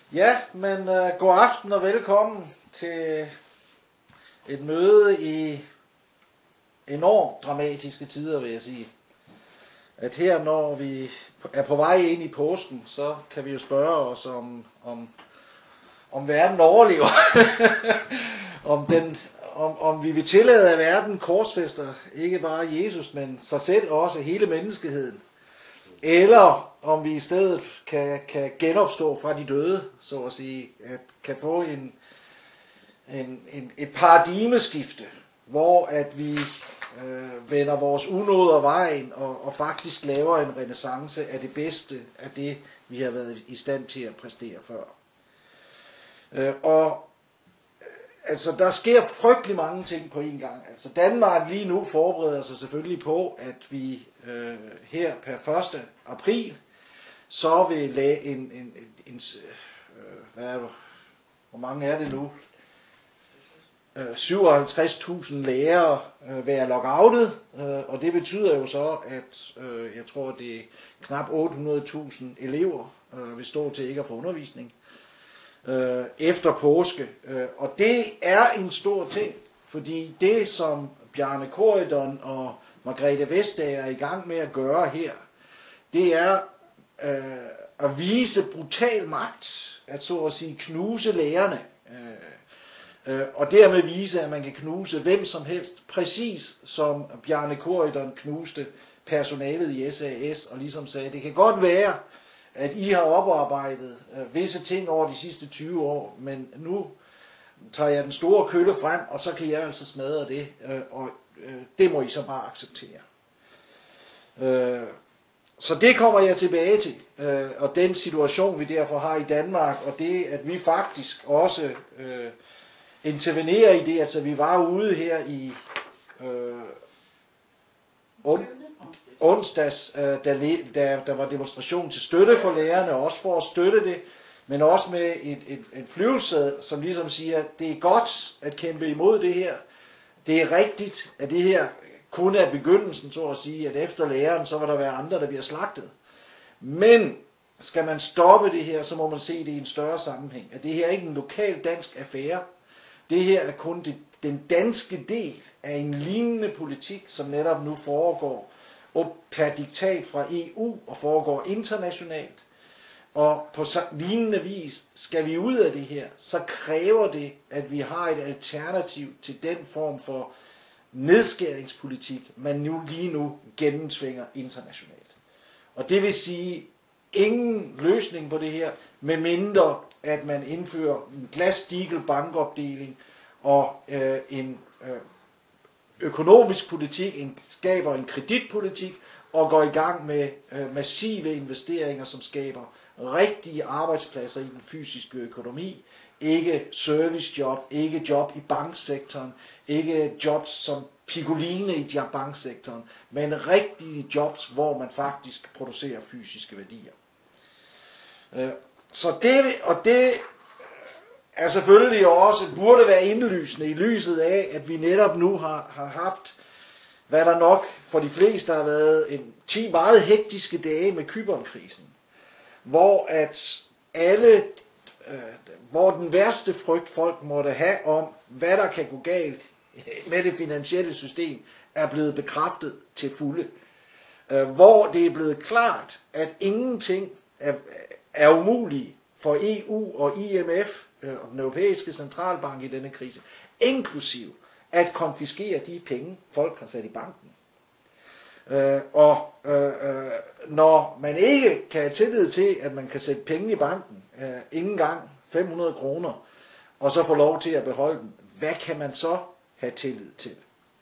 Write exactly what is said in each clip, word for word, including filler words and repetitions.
Ja, men uh, god aften og velkommen til et møde i enormt dramatiske tider, vil jeg sige. At her, når vi er på vej ind i påsken, så kan vi jo spørge os, om, om, om verden overlever. om, den, om, om vi vil tillade, at verden korsfæster ikke bare Jesus, men sig selv også, hele menneskeheden. Eller om vi i stedet kan, kan genopstå fra de døde, så at sige, at kan få en, en, en, et paradigmeskifte, hvor at vi øh, vender vores unåde af vejen og, og faktisk laver en renæssance af det bedste af det, vi har været i stand til at præstere før. Øh, og altså, der sker frygtelig mange ting på en gang. Altså, Danmark lige nu forbereder sig selvfølgelig på, at vi øh, her per første april, så vil lave en, en, en, en øh, hvad er det, hvor mange er det nu? Øh, syvoghalvtreds tusind lærere øh, være lockoutet, øh, og det betyder jo så, at øh, jeg tror, det er knap otte hundrede tusind elever øh, vil stå til ikke at få undervisning øh, efter påske. Øh, og det er en stor ting, fordi det, som Bjarne Corydon og Margrethe Vestager er i gang med at gøre her, det er øh, at vise brutal magt, at så at sige knuse lærerne, øh, øh, og dermed vise, at man kan knuse hvem som helst, præcis som Bjarne Corydon knuste personalet i S A S, og ligesom sagde, det kan godt være, at I har oparbejdet øh, visse ting over de sidste tyve år, men nu tager jeg den store kølle frem, og så kan jeg altså smadre det, øh, og øh, det må I så bare acceptere. Øh, så det kommer jeg tilbage til, øh, og den situation vi derfor har i Danmark, og det at vi faktisk også øh, intervenerer i det, altså vi var ude her i øh, on, onsdags, øh, der, der, der var demonstration til støtte for lærerne, og også for at støtte det, men også med et, et, et flyvesæde, som ligesom siger, det er godt at kæmpe imod det her. Det er rigtigt, at det her kun er begyndelsen, så at sige, at efter læreren, så vil der være andre, der bliver slagtet. Men skal man stoppe det her, så må man se det i en større sammenhæng. At det her er ikke en lokal dansk affære. Det her er kun det, den danske del af en lignende politik, som netop nu foregår og per diktat fra E U og foregår internationalt. Og på lignende vis skal vi ud af det her, så kræver det, at vi har et alternativ til den form for nedskæringspolitik, man nu lige nu gennemtvinger internationalt. Og det vil sige, ingen løsning på det her, medmindre at man indfører en Glass-Steagall bankopdeling og øh, en øh, økonomisk politik, en, skaber en kreditpolitik og går i gang med øh, massive investeringer, som skaber rigtige arbejdspladser i den fysiske økonomi. Ikke servicejob, ikke job i banksektoren, ikke jobs som piccoline i banksektoren, men rigtige jobs, hvor man faktisk producerer fysiske værdier. Så det, og det er selvfølgelig også, burde være indlysende i lyset af, at vi netop nu har, har haft, hvad der nok for de fleste har været en ti meget hektiske dage med Cypernkrisen, hvor at alle hvor den værste frygt folk måtte have om, hvad der kan gå galt med det finansielle system, er blevet bekræftet til fulde. Hvor det er blevet klart, at ingenting er, er umuligt for E U og I M F og den europæiske centralbank i denne krise, inklusiv at konfiskere de penge, folk har sat i banken. Øh, og øh, øh, når man ikke kan have tillid til, at man kan sætte penge i banken, øh, ikke engang fem hundrede kroner, og så få lov til at beholde dem, hvad kan man så have tillid til?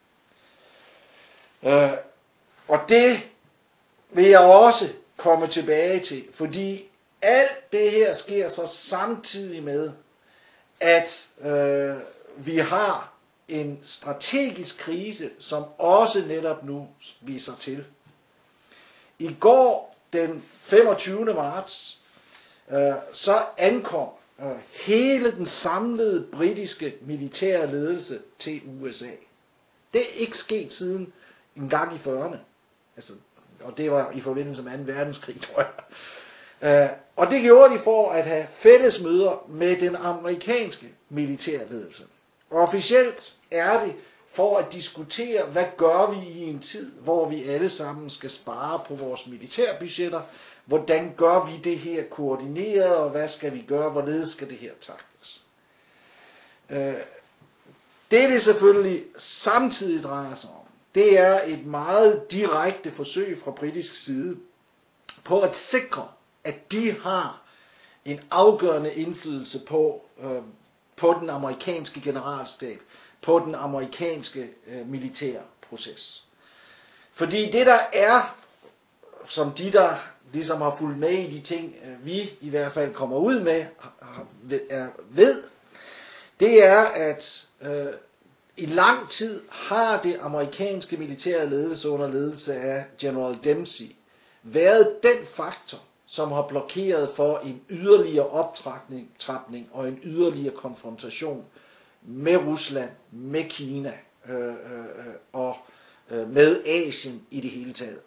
Øh, og det vil jeg også komme tilbage til, fordi alt det her sker så samtidig med, at øh, vi har en strategisk krise, som også netop nu viser til. I går, den femogtyvende marts, øh, så ankom øh, hele den samlede britiske militære ledelse til U S A. Det er ikke sket siden en gang i fyrrerne. Altså, og det var i forbindelse med anden verdenskrig, tror jeg. Øh, og det gjorde de for at have fælles møder med den amerikanske militærledelse. Og officielt er det for at diskutere, hvad gør vi i en tid, hvor vi alle sammen skal spare på vores militærbudgetter, hvordan gør vi det her koordineret, og hvad skal vi gøre, hvorledes skal det her takles. Øh, det det selvfølgelig samtidig drejer sig om, det er et meget direkte forsøg fra britisk side på at sikre, at de har en afgørende indflydelse på, øh, på den amerikanske generalstab, på den amerikanske øh, militære proces. Fordi det der er, som de der ligesom har fulgt med i de ting, øh, vi i hvert fald kommer ud med, har, er, ved, det er, at øh, i lang tid har det amerikanske militære ledelse under ledelse af General Dempsey været den faktor, som har blokeret for en yderligere optrapning trapning og en yderligere konfrontation med Rusland, med Kina øh, øh, og øh, med Asien i det hele taget.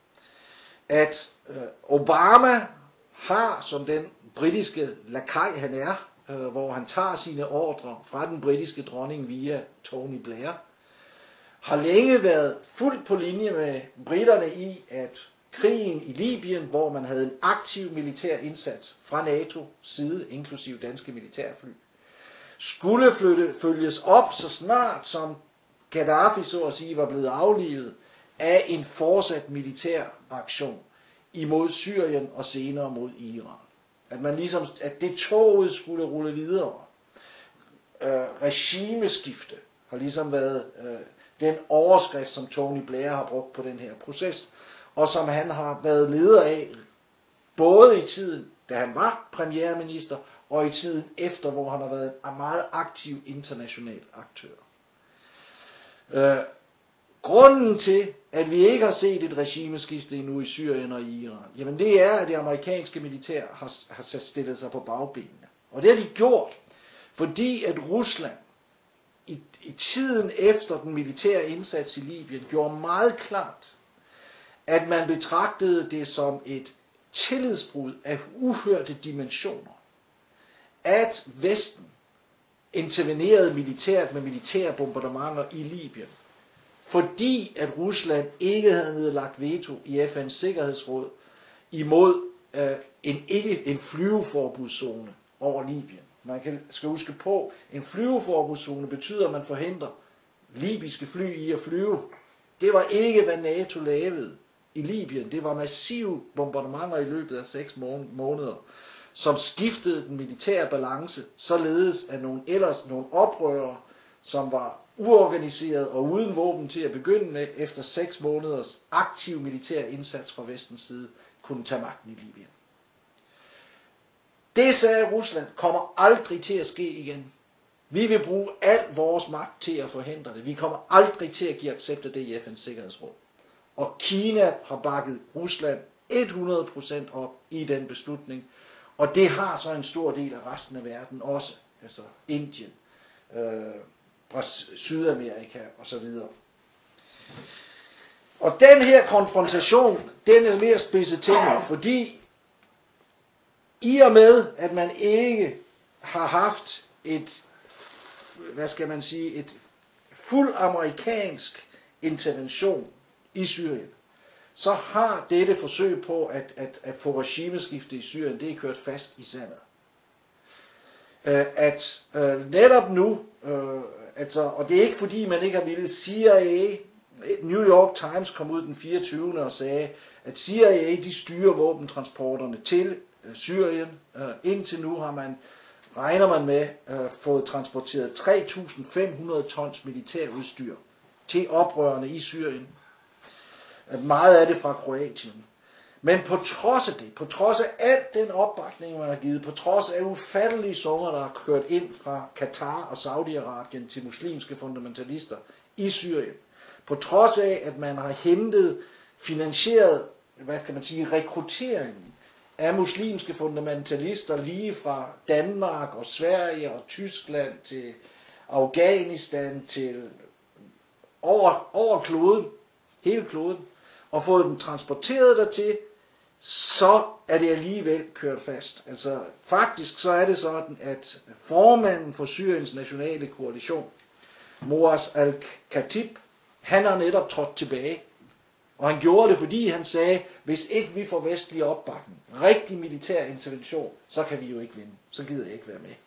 At øh, Obama har, som den britiske lakaj han er, øh, hvor han tager sine ordre fra den britiske dronning via Tony Blair, har længe været fuldt på linje med briterne i, at krigen i Libyen, hvor man havde en aktiv militær indsats fra NATO side, inklusive danske militærfly, skulle flytte, følges op så snart som Gaddafi så at sige var blevet aflivet af en fortsat militær aktion imod Syrien og senere mod Iran. At man ligesom, at det toget skulle rulle videre. Øh, regimeskifte har ligesom været øh, den overskrift, som Tony Blair har brugt på den her proces, og som han har været leder af, både i tiden, da han var premierminister, og i tiden efter, hvor han har været en meget aktiv international aktør. Øh, grunden til, at vi ikke har set et regimeskifte endnu i Syrien og i Iran, jamen det er, at det amerikanske militær har, har stillet sig på bagbenene. Og det har de gjort, fordi at Rusland i, i tiden efter den militære indsats i Libyen gjorde meget klart, at man betragtede det som et tillidsbrud af uhørte dimensioner, at Vesten intervenerede militært med militære bombardementer i Libyen, fordi at Rusland ikke havde nedlagt veto i F N's Sikkerhedsråd imod øh, en ikke en flyveforbudszone over Libyen. Man kan, skal huske på, en flyveforbudszone betyder, at man forhindrer libyske fly i at flyve. Det var ikke, hvad NATO lavede i Libyen. Det var massive bombardementer i løbet af seks måneder, som skiftede den militære balance, således at nogle ellers nogle oprørere, som var uorganiseret og uden våben til at begynde med, efter seks måneders aktiv militær indsats fra vestens side, kunne tage magten i Libyen. Det, sagde Rusland, kommer aldrig til at ske igen. Vi vil bruge al vores magt til at forhindre det. Vi kommer aldrig til at give accept af det i F N's Sikkerhedsråd. Og Kina har bakket Rusland hundrede procent op i den beslutning. Og det har så en stor del af resten af verden også. Altså Indien, øh, Sydamerika osv. Og den her konfrontation, den er mere spidset til mig, fordi i og med, at man ikke har haft et, hvad skal man sige, et fuld amerikansk intervention i Syrien, så har dette forsøg på at, at, at få regimeskifte i Syrien, det er kørt fast i sandet. Øh, at øh, netop nu, øh, altså, og det er ikke fordi man ikke har ville, C I A, New York Times kom ud den fireogtyvende og sagde, at C I A de styrer våbentransporterne til øh, Syrien. Øh, indtil nu har man, regner man med, øh, fået transporteret tre tusind fem hundrede tons militærudstyr til oprørerne i Syrien. Meget af det fra Kroatien. Men på trods af det, på trods af alt den opbakning, man har givet, på trods af ufattelige summer, der har kørt ind fra Katar og Saudi-Arabien til muslimske fundamentalister i Syrien, på trods af, at man har hentet, finansieret, hvad kan man sige, rekrutteringen af muslimske fundamentalister lige fra Danmark og Sverige og Tyskland til Afghanistan til over, over kloden, hele kloden, og fået dem transporteret dertil så er det alligevel kørt fast. Altså faktisk så er det sådan, at formanden for Syriens nationale koalition, Moaz al-Khatib, han har netop trådt tilbage. Og han gjorde det, fordi han sagde, hvis ikke vi får vestlig opbakning, rigtig militær intervention, så kan vi jo ikke vinde. Så gider jeg ikke være med.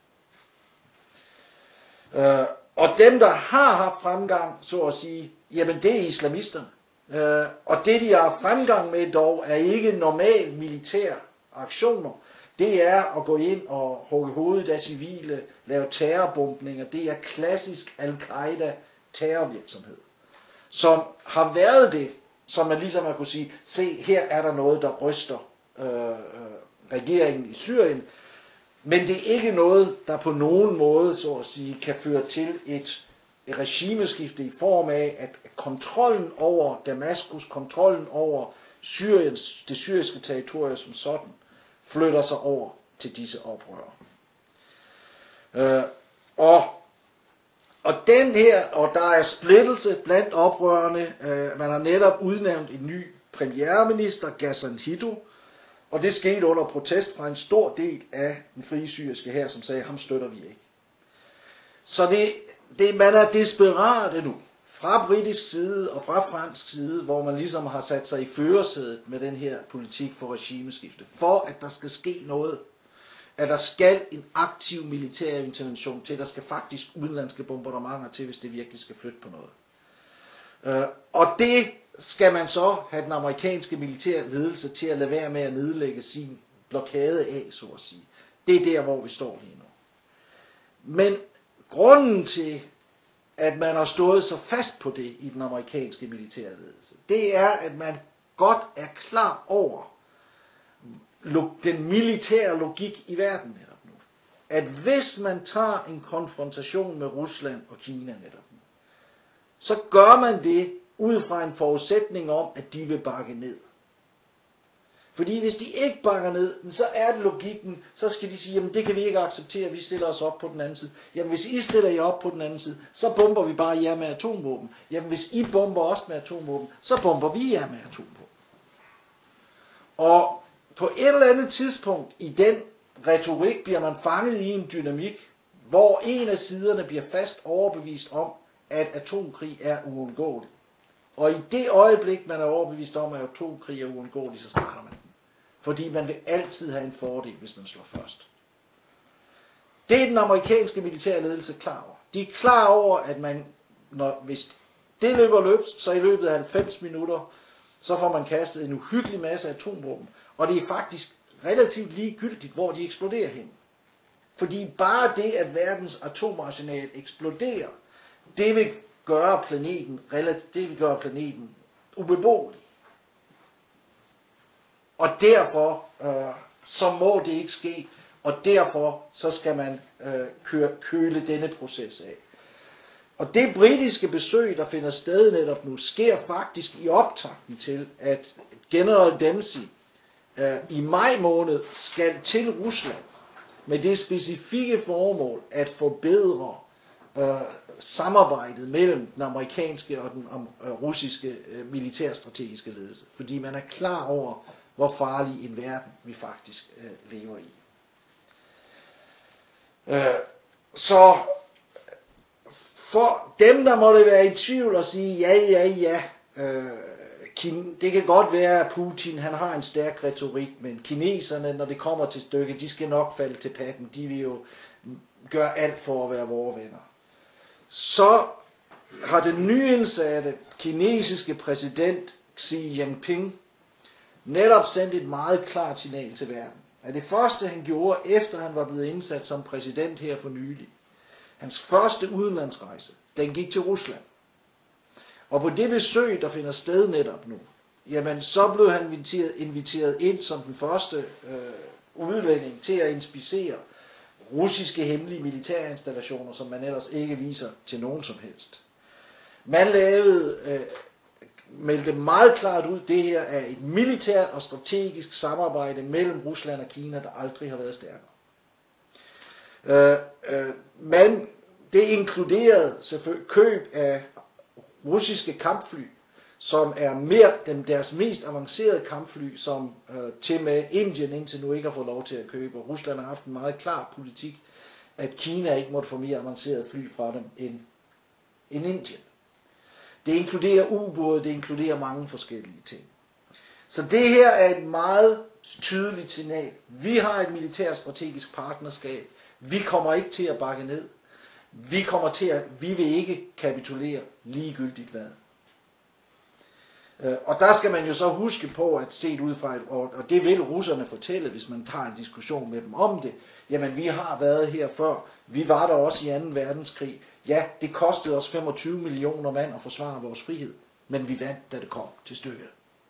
Øh, og dem, der har haft fremgang, så at sige, jamen det er islamisterne. Øh, og det, de har fremgang med dog, er ikke normal militære aktioner. Det er at gå ind og hugge hovedet af civile, lave terrorbombninger. Det er klassisk al-Qaida terrorvirksomhed, som har været det, som man ligesom har kunne sige, se, her er der noget, der ryster øh, øh, regeringen i Syrien, men det er ikke noget, der på nogen måde, så at sige, kan føre til et, et regimeskifte i form af, at kontrollen over Damaskus, kontrollen over Syriens, det syriske territorium som sådan, flytter sig over til disse oprørere. Øh, og Og den her, og der er splittelse blandt oprørerne. Øh, man har netop udnævnt en ny premierminister, Ghassan Hiddu, og det skete under protest fra en stor del af den frie syriske hær, som sagde, ham støtter vi ikke. Så det, det, man er desperat nu, fra britisk side og fra fransk side, hvor man ligesom har sat sig i førersædet med den her politik for regimeskifte, for at der skal ske noget. At der skal en aktiv militær intervention til, der skal faktisk udenlandske bombardementer til, hvis det virkelig skal flytte på noget. Øh, og det skal man så have den amerikanske militære ledelse til at lade være med at nedlægge sin blokade af, så at sige. Det er der, hvor vi står lige nu. Men grunden til, at man har stået så fast på det i den amerikanske militære ledelse, det er, at man godt er klar over den militære logik i verden netop nu. At hvis man tager en konfrontation med Rusland og Kina netop nu, så gør man det ud fra en forudsætning om, at de vil bakke ned. Fordi hvis de ikke bakker ned, så er det logikken, så skal de sige, jamen det kan vi ikke acceptere, vi stiller os op på den anden side. Jamen hvis I stiller jer op på den anden side, så bomber vi bare jer med atomvåben. Jamen hvis I bomber os med atomvåben, så bomber vi jer med atomvåben. Og på et eller andet tidspunkt i den retorik bliver man fanget i en dynamik, hvor en af siderne bliver fast overbevist om, at atomkrig er uundgåelig. Og i det øjeblik, man er overbevist om, at atomkrig er uundgåelig, så starter man den. Fordi man vil altid have en fordel, hvis man slår først. Det er den amerikanske militære ledelse klar over. De er klar over, at man, når, hvis det løber løbsk, så i løbet af halvfems minutter, så får man kastet en uhyggelig masse atomvåben. Og det er faktisk relativt ligegyldigt, hvor de eksploderer hen. Fordi bare det, at verdens atomarsenal eksploderer, det vil gøre planeten, det vil gøre planeten ubeboelig. Og derfor øh, så må det ikke ske, og derfor så skal man øh, køre, køle denne proces af. Og det britiske besøg, der finder sted netop nu, sker faktisk i optakten til, at general Dempsey øh, i maj måned skal til Rusland med det specifikke formål at forbedre øh, samarbejdet mellem den amerikanske og den øh, russiske øh, militærstrategiske ledelse. Fordi man er klar over, hvor farlig en verden vi faktisk øh, lever i. Øh, så for dem, der måtte være i tvivl og sige, ja, ja, ja, øh, Kin, det kan godt være, at Putin han har en stærk retorik, men kineserne, når det kommer til stykket, de skal nok falde til patten. De vil jo gøre alt for at være vores venner. Så har den nyindsatte kinesiske præsident Xi Jinping netop sendt et meget klart signal til verden. At det første han gjorde, efter han var blevet indsat som præsident her for nylig, hans første udenlandsrejse, den gik til Rusland. Og på det besøg, der finder sted netop nu, jamen så blev han inviteret, inviteret ind som den første øh, udlænding til at inspicere russiske hemmelige militærinstallationer, som man ellers ikke viser til nogen som helst. Man lavede, øh, meldte meget klart ud, det her er et militært og strategisk samarbejde mellem Rusland og Kina, der aldrig har været stærkere. Øh, øh, man, det inkluderede selvfølgelig køb af russiske kampfly, som er mere dem deres mest avancerede kampfly, som øh, til med Indien indtil nu ikke har fået lov til at købe. Og Rusland har haft en meget klar politik, at Kina ikke måtte få mere avancerede fly fra dem end, end Indien. Det inkluderer ubåde, det inkluderer mange forskellige ting. Så det her er et meget tydeligt signal. Vi har et militærstrategisk partnerskab. Vi kommer ikke til at bakke ned. Vi kommer til at, vi vil ikke kapitulere ligegyldigt hvad. Og der skal man jo så huske på, at set ud fra et, og det vil russerne fortælle, hvis man tager en diskussion med dem om det, jamen vi har været her før, vi var der også i anden verdenskrig, ja, det kostede os femogtyve millioner mand at forsvare vores frihed, men vi vandt, da det kom til stykket.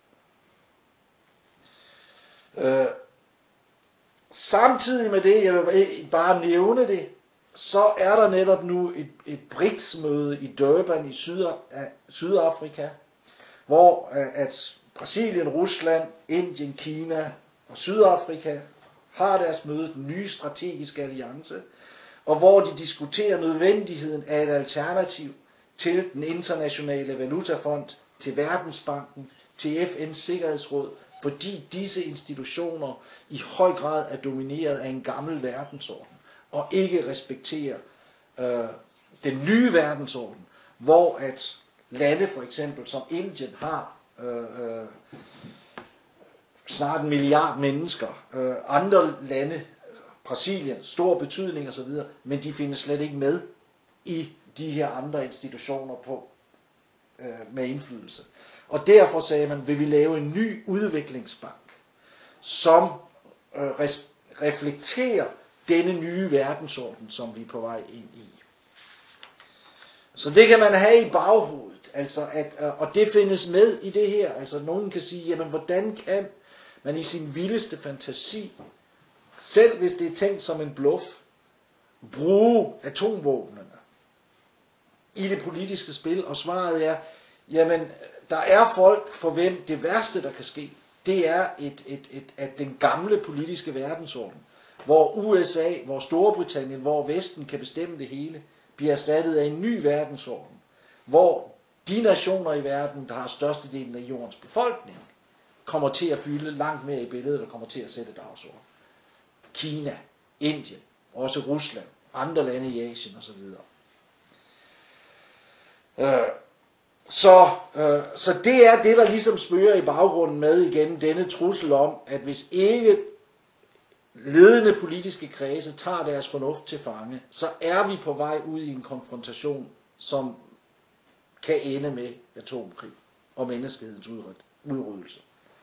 Øh, samtidig med det, jeg vil bare nævne det, så er der netop nu et, et B R I C S-møde i Durban i Syd- Sydafrika, hvor at Brasilien, Rusland, Indien, Kina og Sydafrika har deres møde, den nye strategiske alliance, og hvor de diskuterer nødvendigheden af et alternativ til den internationale valutafond, til Verdensbanken, til F N's Sikkerhedsråd, fordi disse institutioner i høj grad er domineret af en gammel verdensorden, og ikke respekterer øh, den nye verdensorden, hvor at lande for eksempel som Indien har øh, øh, snart en milliard mennesker, øh, andre lande, Brasilien, stor betydning osv., men de findes slet ikke med i de her andre institutioner på øh, med indflydelse. Og derfor sagde man, vil vi lave en ny udviklingsbank, som øh, res- reflekterer denne nye verdensorden, som vi er på vej ind i. Så det kan man have i baghovedet, altså at, og det findes med i det her. Altså nogen kan sige, jamen hvordan kan man i sin vildeste fantasi, selv hvis det er tænkt som en bluff, bruge atomvåbnene i det politiske spil? Og svaret er, jamen der er folk, for hvem det værste der kan ske, det er et, et, et, at den gamle politiske verdensorden, hvor U S A, hvor Storbritannien, hvor Vesten kan bestemme det hele, bliver erstattet af en ny verdensorden, hvor de nationer i verden, der har størstedelen af jordens befolkning, kommer til at fylde langt mere i billedet, og kommer til at sætte dagsorden. Kina, Indien, også Rusland, andre lande i Asien osv. Øh, så, øh, så det er det, der ligesom spørger i baggrunden med igen denne trussel om, at hvis ikke ledende politiske kredse tager deres fornuft til fange, så er vi på vej ud i en konfrontation, som kan ende med atomkrig og menneskehedens udryddelse.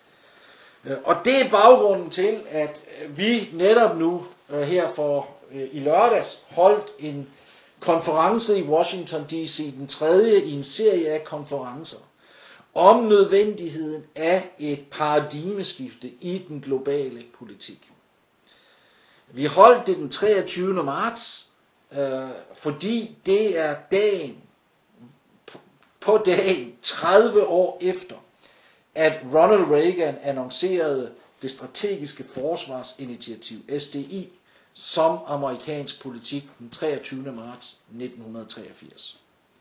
Og det er baggrunden til, at vi netop nu her for i lørdags holdt en konference i Washington D C, den tredje i en serie af konferencer, om nødvendigheden af et paradigmeskifte i den globale politik. Vi holdt det den treogtyvende marts, øh, fordi det er dagen, på dagen tredive år efter, at Ronald Reagan annoncerede det strategiske forsvarsinitiativ, S D I, som amerikansk politik den treogtyvende marts nitten treogfirs.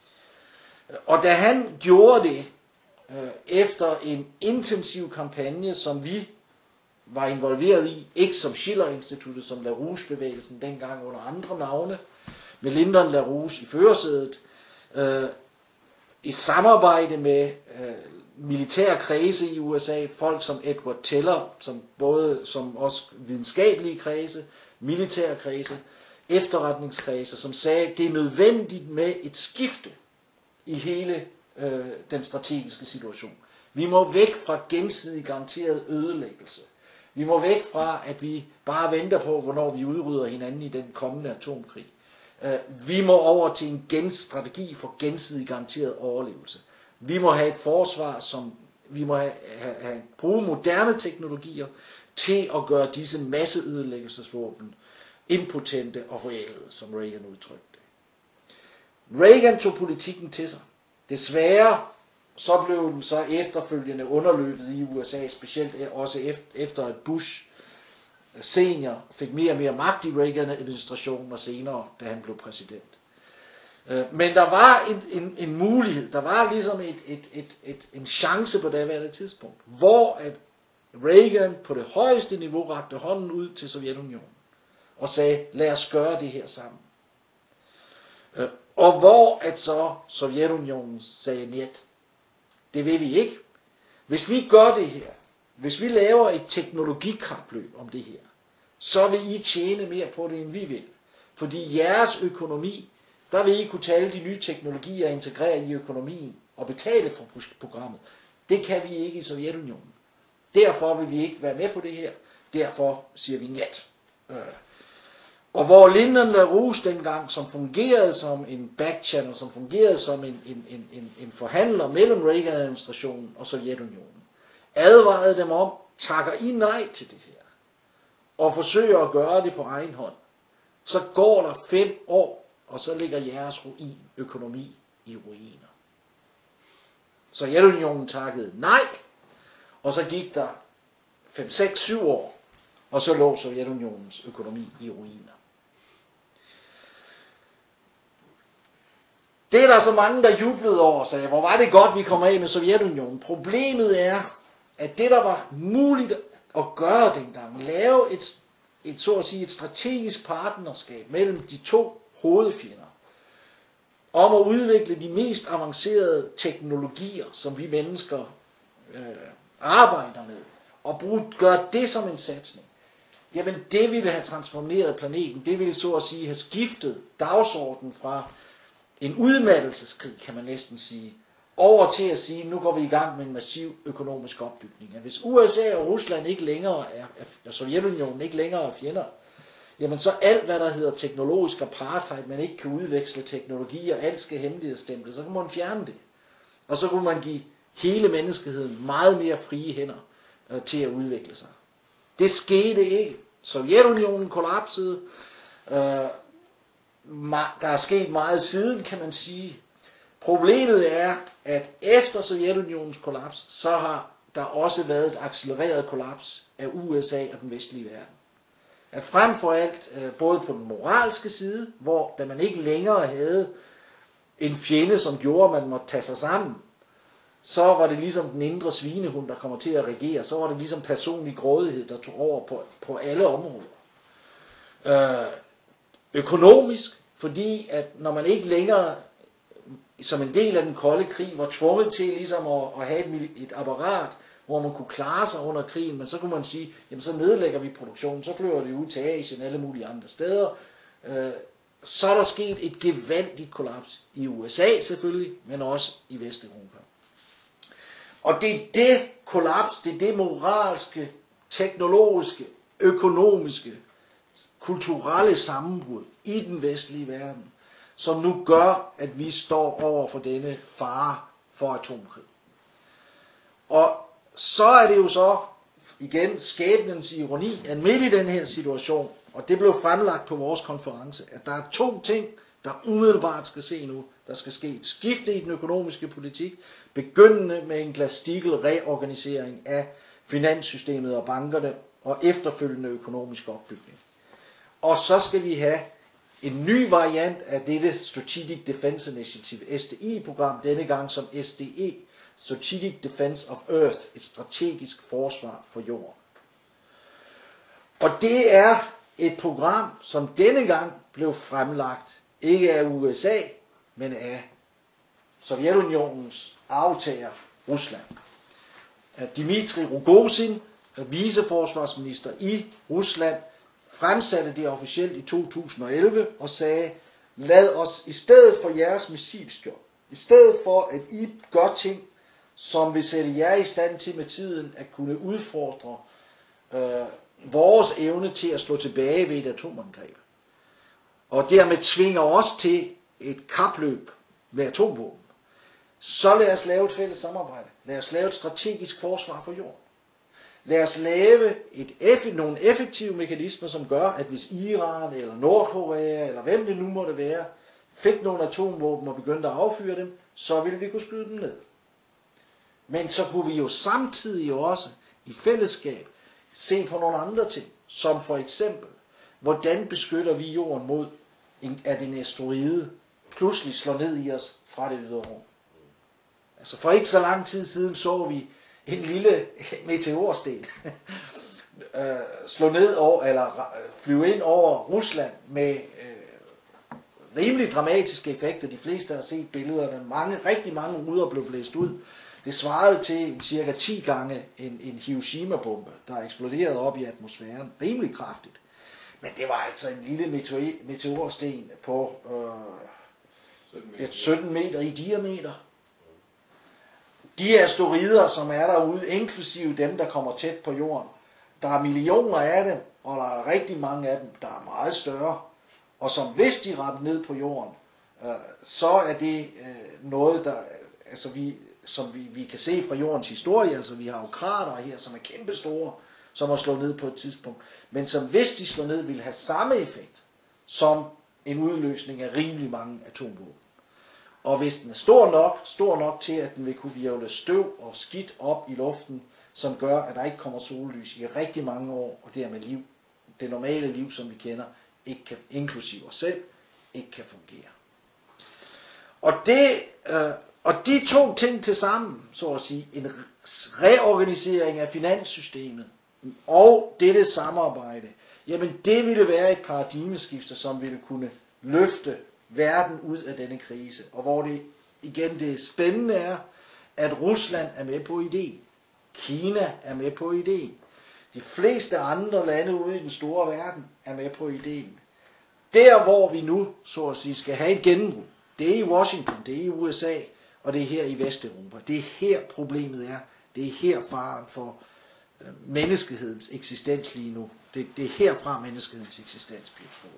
Og da han gjorde det, øh, efter en intensiv kampagne, som vi var involveret i, ikke som Schiller-instituttet, som LaRouche-bevægelsen dengang under andre navne, med Lyndon LaRouche i førersædet, øh, i samarbejde med øh, militære kredse i U S A, folk som Edward Teller, som både som også videnskabelige kredse, militære kredse, efterretningskredse, som sagde, det er nødvendigt med et skifte i hele øh, den strategiske situation. Vi må væk fra gensidig garanteret ødelæggelse. Vi må væk fra, at vi bare venter på, hvornår vi udrydder hinanden i den kommende atomkrig. Vi må over til en gens strategi for gensidig garanteret overlevelse. Vi må have et forsvar, som vi må have, have, have, bruge moderne teknologier til at gøre disse masseødelæggelsesvåben impotente og reelle, som Reagan udtrykte det. Reagan tog politikken til sig. Desværre så blev den så efterfølgende underløbet i U S A, specielt også efter at Bush senior fik mere og mere magt i Reagan-administrationen og senere, da han blev præsident. Men der var en, en, en mulighed, der var ligesom et, et, et, et, en chance på daværende tidspunkt, hvor at Reagan på det højeste niveau rakte hånden ud til Sovjetunionen og sagde, lad os gøre det her sammen. Og hvor at så Sovjetunionen sagde, net, det vil vi ikke. Hvis vi gør det her, hvis vi laver et teknologikapløb om det her, så vil I tjene mere på det, end vi vil. Fordi jeres økonomi, der vil I kunne tage alle de nye teknologier og integrere i økonomien og betale for programmet. Det kan vi ikke i Sovjetunionen. Derfor vil vi ikke være med på det her. Derfor siger vi net. Og hvor Lyndon LaRouche dengang, som fungerede som en backchannel, som fungerede som en, en, en, en, en forhandler mellem Reagan-administrationen og Sovjetunionen, advarede dem om, takker I nej til det her, og forsøger at gøre det på egen hånd, så går der fem år, og så ligger jeres ruin, økonomi i ruiner. Sovjetunionen takkede nej, og så gik der fem, seks, syv år, og så lå Sovjetunionens økonomi i ruiner. Det er der så mange, der jublede over og sagde, hvor var det godt, vi kom af med Sovjetunionen. Problemet er, at det der var muligt at gøre dengang, lave et, et så at sige et strategisk partnerskab mellem de to hovedfjender, om at udvikle de mest avancerede teknologier, som vi mennesker øh, arbejder med, og bruge, gøre det som en satsning. Jamen det ville have transformeret planeten, det ville så at sige have skiftet dagsordenen fra en udmattelseskrig, kan man næsten sige, over til at sige, nu går vi i gang med en massiv økonomisk opbygning. At hvis U S A og Rusland ikke længere er, er Sovjetunionen ikke længere er fjender, jamen så alt hvad der hedder teknologisk apartheid, man ikke kan udveksle teknologier, alt skal hemmelighedsstemple, så kan man fjerne det. Og så kunne man give hele menneskeheden meget mere frie hænder øh, til at udvikle sig. Det skete ikke. Sovjetunionen kollapsede. Øh, der er sket meget siden, kan man sige. Problemet er, at efter Sovjetunionens kollaps, så har der også været et accelereret kollaps af U S A og den vestlige verden. At frem for alt, både på den moralske side, hvor da man ikke længere havde en fjende, som gjorde, at man måtte tage sig sammen, så var det ligesom den indre svinehund, der kommer til at regere. Så var det ligesom personlig grådighed, der tog over på, på alle områder. Øh, økonomisk, fordi at når man ikke længere som en del af den kolde krig var tvunget til ligesom at, at have et, et apparat, hvor man kunne klare sig under krigen, men så kunne man sige, jamen så nedlægger vi produktionen, så flyver det ud til Asien og alle mulige andre steder. Øh, så er der sket et gevaldigt kollaps i U S A selvfølgelig, men også i Vesteuropa. Og det er det kollaps, det er det moralske, teknologiske, økonomiske, kulturelle sammenbrud i den vestlige verden, som nu gør, at vi står over for denne fare for atomkrig. Og så er det jo så, igen, skæbnens ironi, at midt i den her situation, og det blev fremlagt på vores konference, at der er to ting, der umiddelbart skal se nu. Der skal ske et skifte i den økonomiske politik, begyndende med en Glass-Steagall reorganisering af finanssystemet og bankerne, og efterfølgende økonomisk opbygning. Og så skal vi have en ny variant af dette Strategic Defense Initiative, S D I-program, denne gang som S D E, Strategic Defense of Earth, et strategisk forsvar for jorden. Og det er et program, som denne gang blev fremlagt, ikke af U S A, men af Sovjetunionens aftager Rusland. Dmitri Rogozin, viceforsvarsminister i Rusland, fremsatte det officielt i to tusind og elleve og sagde, lad os i stedet for jeres missilskjold, i stedet for at I gør ting, som vil sætte jer i stand til med tiden at kunne udfordre øh, vores evne til at slå tilbage ved et atomangreb. Og dermed tvinger os til et kapløb med atomvåben. Så lad os lave et fælles samarbejde. Lad os lave et strategisk forsvar for jorden. Lad os lave et, nogle effektive mekanismer, som gør, at hvis Iran eller Nordkorea, eller hvem det nu måtte være, fik nogle atomvåben og begyndte at affyre dem, så ville vi kunne skyde dem ned. Men så kunne vi jo samtidig også i fællesskab se på nogle andre ting, som for eksempel, hvordan beskytter vi jorden mod en, at en asteroide pludselig slår ned i os fra det ydre rum. Altså for ikke så lang tid siden så vi en lille meteorsten øh, slå ned over, eller flyve ind over Rusland med øh, rimelig dramatiske effekter. De fleste har set billederne. Mange, rigtig mange ruder blev blæst ud. Det svarede til cirka ti gange en, en Hiroshima-bombe, der eksploderede op i atmosfæren. Rimelig kraftigt. Men det var altså en lille meteor, meteorsten på øh, sytten meter i diameter. De asteroider, som er derude, inklusive dem, der kommer tæt på jorden, der er millioner af dem, og der er rigtig mange af dem, der er meget større. Og som hvis de rammer ned på jorden, øh, så er det øh, noget, der, altså vi, som vi, vi kan se fra jordens historie. Altså vi har jo kratere her, som er kæmpestore, som har slået ned på et tidspunkt. Men som hvis de slår ned, vil have samme effekt som en udløsning af rimelig mange atomvåben. Og hvis den er stor nok, stor nok til, at den vil kunne virvle støv og skidt op i luften, som gør, at der ikke kommer sollys i rigtig mange år, og dermed liv, det normale liv, som vi kender, ikke kan, inklusive os selv, ikke kan fungere. Og, det, øh, og de to ting til sammen, så at sige, en reorganisering af finanssystemet og dette samarbejde, jamen det ville være et paradigmeskifte, som ville kunne løfte verden ud af denne krise. Og hvor det igen det spændende er, at Rusland er med på ideen. Kina er med på ideen. De fleste andre lande ude i den store verden er med på ideen. Der hvor vi nu, så at sige, skal have et gennembrud, det er i Washington, det er i U S A, og det er her i Vesteuropa. Det er her problemet er. Det er her faren for menneskehedens eksistens lige nu. Det, det er herfra menneskehedens eksistens bliver truet.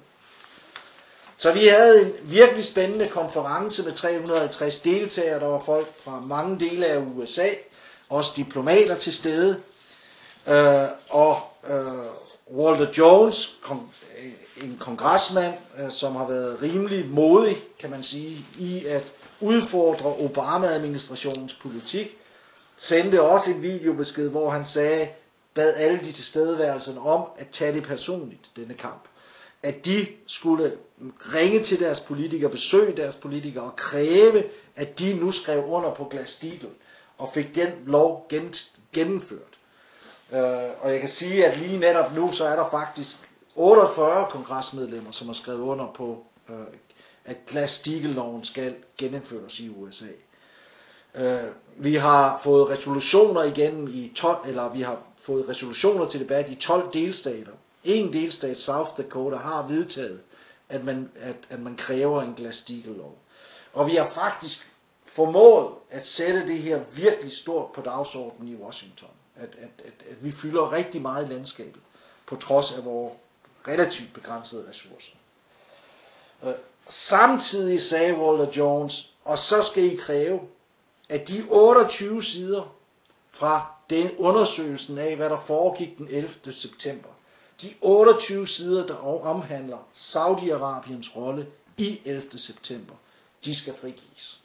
Så vi havde en virkelig spændende konference med tre hundrede og halvtreds deltagere. Der var folk fra mange dele af U S A, også diplomater til stede. Øh, og øh, Walter Jones, kon, en kongresmand, øh, som har været rimelig modig, kan man sige, i at udfordre Obama-administrationens politik, sendte også en videobesked, hvor han sagde, bad alle de tilstedeværelserne om at tage det personligt, denne kamp. At de skulle ringe til deres politikere, besøge deres politikere og kræve, at de nu skrev under på Glass-Steagall og fik den lov gen, gennemført. Uh, og jeg kan sige, at lige netop nu, så er der faktisk otteogfyrre kongresmedlemmer, som har skrevet under på, uh, at Glass-Steagall-loven skal genindføres i U S A. Uh, vi har fået resolutioner igennem i tolv, eller vi har fået resolutioner til debat i tolv delstater. En delstat, South Dakota, har vedtaget, at man, at, at man kræver en Glass-Steagall-lov. Og vi har faktisk formået at sætte det her virkelig stort på dagsordenen i Washington. At, at, at, at vi fylder rigtig meget i landskabet, på trods af vores relativt begrænsede ressourcer. Uh, samtidig sagde Walter Jones, og så skal I kræve, at de otteogtyve sider fra den undersøgelsen af, hvad der foregik den ellevte september, de otteogtyve sider, der omhandler Saudi-Arabiens rolle i ellevte september, de skal frigives.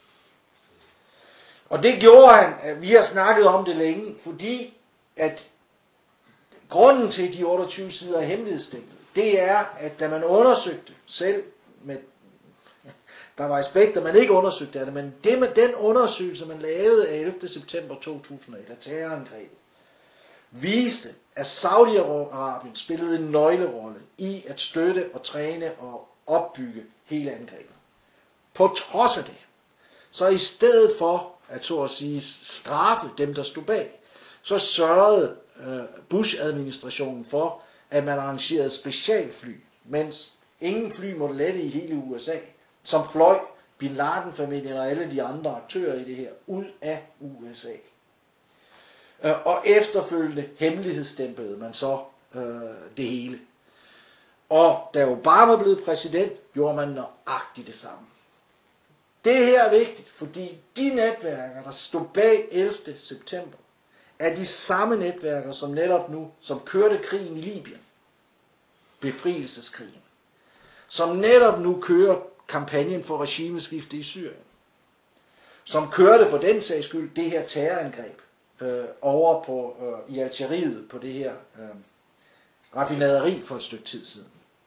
Og det gjorde han, at vi har snakket om det længe, fordi at grunden til de otteogtyve sider er hemmelighedsstemplet, det er, at da man undersøgte selv, med, der var aspekter, man ikke undersøgte af det, men det med den undersøgelse, man lavede af ellevte september to tusind og et, af terrorangrebet, viste, at Saudi-Arabien spillede en nøglerolle i at støtte og træne og opbygge hele angrebet. På trods af det, så i stedet for at så at sige straffe dem, der stod bag, så sørgede øh, Bush-administrationen for, at man arrangerede specialfly, mens ingen fly måtte lette i hele U S A, som fløj Bin Laden-familien og alle de andre aktører i det her ud af U S A. Og efterfølgende hemmelighedsstemplede man så øh, det hele. Og da Obama blev præsident, gjorde man nøjagtigt det samme. Det her er vigtigt, fordi de netværker, der stod bag ellevte september, er de samme netværker, som netop nu, som kørte krigen i Libyen, befrielseskrigen, som netop nu kører kampagnen for regimeskifte i Syrien, som kørte for den sags skyld det her terrorangreb øh, over på, øh, i Algeriet på det her øh, raffinaderi for et stykke tid siden.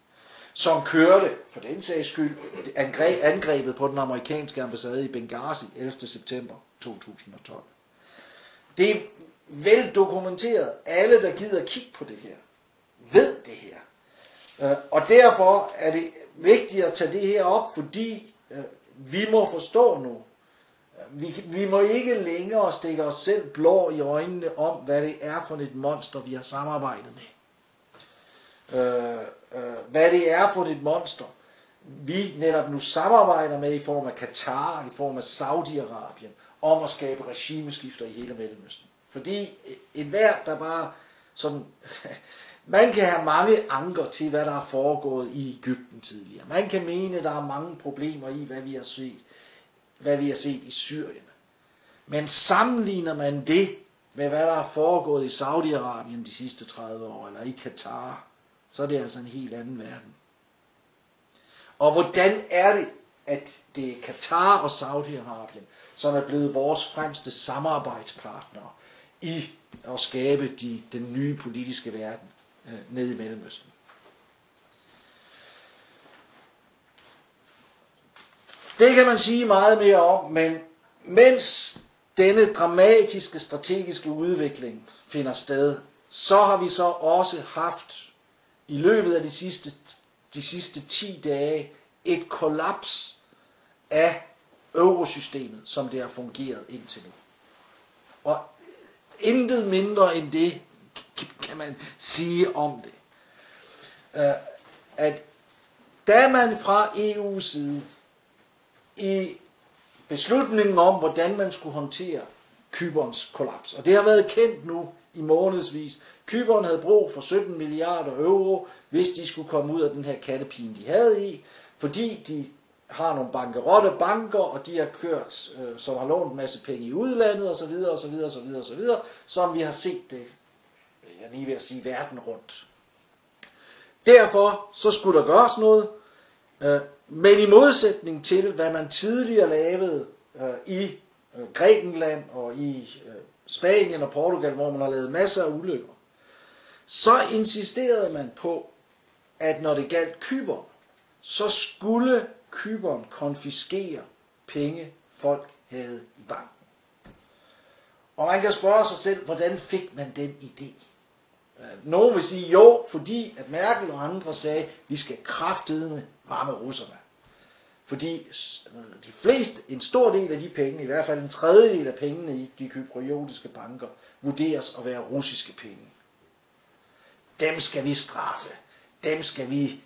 som kørte, for den sags skyld, angrebet på den amerikanske ambassade i Benghazi ellevte september to tusind og tolv. Det er vel dokumenteret. Alle, der gider kigge på det her, ved det her. Og derfor er det vigtigt at tage det her op, fordi vi må forstå nu, vi, vi må ikke længere stikke os selv blå i øjnene om, hvad det er for et monster, vi har samarbejdet med. Øh, øh, hvad det er for et monster, vi netop nu samarbejder med i form af Katar, i form af Saudi-Arabien, om at skabe regimeskifter i hele Mellemøsten. Fordi enhver, der bare sådan, man kan have mange anker til, hvad der er foregået i Egypten tidligere. Man kan mene, at der er mange problemer i, hvad vi har set, hvad vi har set i Syrien. Men sammenligner man det med, hvad der er foregået i Saudi-Arabien de sidste tredive år, eller i Katar, så er det altså en helt anden verden. Og hvordan er det, at det er Katar og Saudi-Arabien, som er blevet vores fremste samarbejdspartnere i at skabe de, den nye politiske verden øh, nede i Mellemøsten? Det kan man sige meget mere om, men mens denne dramatiske strategiske udvikling finder sted, så har vi så også haft i løbet af de sidste, de sidste ti dage et kollaps af eurosystemet, som det har fungeret indtil nu. Og intet mindre end det kan man sige om det. At da man fra E U's side i beslutningen om, hvordan man skulle håndtere Cyperns kollaps, og det har været kendt nu i månedsvis. Cypern havde brug for sytten milliarder euro, hvis de skulle komme ud af den her kattepine, de havde i, fordi de har nogle bankerotte banker, og de har kørt, øh, som har lånt en masse penge i udlandet, og så videre, og så videre, og så videre, og så videre, som vi har set det, jeg er lige ved at sige, verden rundt. Derfor så skulle der gøres noget, øh, men i modsætning til, hvad man tidligere lavede øh, i øh, Grækenland og i øh, Spanien og Portugal, hvor man har lavet masser af ulykker, så insisterede man på, at når det galt Cypern, så skulle Cypern konfiskere penge, folk havde i banken. Og man kan spørge sig selv, hvordan fik man den idé? Nogle vil sige jo, fordi at Merkel og andre sagde, vi skal kraftedeme ramme russerne. Fordi de fleste, en stor del af de penge, i hvert fald en tredjedel af pengene i de cypriotiske banker, vurderes at være russiske penge. Dem skal vi straffe. Dem skal vi...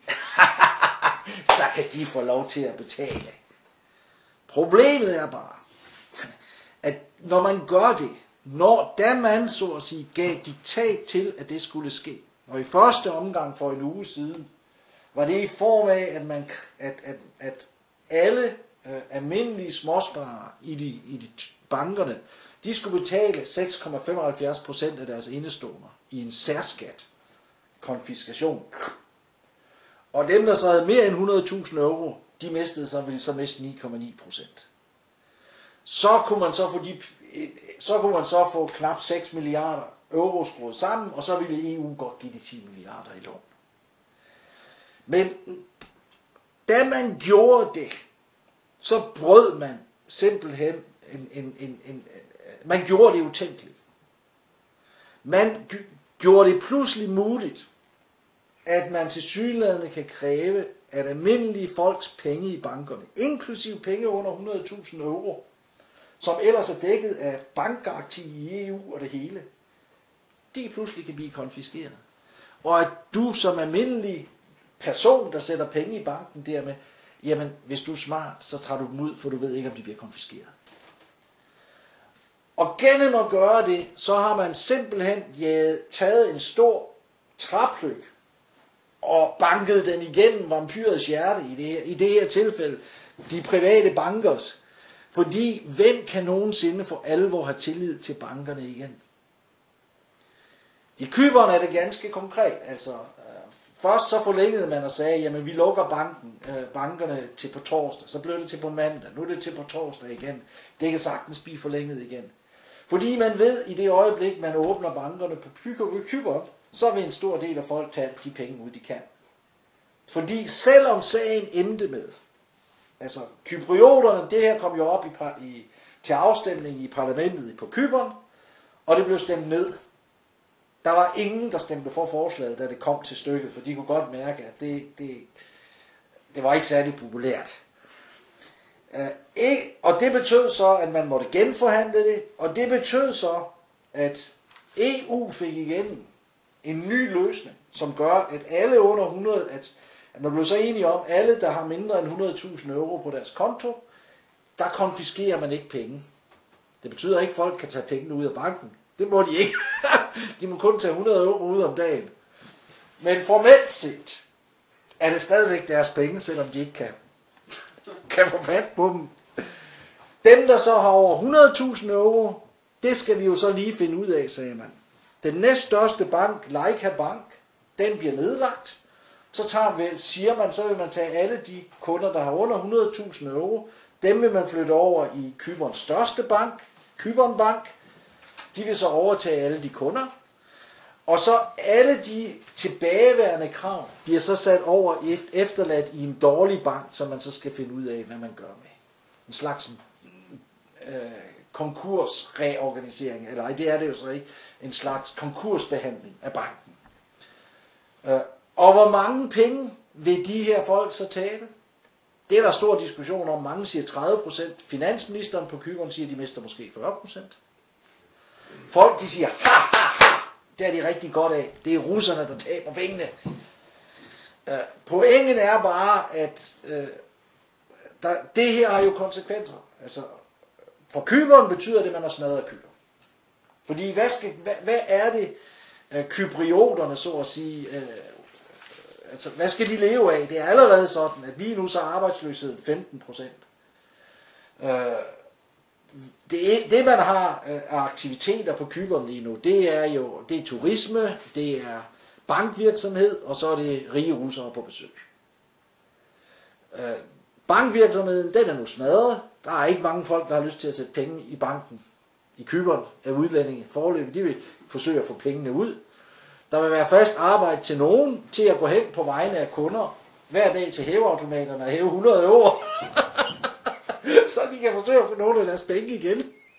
så kan de få lov til at betale. Problemet er bare, at når man gør det, når da man så at sige gav diktat til, at det skulle ske, og i første omgang for en uge siden, var det i form af, at, man, at, at, at alle øh, almindelige småsparere i de, i de bankerne, de skulle betale seks komma femoghalvfjerds procent af deres indeståender i en særskat, konfiskation. Og dem, der så havde mere end hundrede tusind euro, de mistede så, ville så miste ni komma ni procent. Så kunne man så få de, så kunne man så få knap seks milliarder euro skruet sammen, og så ville E U godt give de ti milliarder i lån. Men da man gjorde det, så brød man simpelthen en, en, en, en, man gjorde det utænkeligt. Man gjorde det pludselig muligt, at man tilsyneladende kan kræve, at almindelige folks penge i bankerne, inklusive penge under hundrede tusind euro, som ellers er dækket af bankgaranti i E U og det hele, de pludselig kan blive konfiskeret. Og at du som almindelig person, der sætter penge i banken dermed, jamen hvis du er smart, så tager du dem ud, for du ved ikke, om de bliver konfiskeret. Og gennem at gøre det, så har man simpelthen ja, taget en stor træpløk og banket den igennem vampyrets hjerte i det her, i det her tilfælde, de private bankers. Fordi hvem kan nogensinde for alvor have tillid til bankerne igen? I Cypern er det ganske konkret. Altså, øh, først så forlængede man og sagde, jamen vi lukker banken, øh, bankerne til på torsdag. Så blev det til på mandag. Nu er det til på torsdag igen. Det kan sagtens blive forlænget igen. Fordi man ved, i det øjeblik, man åbner bankerne på Cypern, så vil en stor del af folk tage de penge ud, de kan. Fordi selvom sagen endte med, altså kyprioterne, det her kom jo op i, i, til afstemning i parlamentet på Cypern, og det blev stemt ned. Der var ingen, der stemte for forslaget, da det kom til stykket, for de kunne godt mærke, at det, det, det var ikke særlig populært. Uh, ikke, og det betød så, at man måtte genforhandle det, og det betød så, at E U fik igen en ny løsning, som gør, at alle under hundrede, at, at man blev så enige om, alle der har mindre end hundrede tusind euro på deres konto, der konfiskerer man ikke penge. Det betyder ikke, at folk kan tage pengene ud af banken. Det må de ikke. De må kun tage hundrede euro ud om dagen. Men formelt set er det stadigvæk deres penge, selvom de ikke kan, kan få fat på dem. Dem, der så har over hundrede tusind euro, det skal vi jo så lige finde ud af, sagde man. Den næststørste bank, Laika Bank, den bliver nedlagt. Så tager vi, siger man, så vil man tage alle de kunder, der har under hundrede tusind euro, dem vil man flytte over i Cyperns største bank, Cypern Bank. De vil så overtage alle de kunder. Og så alle de tilbageværende krav bliver så sat over et efterladt i en dårlig bank, som man så skal finde ud af, hvad man gør med. En slags øh, konkursreorganisering, eller ej, det er det jo så ikke, en slags konkursbehandling af banken. Øh, og hvor mange penge vil de her folk så tabe? Det er der stor diskussion om. Mange siger tredive procent. Finansministeren på Cypern siger, at de mister måske fyrre procent. Folk de siger, ha, ha, ha, det er de rigtig godt af. Det er russerne, der taber pengene. Uh, pointen er bare, at uh, der, det her har jo konsekvenser. Altså, for Cypern betyder det, at man har smadret Cypern. Fordi hvad, skal, hvad, hvad er det, uh, kyprioterne så at sige, uh, altså hvad skal de leve af? Det er allerede sådan, at lige nu så er arbejdsløsheden femten procent. Uh, Det, det man har af aktiviteter på Cypern lige nu, det er jo det er turisme, det er bankvirksomhed, og så er det rige russere på besøg. Øh, bankvirksomheden, den er nu smadret. Der er ikke mange folk, der har lyst til at sætte penge i banken i Cypern af udlændinge foreløbig. De vil forsøge at få pengene ud. Der vil være fast arbejde til nogen til at gå hen på vegne af kunder hver dag til hæveautomaterne og hæve hundrede euro. Så de kan forsøge at få nogle af deres penge igen.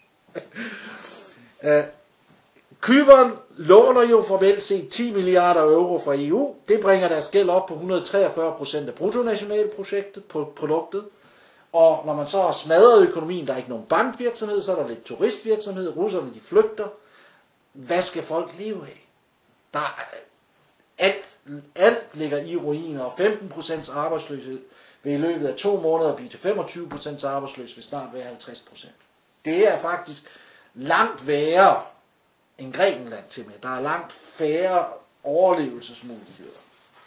uh, Cypern låner jo formelt set ti milliarder euro fra E U. Det bringer deres gæld op på et hundrede og treogfyrre procent af bruttonationalproduktet. Produktet. Og når man så har smadret økonomien, der er ikke nogen bankvirksomhed, så er der lidt turistvirksomhed. Russerne de flygter. Hvad skal folk leve af? Der er alt, alt ligger i ruiner, og femten procent arbejdsløshed vil i løbet af to måneder blive til femogtyve procent arbejdsløs, vil snart være halvtreds procent. Det er faktisk langt værre end Grækenland til med. Der er langt færre overlevelsesmuligheder.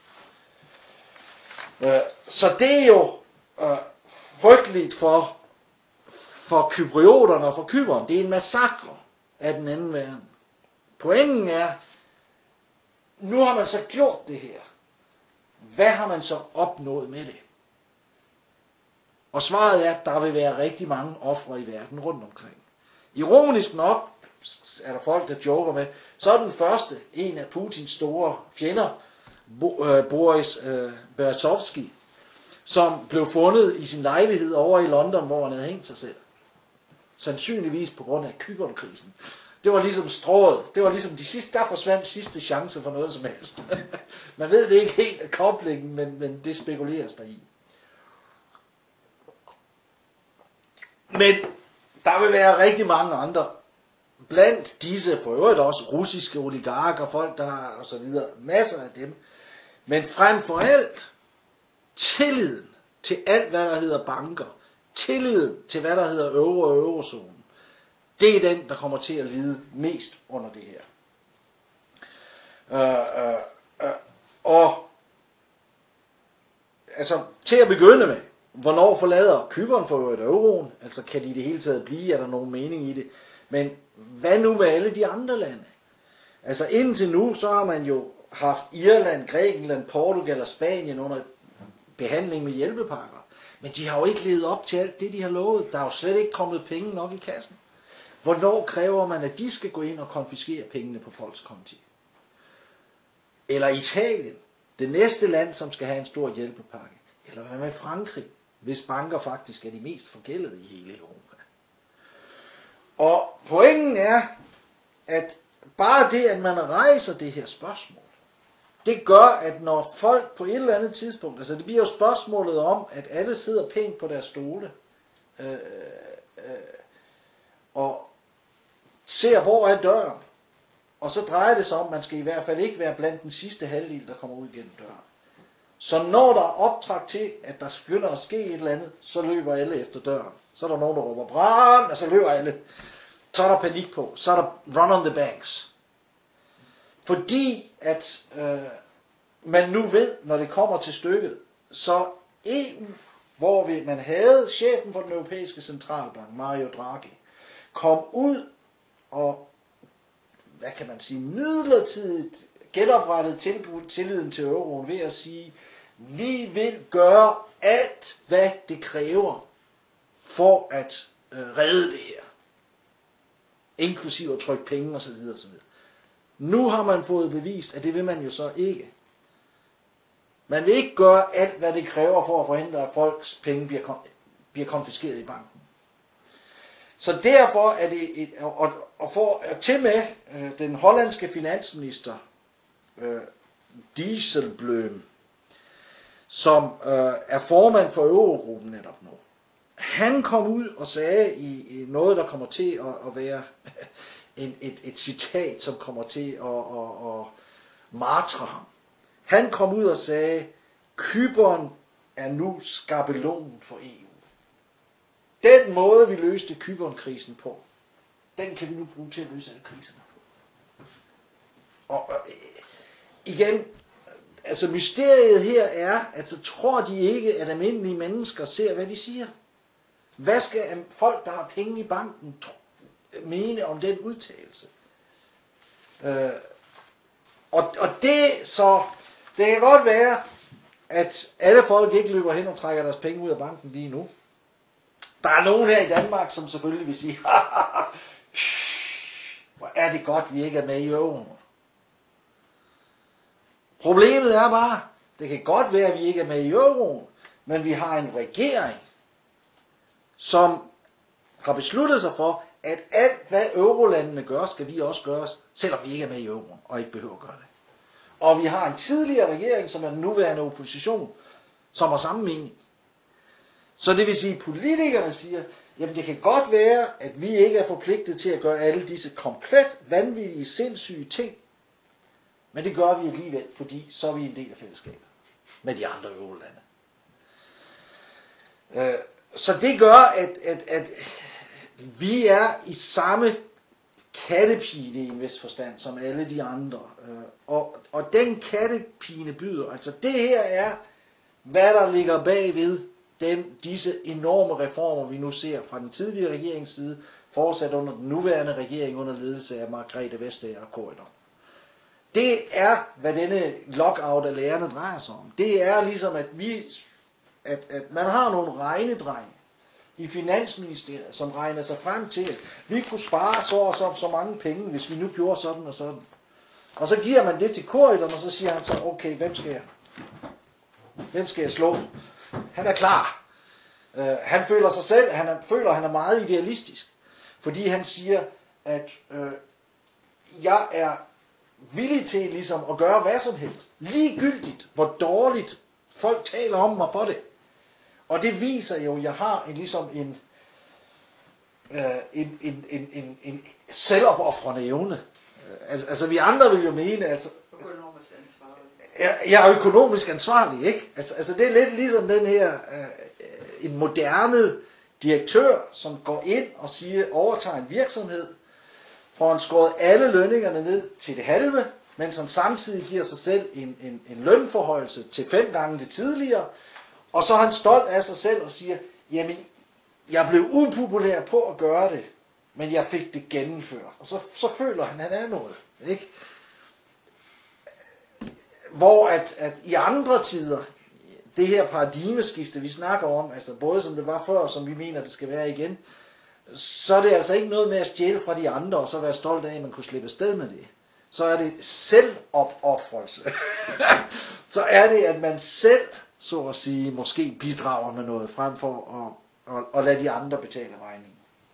Så det er jo frygteligt for, for kyprioterne og for Cypern. Det er en massakre af den anden verden. Pointen er, nu har man så gjort det her. Hvad har man så opnået med det? Og svaret er, at der vil være rigtig mange ofre i verden rundt omkring. Ironisk nok er der folk, der joker med, så er den første, en af Putins store fjender, Boris Berezovsky, som blev fundet i sin lejlighed over i London, hvor han havde hængt sig selv. Sandsynligvis på grund af Cypernkrisen. Det var ligesom strået. Det var ligesom de sidste, der forsvandt sidste chance for noget som helst. Man ved det ikke helt af koblingen, men, men det spekuleres der i. Men der vil være rigtig mange andre. Blandt disse, for øvrigt også russiske oligarker, folk der har og så videre, masser af dem. Men frem for alt, tilliden til alt, hvad der hedder banker, tilliden til, hvad der hedder euro og eurozonen, det er den, der kommer til at lide mest under det her. Øh, øh, øh, og altså til at begynde med, hvornår forlader Cypern for et euroen? Altså kan de i det hele taget blive? Er der nogen mening i det? Men hvad nu med alle de andre lande? Altså indtil nu, så har man jo haft Irland, Grækenland, Portugal og Spanien under behandling med hjælpepakker. Men de har jo ikke levet op til alt det, de har lovet. Der er jo slet ikke kommet penge nok i kassen. Hvornår kræver man, at de skal gå ind og konfiskere pengene på folks konti? Eller Italien. det næste land, som skal have en stor hjælpepakke? Eller hvad med Frankrig, hvis banker faktisk er de mest forgældede i hele Europa? Og pointen er, at bare det, at man rejser det her spørgsmål, det gør, at når folk på et eller andet tidspunkt, altså det bliver jo spørgsmålet om, at alle sidder pænt på deres stole, øh, øh, og ser, hvor er døren, og så drejer det sig om, at man skal i hvert fald ikke være blandt den sidste halvdel, der kommer ud gennem døren. Så når der er optræk til, at der begynder at ske et eller andet, så løber alle efter døren. Så er der nogen, der råber brand, og så løber alle. Så er der panik på. Så er der run on the banks. Fordi at øh, man nu ved, når det kommer til stykket, så E U, hvor vi, man havde chefen for den europæiske centralbank, Mario Draghi, kom ud og, hvad kan man sige, midlertidigt genoprettet tilliden til euroen ved at sige, vi vil gøre alt, hvad det kræver for at øh, redde det her. Inklusive at trykke penge osv. osv. Nu har man fået bevist, at det vil man jo så ikke. Man vil ikke gøre alt, hvad det kræver for at forhindre, at folks penge bliver, bliver konfiskeret i banken. Så derfor er det, et, og, og for til med øh, den hollandske finansminister, øh, Dijsselbloem, som øh, er formand for Eurogruppen netop nu. Han kom ud og sagde i, i noget, der kommer til at, at være en, et, et citat, som kommer til at, at, at martre ham. Han kom ud og sagde, Cypern er nu skabelonen for E U. Den måde, vi løste Cypern-krisen på, den kan vi nu bruge til at løse alle kriserne på. Og, og igen, altså mysteriet her er, at så tror de ikke, at almindelige mennesker ser, hvad de siger. Hvad skal folk, der har penge i banken, mene om den udtalelse? Øh, og, og det så, det kan godt være, at alle folk ikke løber hen og trækker deres penge ud af banken lige nu. Der er nogen her i Danmark, som selvfølgelig vil sige, hvor er det godt, vi ikke er med i euroen. Problemet er bare, det kan godt være, at vi ikke er med i euroen, men vi har en regering, som har besluttet sig for, at alt hvad eurolandene gør, skal vi også gøre, selvom vi ikke er med i euroen, og ikke behøver at gøre det. Og vi har en tidligere regering, som er den nuværende opposition, som har samme mening. Så det vil sige, at politikerne siger, jamen det kan godt være, at vi ikke er forpligtet til at gøre alle disse komplet vanvittige, sindssyge ting, men det gør vi alligevel, fordi så er vi en del af fællesskabet med de andre eurolande. Øh, så det gør, at, at, at vi er i samme kattepine i en vis forstand, som alle de andre. Øh, og, og den kattepine byder, altså det her er, hvad der ligger bagved den, disse enorme reformer, vi nu ser fra den tidligere regerings side, fortsat under den nuværende regering under ledelse af Margrethe Vestager og Corydon. Det er, hvad denne lockout af lærerne drejer sig om. Det er ligesom, at, vi, at, at man har nogle regnedrenge i Finansministeriet, som regner sig frem til, at vi kunne spare så og så, så mange penge, hvis vi nu gjorde sådan og sådan. Og så giver man det til Corydon, og så siger han så, okay, hvem skal jeg, hvem skal jeg slå? Han er klar. Uh, han føler sig selv, han er, føler, han er meget idealistisk, fordi han siger, at uh, jeg er villig til ligesom at gøre hvad som helst, ligegyldigt hvor dårligt folk taler om mig for det. Og det viser jo, at jeg har en ligesom en uh, en, en, en, en, en selvopoffrende evne. Uh, altså, altså vi andre vil jo mene, altså økonomisk ansvarlig. Jeg, jeg er økonomisk ansvarlig, ikke? Altså, altså det er lidt ligesom den her øh, en moderne direktør, som går ind og siger, overtager en virksomhed, får han skåret alle lønningerne ned til det halve, mens han samtidig giver sig selv en, en, en lønforhøjelse til fem gange det tidligere, og så er han stolt af sig selv og siger, jamen, jeg blev upopulær på at gøre det, men jeg fik det gennemført. Og så, så føler han, at han er noget, ikke? Hvor at, at i andre tider, det her paradigmeskifte, vi snakker om, altså både som det var før, og som vi mener, det skal være igen, så er det altså ikke noget med at stjæle fra de andre, og så være stolt af, at man kunne slippe afsted med det. så er det selvopoffrelse. Så er det, at man selv, så at sige, måske bidrager med noget, frem for at, at, at lade de andre betale regningen.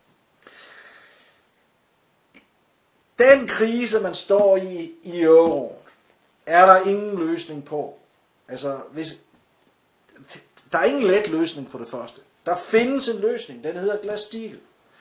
Den krise, man står i i euroen, er der ingen løsning på. Altså, hvis, der er ingen let løsning på det første. Der findes en løsning, den hedder Glass-Steagall.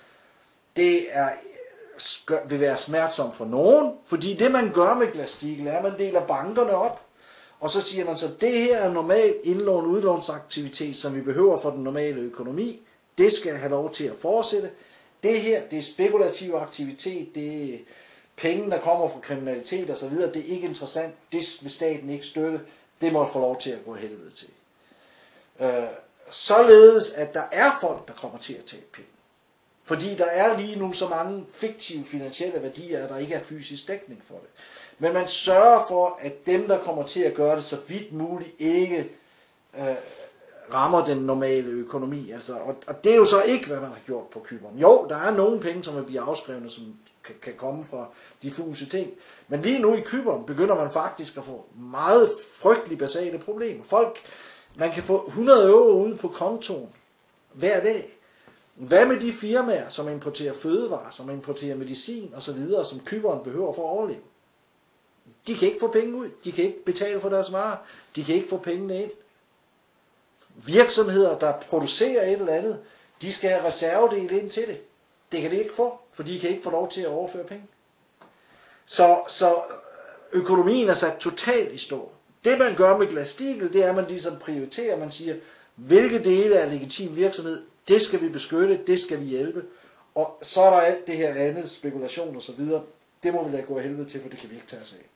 Det er, vil være smertsomt for nogen, fordi det man gør med Glass-Steagall er, at man deler bankerne op, og så siger man så, det her er normal indlån- udlånsaktivitet, som vi behøver for den normale økonomi. Det skal have lov til at fortsætte. Det her, det er spekulativ aktivitet, det er penge, der kommer fra kriminalitet og så videre. Det er ikke interessant. Det vil staten ikke støtte. Det må få lov til at gå helvede til. Øh, således, at der er folk, der kommer til at tage penge. Fordi der er lige nu så mange fiktive finansielle værdier, at der ikke er fysisk dækning for det. Men man sørger for, at dem, der kommer til at gøre det så vidt muligt, ikke øh, rammer den normale økonomi. Altså, og, og det er jo så ikke, hvad man har gjort på Cypern. Jo, der er nogle penge, som bliver afskrevne, som kan, kan komme fra diffuse ting. Men lige nu i Cypern begynder man faktisk at få meget frygteligt basale problemer. Folk, man kan få hundrede euro ude på kontoen hver dag. Hvad med de firmaer, som importerer fødevarer, som importerer medicin osv., som Cypern behøver for at overleve? De kan ikke få penge ud. De kan ikke betale for deres varer. De kan ikke få pengene ind. Virksomheder, der producerer et eller andet, de skal have reservedel ind til det. Det kan de ikke få, for de kan ikke få lov til at overføre penge. Så, så økonomien er sat totalt i stå. Det man gør med Glass-Steagall, det er, at man ligesom prioriterer. Man siger, hvilke dele af legitim virksomhed, det skal vi beskytte, det skal vi hjælpe. Og så er der alt det her andet, spekulation og så videre. Det må vi lade gå af helvede til, for det kan vi ikke tage os af.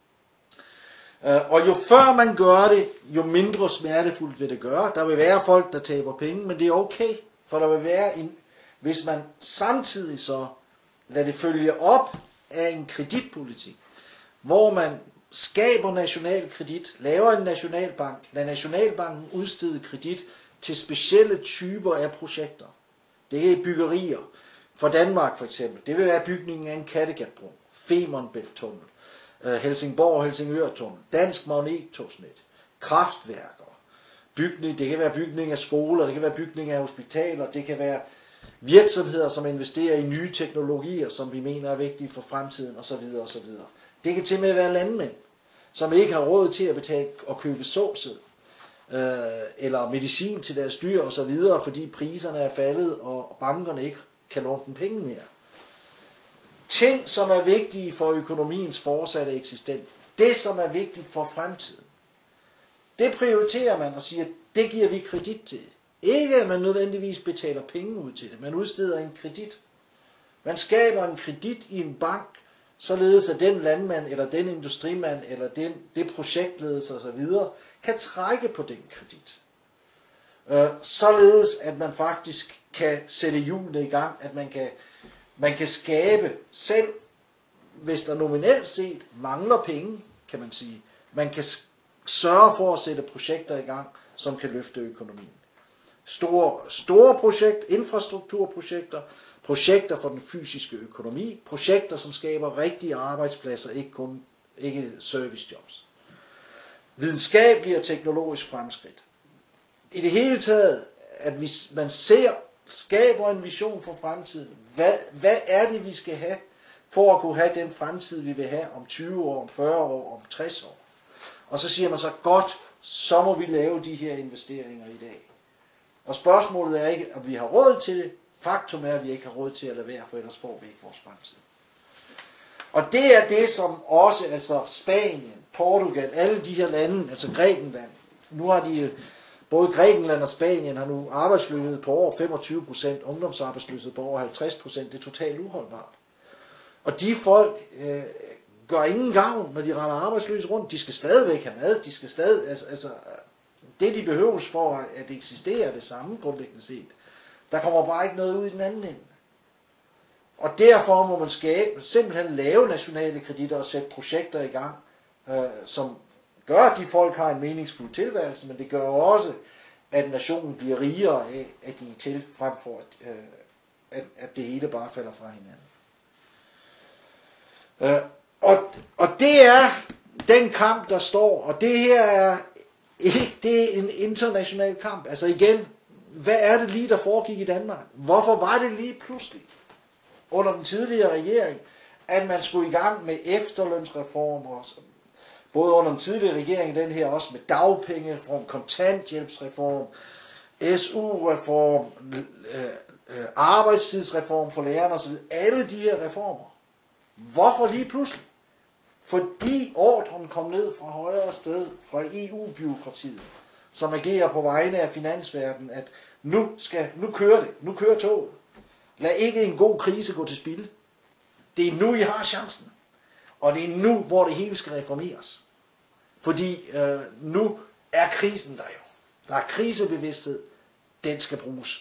Og jo før man gør det, jo mindre smertefuldt vil det gøre. Der vil være folk, der taber penge, men det er okay. For der vil være en, hvis man samtidig så lader det følge op af en kreditpolitik, hvor man skaber national kredit, laver en nationalbank, lader nationalbanken udstede kredit til specielle typer af projekter. Det er byggerier. For Danmark for eksempel, det vil være bygningen af en Kattegatbro, Femern Bælt-tunnel, Helsingborg-Helsingør-tunnel, Dansk Magnettogsnet, kraftværker, bygning, det kan være bygning af skoler, det kan være bygning af hospitaler, det kan være virksomheder, som investerer i nye teknologier, som vi mener er vigtige for fremtiden osv. osv. Det kan til med være landmænd, som ikke har råd til at betale og købe såsæd, øh, eller medicin til deres dyr osv., fordi priserne er faldet, og bankerne ikke kan låne dem penge mere. Ting, som er vigtige for økonomiens fortsatte eksistens. Det, som er vigtigt for fremtiden. Det prioriterer man og siger, det giver vi kredit til. Ikke at man nødvendigvis betaler penge ud til det. Man udsteder en kredit. Man skaber en kredit i en bank, således at den landmand, eller den industrimand, eller den, det projektledelse osv., kan trække på den kredit. Øh, således at man faktisk kan sætte hjulene i gang, at man kan Man kan skabe, selv hvis der nominelt set mangler penge, kan man sige. Man kan sørge for at sætte projekter i gang, som kan løfte økonomien. Store, store projekt, infrastrukturprojekter, projekter for den fysiske økonomi, projekter, som skaber rigtige arbejdspladser, ikke kun ikke servicejobs. Videnskabelig og teknologisk fremskridt. I det hele taget, at hvis man ser skaber en vision for fremtiden. Hvad, hvad er det, vi skal have, for at kunne have den fremtid, vi vil have om tyve år, om fyrre år, om tres år? Og så siger man så, godt, så må vi lave de her investeringer i dag. Og spørgsmålet er ikke, om vi har råd til det. Faktum er, at vi ikke har råd til at lade være, for ellers får vi ikke vores fremtid. Og det er det, som også, altså Spanien, Portugal, alle de her lande, altså Grækenland, nu har de både Grækenland og Spanien har nu arbejdsløshed på over femogtyve procent, ungdomsarbejdsløshed på over halvtreds procent. Det er totalt uholdbart. Og de folk øh, gør ingen gavn, når de render arbejdsløse rundt. De skal stadigvæk have mad. De skal stadig, altså, altså, det de behøves for at eksistere, det samme grundlæggende set. Der kommer bare ikke noget ud i den anden ende. Og derfor må man skabe, simpelthen lave nationale kreditter og sætte projekter i gang, øh, som gør, at de folk har en meningsfuld tilværelse, men det gør også, at nationen bliver rigere af, at de er til, frem for at, øh, at, at det hele bare falder fra hinanden. Øh, og, og Og det er den kamp, der står, og det her er ikke det er en international kamp. Altså igen, hvad er det lige, der foregik i Danmark? Hvorfor var det lige pludselig under den tidligere regering, at man skulle i gang med efterlønsreformer, både under den tidligere regering, den her også med dagpengereform, kontanthjælpsreform, S U-reform, arbejdstidsreform for lærerne osv. Alle de her reformer. Hvorfor lige pludselig? Fordi ordren kom ned fra højere sted, fra E U-bureaukratiet, som agerer på vegne af finansverdenen, at nu, skal, nu kører det, nu kører toget. Lad ikke en god krise gå til spilde. Det er nu, I har chancen. Og det er nu, hvor det hele skal reformeres. Fordi øh, nu er krisen der jo. Der er krisebevidsthed. Den skal bruges.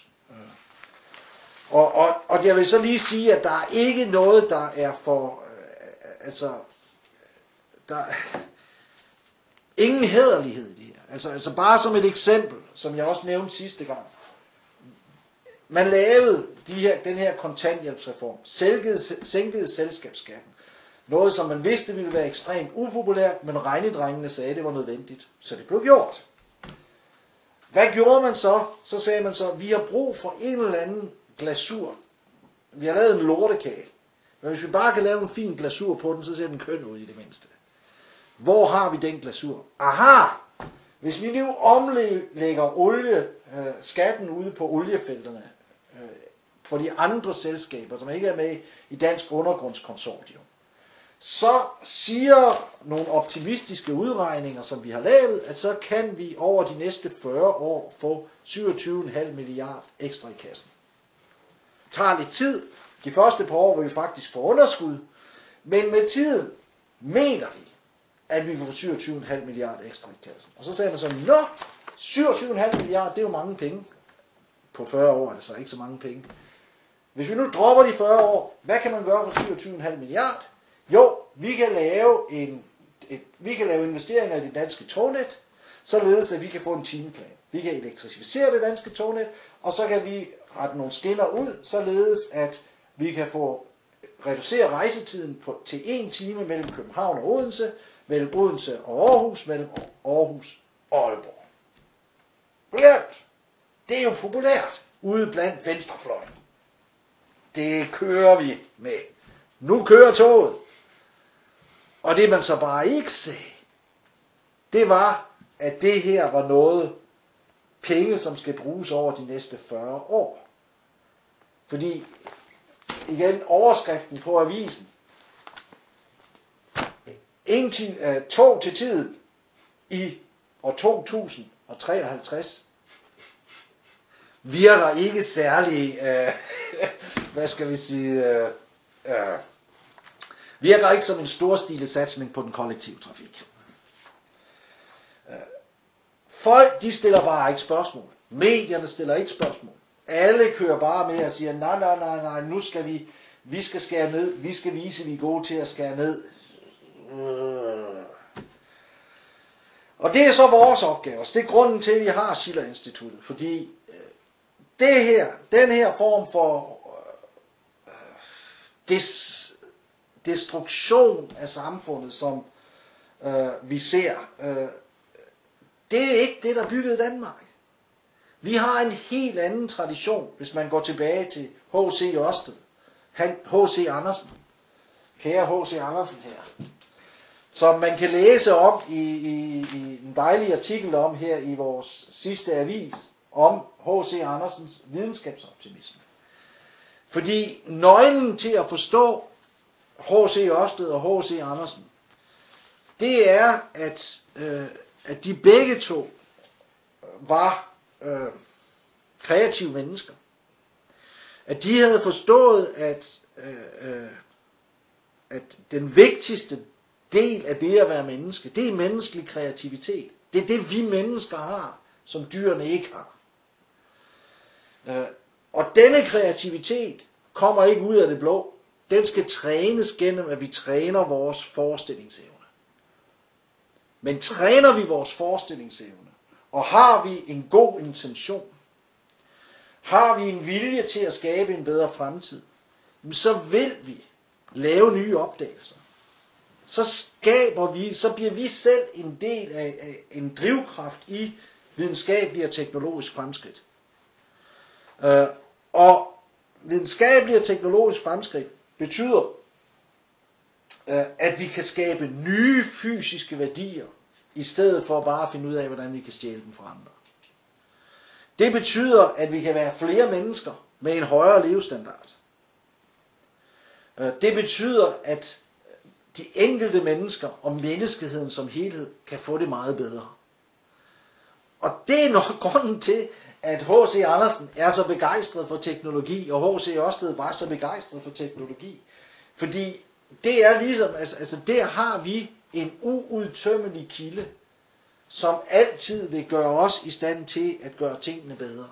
Og, og, og jeg vil så lige sige, at der er ikke noget, der er for... Øh, altså... Der er ingen hæderlighed i det her. Altså, altså bare som et eksempel, som jeg også nævnte sidste gang. Man lavede de her, den her kontanthjælpsreform, sænkede, sænkede selskabsskatten. Noget, som man vidste ville være ekstremt upopulært, men regnedrengene sagde, at det var nødvendigt. Så det blev gjort. Hvad gjorde man så? Så sagde man så, at vi har brug for en eller anden glasur. Vi har lavet en lortekage. Men hvis vi bare kan lave en fin glasur på den, så ser den køn ud i det mindste. Hvor har vi den glasur? Aha! Hvis vi nu omlægger olie, øh, skatten ude på oliefelterne øh, for de andre selskaber, som ikke er med i Dansk Undergrundskonsortium, så siger nogle optimistiske udregninger, som vi har lavet, at så kan vi over de næste fyrre år få syvogtyve komma fem milliarder ekstra i kassen. Det tager lidt tid. De første par år vil vi faktisk få underskud, men med tiden mener vi, at vi får syvogtyve komma fem milliarder ekstra i kassen. Og så sagde man så, nå, syvogtyve komma fem milliarder, det er jo mange penge. På fyrre år er det så ikke så mange penge. Hvis vi nu dropper de fyrre år, hvad kan man gøre for syvogtyve komma fem milliarder? Jo, vi kan lave en, et, vi kan lave investeringer i det danske tognet, således at vi kan få en timeplan. Vi kan elektrificere det danske tognet, og så kan vi rette nogle skinner ud, således at vi kan få reducere rejsetiden på, til en time mellem København og Odense, mellem Odense og Aarhus, mellem Aarhus og Aalborg. Populært. Det er jo populært ude blandt venstrefløjen. Det kører vi med. Nu kører toget. Og det man så bare ikke sagde, det var, at det her var noget penge, som skal bruges over de næste fyrre år. Fordi, igen, overskriften på avisen, en til, uh, tog til tiden i år to tusind og treoghalvtreds virker ikke særlig, uh, hvad skal vi sige, uh, uh, virker ikke som en storstilet satsning på den kollektive trafik. Uh, folk, de stiller bare ikke spørgsmål. Medierne stiller ikke spørgsmål. Alle kører bare med og siger, nej, nej, nej, nej, nu skal vi, vi skal skære ned, vi skal vise, at vi er gode til at skære ned. Og det er så vores opgave. Det er grunden til, at vi har Schiller-instituttet. Fordi det her, den her form for des, destruktion af samfundet, som øh, vi ser, øh, det er ikke det, der byggede Danmark. Vi har en helt anden tradition, hvis man går tilbage til H C Ørsted. H C Andersen. Kære H C Andersen her. Som man kan læse om i, i, i en dejlig artikel om her i vores sidste avis, om H C Andersens videnskabsoptimisme. Fordi nøglen til at forstå H C Ørsted og H C Andersen, det er, at, øh, at de begge to var øh, kreative mennesker. At de havde forstået, at, øh, øh, at den vigtigste del af det at være menneske, det er menneskelig kreativitet. Det er det, vi mennesker har, som dyrene ikke har. Øh, og denne kreativitet kommer ikke ud af det blå. Den skal trænes gennem, at vi træner vores forestillingsevne. Men træner vi vores forestillingsevne, og har vi en god intention, har vi en vilje til at skabe en bedre fremtid, så vil vi lave nye opdagelser. så skaber vi, så bliver vi selv en del af, af en drivkraft i videnskabelig og teknologisk fremskridt. Øh, og videnskabelig og teknologisk fremskridt betyder, øh, at vi kan skabe nye fysiske værdier, i stedet for bare at finde ud af, hvordan vi kan stjæle dem fra andre. Det betyder, at vi kan være flere mennesker med en højere levestandard. Det betyder, at de enkelte mennesker og menneskeheden som helhed kan få det meget bedre. Og det er nok grunden til, at H C Andersen er så begejstret for teknologi, og H C Ørsted var så begejstret for teknologi. Fordi det er ligesom, altså, altså der har vi en uudtømmelig kilde, som altid vil gøre os i stand til at gøre tingene bedre.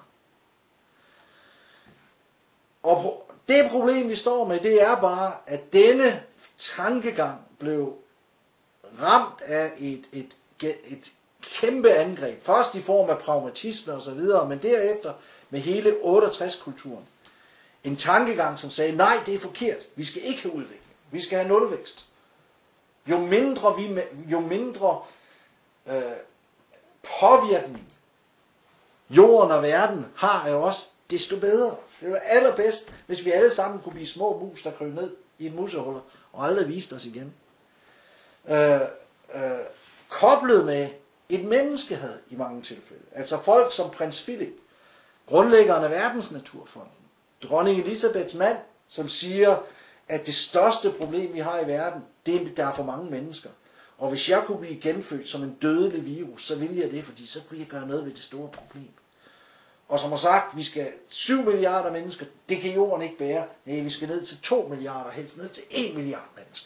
Og det problem, vi står med, det er bare, at denne tankegang blev ramt af et, et, et kæmpe angreb. Først i form af pragmatisme og så videre, men derefter med hele otteogtres-kulturen. En tankegang, som sagde, nej, det er forkert. Vi skal ikke have udvikling. Vi skal have nulvækst. Jo mindre, vi, jo mindre øh, påvirkning jorden og verden har af os, desto bedre. Det var allerbedst, hvis vi alle sammen kunne blive små mus, der kryb ned i en musehuller, og aldrig viste os igen. Øh, øh, koblet med et menneskehad i mange tilfælde. Altså folk som prins Philip, grundlæggeren af Verdensnaturfonden, dronning Elisabeths mand, som siger, at det største problem, vi har i verden, det er, at der er for mange mennesker. Og hvis jeg kunne blive genfødt som en dødelig virus, så ville jeg det, fordi så kunne jeg gøre noget ved det store problem. Og som har sagt, vi skal syv milliarder mennesker, det kan jorden ikke bære. Nej, vi skal ned til to milliarder, helst ned til en milliard mennesker.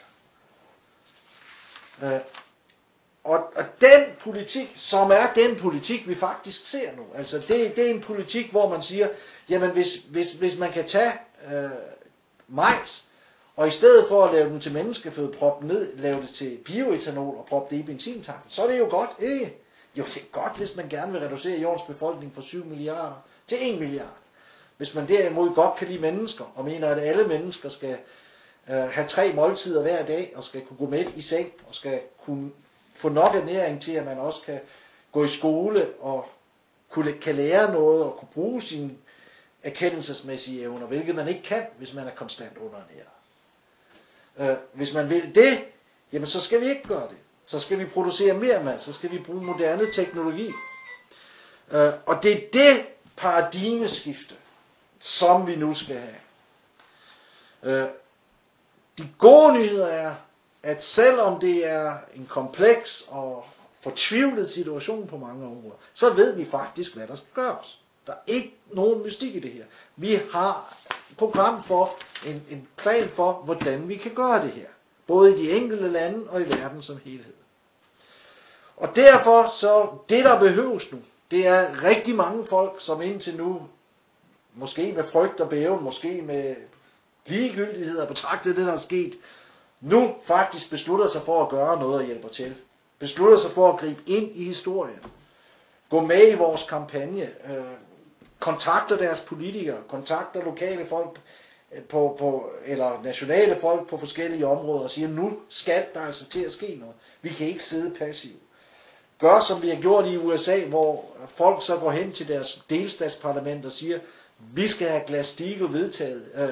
Øh, og, og den politik, som er den politik, vi faktisk ser nu, altså det, det er en politik, hvor man siger, jamen hvis, hvis, hvis man kan tage øh, majs, og i stedet for at lave den til menneskeføde, proppe ned, lave det til bioetanol og proppe det i benzintanken, så er det jo godt, ikke? Jo, det er godt, hvis man gerne vil reducere jordens befolkning fra syv milliarder til en milliard. Hvis man derimod godt kan lide mennesker, og mener, at alle mennesker skal øh, have tre måltider hver dag, og skal kunne gå med i seng, og skal kunne få nok ernæring til, at man også kan gå i skole, og kunne, kan lære noget, og kunne bruge sine erkendelsesmæssige evner, hvilket man ikke kan, hvis man er konstant underernæret. Øh, hvis man vil det, jamen så skal vi ikke gøre det. Så skal vi producere mere mad, så skal vi bruge moderne teknologi. Øh, og det er det paradigmeskifte, som vi nu skal have. Øh, de gode nyheder er, at selvom det er en kompleks og fortvivlet situation på mange områder, så ved vi faktisk, hvad der skal gøres. Der er ikke nogen mystik i det her. Vi har et program for, en, en plan for, hvordan vi kan gøre det her. Både i de enkelte lande og i verden som helhed. Og derfor så, det der behøves nu, det er rigtig mange folk, som indtil nu, måske med frygt og bæven, måske med ligegyldighed og betragtet det, der er sket, nu faktisk beslutter sig for at gøre noget og hjælper til. Beslutter sig for at gribe ind i historien. Gå med i vores kampagne. Øh, kontakter deres politikere. Kontakter lokale folk på, på, eller nationale folk på forskellige områder og siger, nu skal der altså til at ske noget. Vi kan ikke sidde passivt. Gør som vi har gjort i U S A, hvor folk så går hen til deres delstatsparlament og siger, vi skal have Glass-Steagall vedtaget. Øh,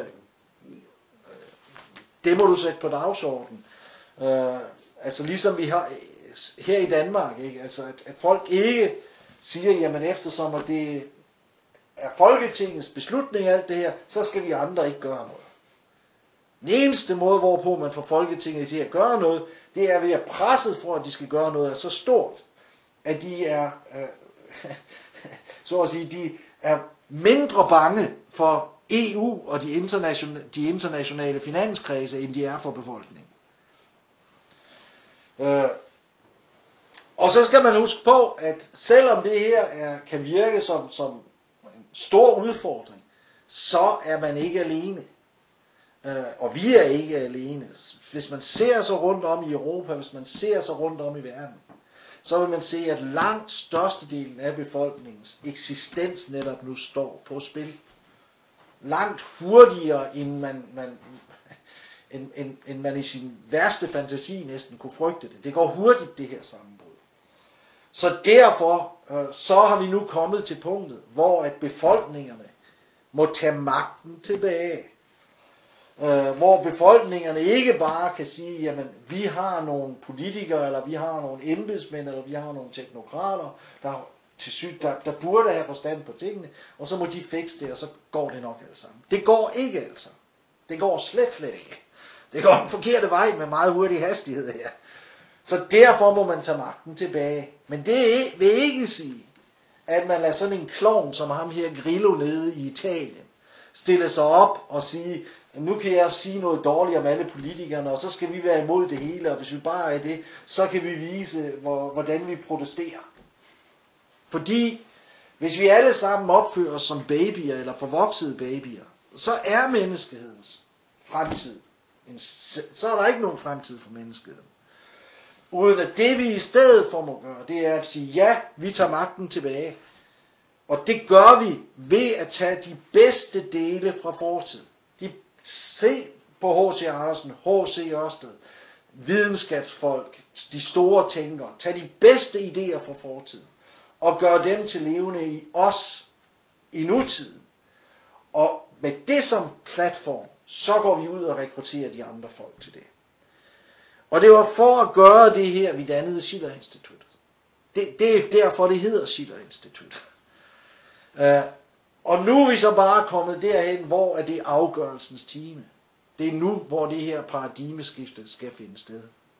det må du sætte på dagsordenen. Øh, altså ligesom vi har her i Danmark, ikke? Altså at, at folk ikke siger, jamen eftersom at det er Folketingets beslutning alt det her, så skal vi andre ikke gøre noget. Den eneste måde, hvorpå man får Folketinget til at gøre noget, det er ved at presset for, at de skal gøre noget, er så stort, at de er, øh, så at sige, de er mindre bange for E U og de internationale, de internationale finanskredse, end de er for befolkningen. Øh, og så skal man huske på, at selvom det her er, kan virke som, som en stor udfordring, så er man ikke alene. Øh, og vi er ikke alene. Hvis man ser sig rundt om i Europa, hvis man ser sig rundt om i verden, så vil man se, at langt størstedelen af befolkningens eksistens netop nu står på spil. Langt hurtigere, end man, man, end, end, end man i sin værste fantasi næsten kunne frygte det. Det går hurtigt, det her sammenbrud. Så derfor, øh, så har vi nu kommet til punktet, hvor at befolkningerne må tage magten tilbage. Øh, hvor befolkningerne ikke bare kan sige, jamen vi har nogle politikere, eller vi har nogle embedsmænd, eller vi har nogle teknokrater, der, til syg, der, der burde have forstand på tingene, og så må de fikse det, og så går det nok alt sammen. Det går ikke altså. Det går slet, slet ikke. Det går den forkerte vej med meget hurtig hastighed her. Så derfor må man tage magten tilbage. Men det vil ikke sige, at man lader sådan en klovn som ham her Grillo nede i Italien stille sig op og sige, nu kan jeg sige noget dårligt om alle politikerne, og så skal vi være imod det hele, og hvis vi bare er det, så kan vi vise, hvor, hvordan vi protesterer. Fordi hvis vi alle sammen opfører os som babyer, eller forvoksede babyer, så er menneskehedens fremtid, så er der ikke nogen fremtid for menneskeheden. Uden at det vi i stedet for må gøre, det er at sige, ja, vi tager magten tilbage. Og det gør vi ved at tage de bedste dele fra fortiden. De, se på H C Andersen, H C Ørsted, videnskabsfolk, de store tænkere. Tag de bedste idéer fra fortiden og gør dem til levende i os i nutiden. Og med det som platform, så går vi ud og rekrutterer de andre folk til det. Og det var for at gøre det her, vi dannede Schiller-instituttet. Det, det er derfor, det hedder Schiller-instituttet. Uh, og nu er vi så bare kommet derhen, hvor er det afgørelsens time. Det er nu, hvor det her paradigmeskifte skal finde sted.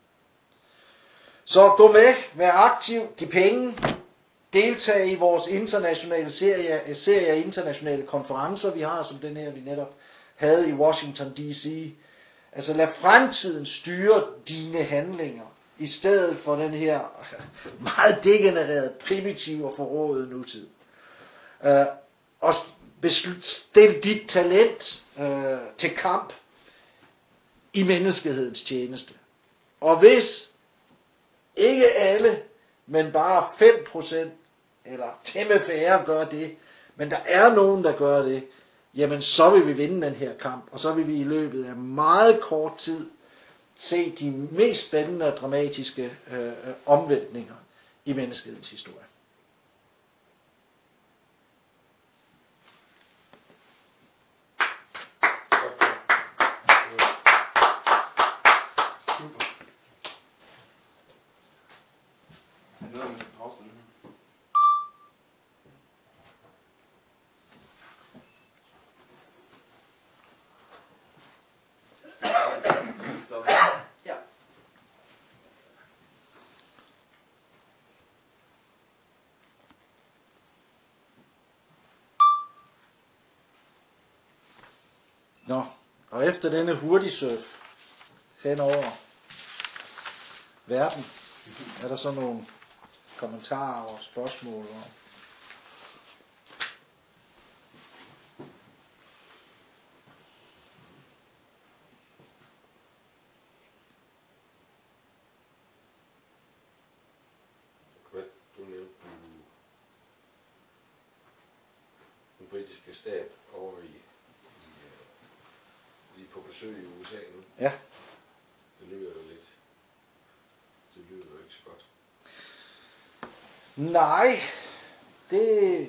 Så gå med, vær aktiv, giv penge, deltag i vores internationale serie, serie af internationale konferencer, vi har, som den her, vi netop havde i Washington D C. Altså lad fremtiden styre dine handlinger, i stedet for den her meget degenererede, primitive og forrådede nutid. Uh, og stil dit talent uh, til kamp i menneskehedens tjeneste. Og hvis ikke alle, men bare fem procent eller temmelig færre gør det, men der er nogen, der gør det, jamen så vil vi vinde den her kamp, og så vil vi i løbet af meget kort tid se de mest spændende og dramatiske øh, omvæltninger i menneskehedens historie. Nå, og efter denne hurtigsurf hen over verden, er der så nogle kommentarer og spørgsmål? Og du nævnte den britiske stat over i de er på besøg i U S A nu. Ja. Det lyder jo lidt. Det lyder jo ikke så godt. Nej. Det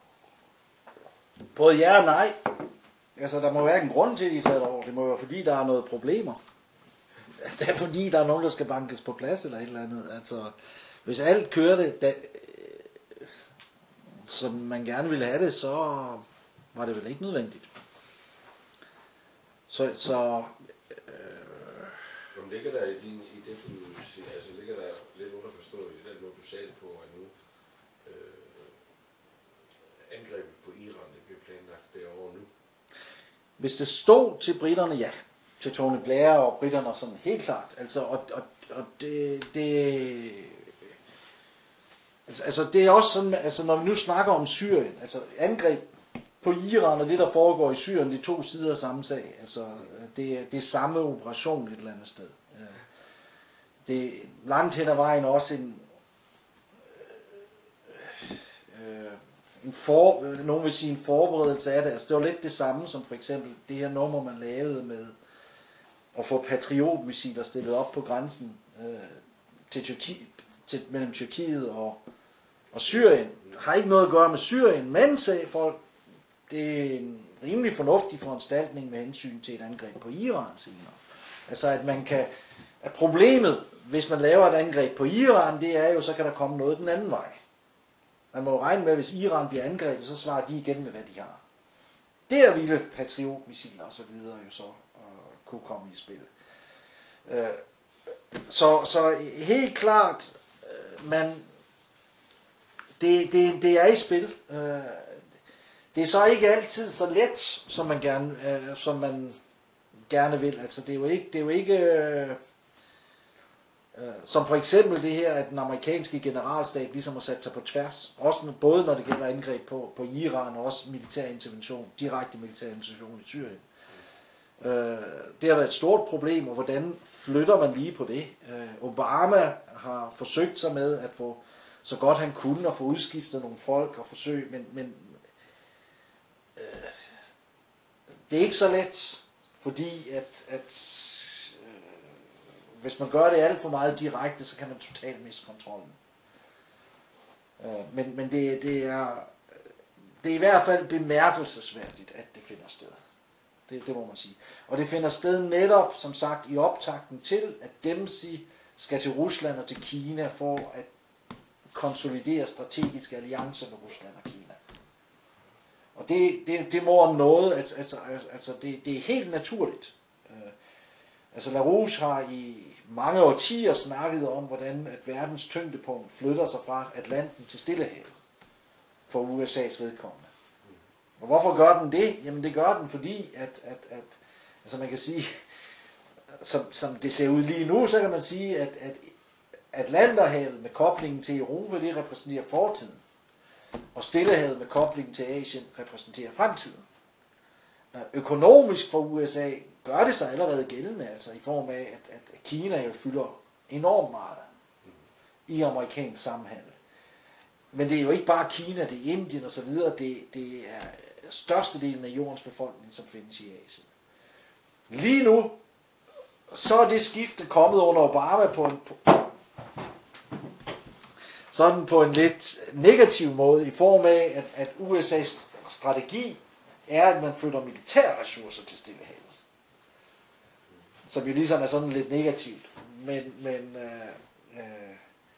både ja og nej. Altså der må være en grund til at de tager over. Det må være fordi der er noget problemer. Det er fordi der er nogen der skal bankes på plads eller et eller andet. Altså hvis alt kørte da, som man gerne ville have det, så var det vel ikke nødvendigt. Så, så øh... Jamen ligger der i, din, i det, du siger, altså ligger der lidt underforstået i den måde, du sagde på, at nu øh, angrebet på Iran, det bliver planlagt derovre nu? Hvis det stod til britterne, ja. Til Tony Blair og britterne sådan helt klart. Altså, og, og, og det, det altså, altså det er også sådan, altså når vi nu snakker om Syrien, altså angreb på Iran og det der foregår i Syrien, det er to sider af samme sag. Altså det er det er samme operation et eller andet sted. Det er langt hen ad vejen også en øh, en for, nogen vil sige en forberedelse af det. Altså det var lidt det samme som for eksempel det her nummer man lavede med at få patriotmissiler stillet op på grænsen øh, til Tyrki, til, mellem Tyrkiet og, og Syrien. Har ikke noget at gøre med Syrien, men sagde folk, det er en rimelig fornuftig foranstaltning med hensyn til et angreb på Iran senere. Altså at man kan, at problemet, hvis man laver et angreb på Iran, det er jo, så kan der komme noget den anden vej. Man må jo regne med, at hvis Iran bliver angrebet, så svarer de igen med, hvad de har. Der ville patriotmissiler og så videre jo så øh, kunne komme i spil. Øh, så, så helt klart, øh, man, det, det, det er i spil. Øh, det er så ikke altid så let, som man gerne, øh, som man gerne vil. Altså det er jo ikke, det er jo ikke øh, øh, som for eksempel det her, at den amerikanske generalstab ligesom har sat sig på tværs, også både når det gælder angreb på, på Iran og også militær intervention, direkte militær intervention i Syrien. Øh, det har været et stort problem, og hvordan flytter man lige på det? Øh, Obama har forsøgt sig med at få så godt han kunne at få udskiftet nogle folk og forsøge, men, men øh, det er ikke så let, fordi at, at øh, hvis man gør det alt for meget direkte, så kan man totalt miste kontrollen. Øh, men men det, det er det er i hvert fald bemærkelsesværdigt, at det finder sted. Det, det må man sige. Og det finder sted netop, som sagt, i optakten til, at Dempsey skal til Rusland og til Kina for at konsolidere strategiske alliancer med Rusland og Kina. Og det, det, det må om noget, altså, altså, altså det, det er helt naturligt. Uh, altså LaRouche har i mange årtier snakket om, hvordan at verdens tyngdepunkt flytter sig fra Atlanten til Stillehavet for U S A's vedkommende. Og hvorfor gør den det? Jamen det gør den, fordi at, at, at altså man kan sige, som, som det ser ud lige nu, så kan man sige, at, at Atlanterhavet med koblingen til Europa, det repræsenterer fortiden. Og Stillehavet med koblingen til Asien repræsenterer fremtiden. Økonomisk for U S A gør det sig allerede gældende, altså i form af, at, at Kina jo fylder enormt meget i amerikansk samhandel. Men det er jo ikke bare Kina, det er Indien og så videre, det, det er størstedelen af jordens befolkning, som findes i Asien. Lige nu, så er det skifte kommet under Obama på en, på, sådan på en lidt negativ måde, i form af, at, at U S A's strategi er, at man flytter militære ressourcer til Stillehavet. Som jo ligesom er sådan lidt negativt. Men, men, øh, øh,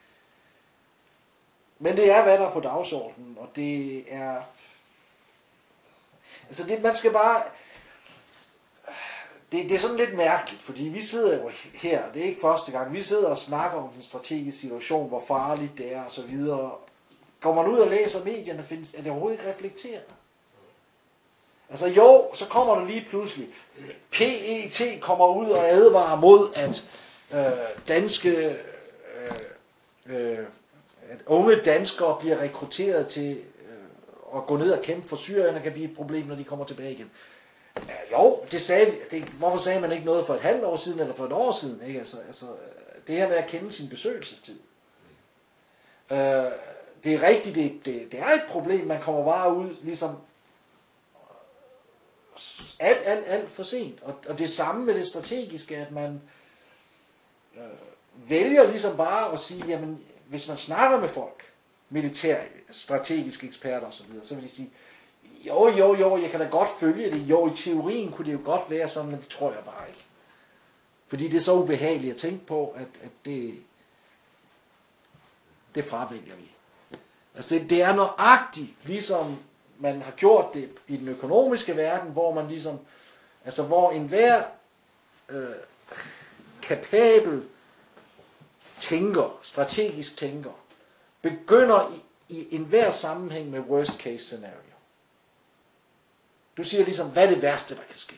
men det er, hvad der er på dagsordenen, og det er... Altså, det, man skal bare... Det, det er sådan lidt mærkeligt, fordi vi sidder jo her, det er ikke første gang, vi sidder og snakker om den strategiske situation, hvor farligt det er og så videre. Går man ud og læser medierne, findes, er det overhovedet ikke reflekteret? Altså jo, så kommer der lige pludselig, P E T kommer ud og advarer mod, at øh, danske, øh, øh, at unge danskere bliver rekrutteret til øh, at gå ned og kæmpe for Syrien, og kan blive et problem, når de kommer tilbage igen. Ja, jo, det sagde, det, hvorfor sagde man ikke noget for et halvt år siden, eller for et år siden, ikke? Altså, altså, det her med at kende sin besøgelsestid. Øh, det er rigtigt, det, det, det er et problem, man kommer bare ud, ligesom, alt, alt, alt for sent. Og, og det samme med det strategiske, at man øh, vælger ligesom bare at sige, jamen, hvis man snakker med folk, militære, strategiske eksperter osv., så, så vil de sige, jo, jo, jo, jeg kan da godt følge det. Jo, i teorien kunne det jo godt være sådan, men det tror jeg bare ikke. Fordi det er så ubehageligt at tænke på, at, at det, det fravælger vi. Altså det, det er nøjagtigt, ligesom man har gjort det i den økonomiske verden, hvor man ligesom, altså hvor enhver øh, kapabel tænker, strategisk tænker, begynder i, i enhver sammenhæng med worst case scenario. Du siger ligesom, hvad er det værste, der kan ske?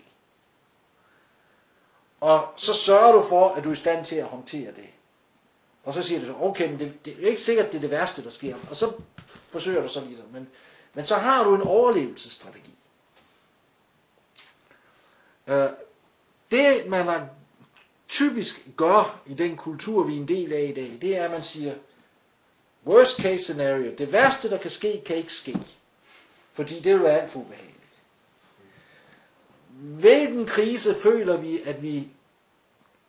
Og så sørger du for, at du er i stand til at håndtere det. Og så siger du så, okay, men det, det er ikke sikkert, det er det værste, der sker. Og så forsøger du så videre. Men, men så har du en overlevelsesstrategi. Øh, det, man har typisk gør i den kultur, vi er en del af i dag, det er, at man siger, worst case scenario, det værste, der kan ske, kan ikke ske. Fordi det vil være alt for ubehageligt. Hvilken krise føler vi, at vi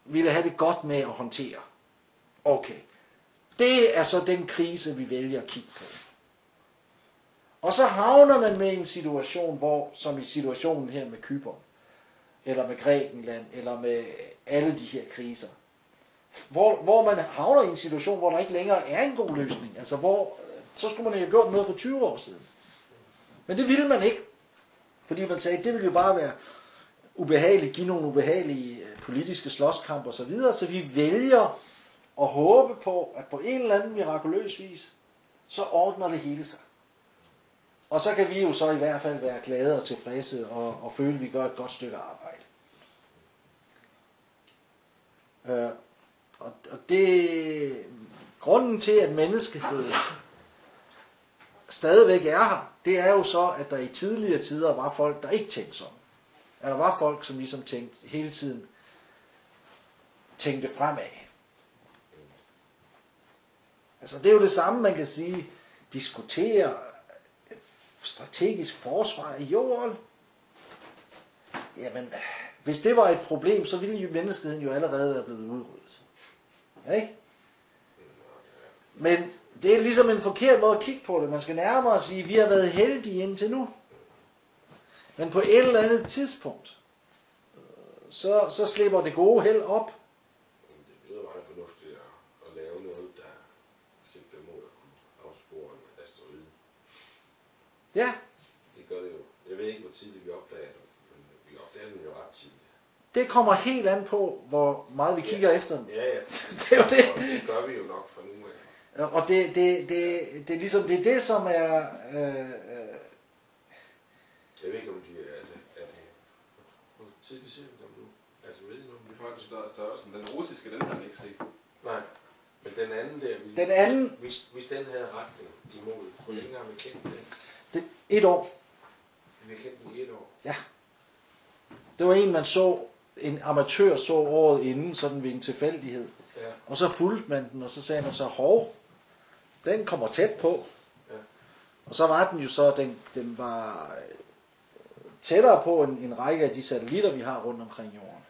ville have det godt med at håndtere. Okay. Det er så den krise, vi vælger at kigge på. Og så havner man med en situation, hvor, som i situationen her med Cypern, eller med Grækenland, eller med alle de her kriser, hvor, hvor man havner i en situation, hvor der ikke længere er en god løsning. Altså hvor, så skulle man have gjort noget for tyve år siden. Men det ville man ikke. Fordi man sagde, det ville jo bare være ubehageligt, give nogle ubehagelige politiske slåskamp og så videre, så vi vælger at håbe på, at på en eller anden mirakuløs vis, så ordner det hele sig. Og så kan vi jo så i hvert fald være glade og tilfredse og, og føle, at vi gør et godt stykke arbejde. Øh, og, og det grunden til, at menneskeheden stadigvæk er her, det er jo så, at der i tidligere tider var folk, der ikke tænkte sådan. At der var folk, som ligesom tænkte hele tiden tænkte fremad. Altså det er jo det samme, man kan sige, diskutere strategisk forsvar i jorden. Jamen, hvis det var et problem, så ville jo menneskeheden jo allerede være blevet udryddet. Ja, ikke? Men det er ligesom en forkert måde at kigge på det. Man skal nærmere sige, at vi har været heldige indtil nu. Men på et eller andet tidspunkt, så, så slipper det gode held op. Det lyder meget fornuftigt at, at lave noget, der sigter mod at kunne afspore en asteroide. Ja. Det gør det jo. Jeg ved ikke, hvor tidligt vi opdager det, men vi opdager den jo ret tidligt. Det kommer helt an på, hvor meget vi kigger ja. efter den. Ja, ja. Det er jo det. Og det gør vi jo nok fra nu af. Og det, det, det, det er ligesom det, er det som er... Øh, øh, jeg ved ikke, om de er det. Er det hvor tidligt ser vi dem nu? Altså, ved I nu? Det er faktisk størrelsen. Den russiske, den har man ikke set. Nej. Men den anden der, vi, den anden, hvis, hvis den havde retning imod, hvor længe har vi kendt den? Det, et år. Vi har kendt den i et år. Ja. Det var en, man så, en amatør så året inden, sådan ved en tilfældighed. Ja. Og så fulgte man den, og så sagde man så, hov, den kommer tæt på. Ja. Og så var den jo så, den, den var tættere på en, en række af de satellitter, vi har rundt omkring jorden.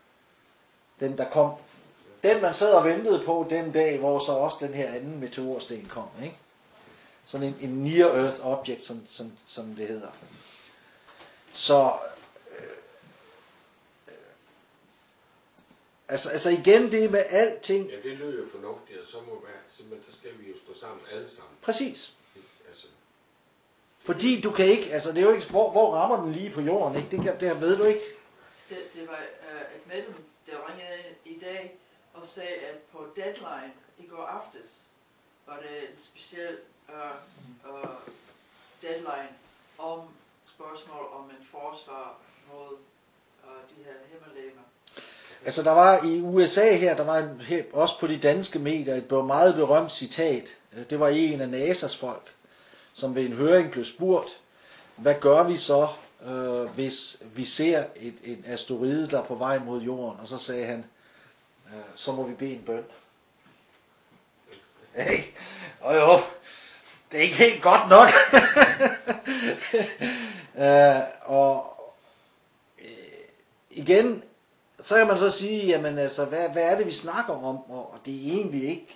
Den der kom, den man sad og ventede på den dag, hvor så også den her anden meteorsten kom, ikke? Sådan en, en near earth object, som, som, som det hedder. Så øh, øh, altså, altså igen det med alting. Ja, det lyder jo fornuftigt, og så må være, simpelthen, så skal vi jo stå sammen alle sammen. Præcis. Altså. Fordi du kan ikke, altså det er jo ikke, hvor, hvor rammer den lige på jorden, ikke? Det, kan, det ved du ikke. Det, det var uh, et medlem, der ringede ind i dag og sagde, at på deadline i går aftes var det en speciel uh, uh, deadline om spørgsmål om en forsvar mod uh, de her himmellegemer. Altså der var i U S A her, der var en, her, også på de danske medier, et meget berømt citat. Det var en af NASA's folk, som ved en høring blev spurgt, hvad gør vi så, øh, hvis vi ser et, et asteroide, der er på vej mod jorden? Og så sagde han, øh, så må vi bede en bøn. Hey. Og jo, det er ikke helt godt nok. øh, og øh, igen, så kan man så sige, jamen altså, hvad, hvad er det, vi snakker om? Og det er egentlig ikke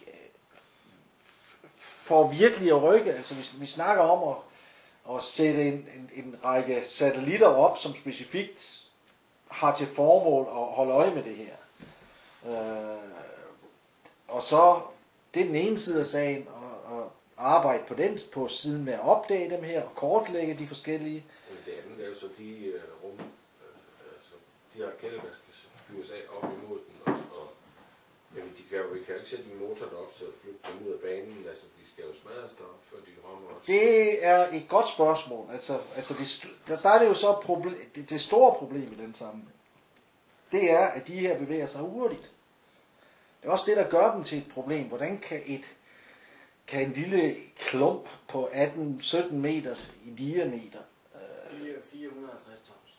for virkelig at rykke. Altså, vi, vi snakker om at, at sætte en, en, en række satellitter op, som specifikt har til formål at holde øje med det her. Øh, og så, det er den ene side af sagen, og, og arbejde på den, på siden med at opdage dem her, og kortlægge de forskellige. Men det andet er jo så de uh, rum, uh, altså de raketter, der skal fyres af op imod den, og, og jamen, de kan jo, vi kan jo ikke sætte en motor derop, så flytte dem ud af banen, altså de skal jo smadres derop, før de rammer os. Det er et godt spørgsmål. Altså, altså det, der, der er det jo så problem, det, det store problem i den sammenhæng. Det er, at de her bevæger sig hurtigt. Det er også det, der gør dem til et problem. Hvordan kan et kan en lille klump på atten til sytten meters i diameter øh, fire hundrede og halvtreds tons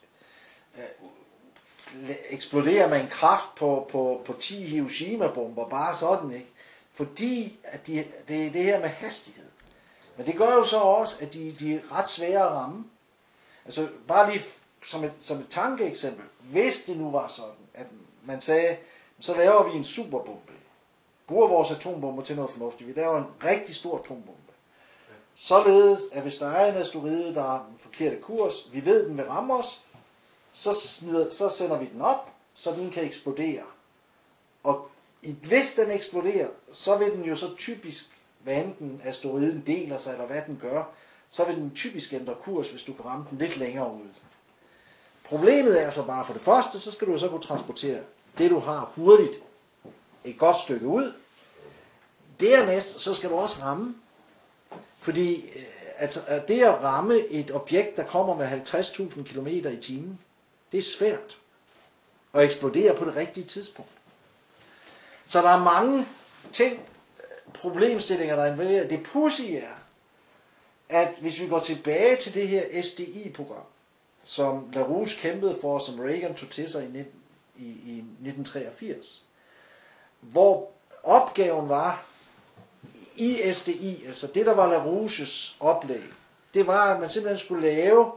øh, eksplodere med en kraft på, på, på ti Hiroshima-bomber, bare sådan, ikke? Fordi at de, det er det her med hastighed. Men det gør jo så også, at de, de er ret svære at ramme. Altså bare lige som et, som et tankeeksempel. Hvis det nu var sådan, at man sagde, så laver vi en superbombe. Bruger vores atombomber til noget fornuftigt. Vi laver en rigtig stor atombombe. Således, at hvis der er en asteroide, der har den forkerte kurs, vi ved, den vil ramme os, så, smider, så sender vi den op, så den kan eksplodere. Og hvis den eksploderer, så vil den jo så typisk, hvad enten asteroiden deler sig, eller hvad den gør, så vil den typisk ændre kurs, hvis du kan ramme den lidt længere ud. Problemet er så bare, for det første, så skal du så kunne transportere det, du har hurtigt et godt stykke ud. Dernæst, så skal du også ramme. Fordi altså, det at ramme et objekt, der kommer med halvtreds tusind kilometer i timen, det er svært at eksplodere på det rigtige tidspunkt. Så der er mange ting, problemstillinger, der er involveret. Det pudsige er, at hvis vi går tilbage til det her S D I-program, som LaRouche kæmpede for, som Reagan tog til sig i, nitten, i, i nitten treogfirs, hvor opgaven var i S D I, altså det der var LaRouches oplæg, det var, at man simpelthen skulle lave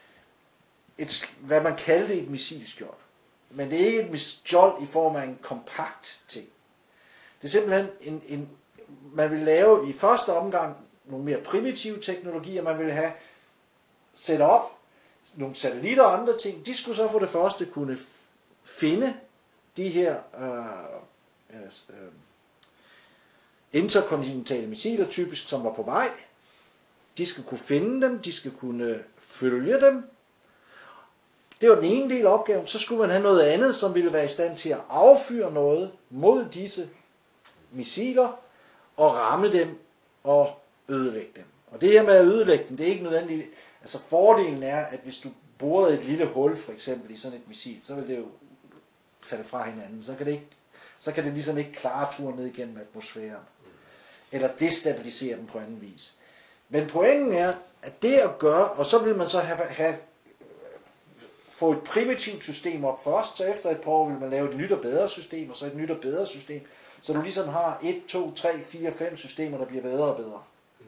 et, hvad man kaldte et missilskjold. Men det er ikke et skjold i form af en kompakt ting. Det er simpelthen en, en man vil lave i første omgang nogle mere primitive teknologier, man vil have sætte op nogle satellitter og andre ting. De skulle så for det første kunne finde de her øh, øh, interkontinentale missiler, typisk, som var på vej. De skal kunne finde dem, de skal kunne følge dem. Det var den ene del af opgaven. Så skulle man have noget andet, som ville være i stand til at affyre noget mod disse missiler, og ramme dem og ødelægge dem. Og det her med at ødelægge dem, det er ikke nødvendigt. Altså fordelen er, at hvis du borede et lille hul, for eksempel i sådan et missil, så vil det jo falde fra hinanden. Så kan det ikke, så kan det ligesom ikke klare turen ned igennem atmosfæren. Eller destabilisere dem på anden vis. Men pointen er, at det at gøre, og så vil man så have, have få et primitivt system op først, så efter et par år vil man lave et nyt og bedre system, og så et nyt og bedre system, så du ligesom har et, to, tre, fire, fem systemer, der bliver bedre og bedre.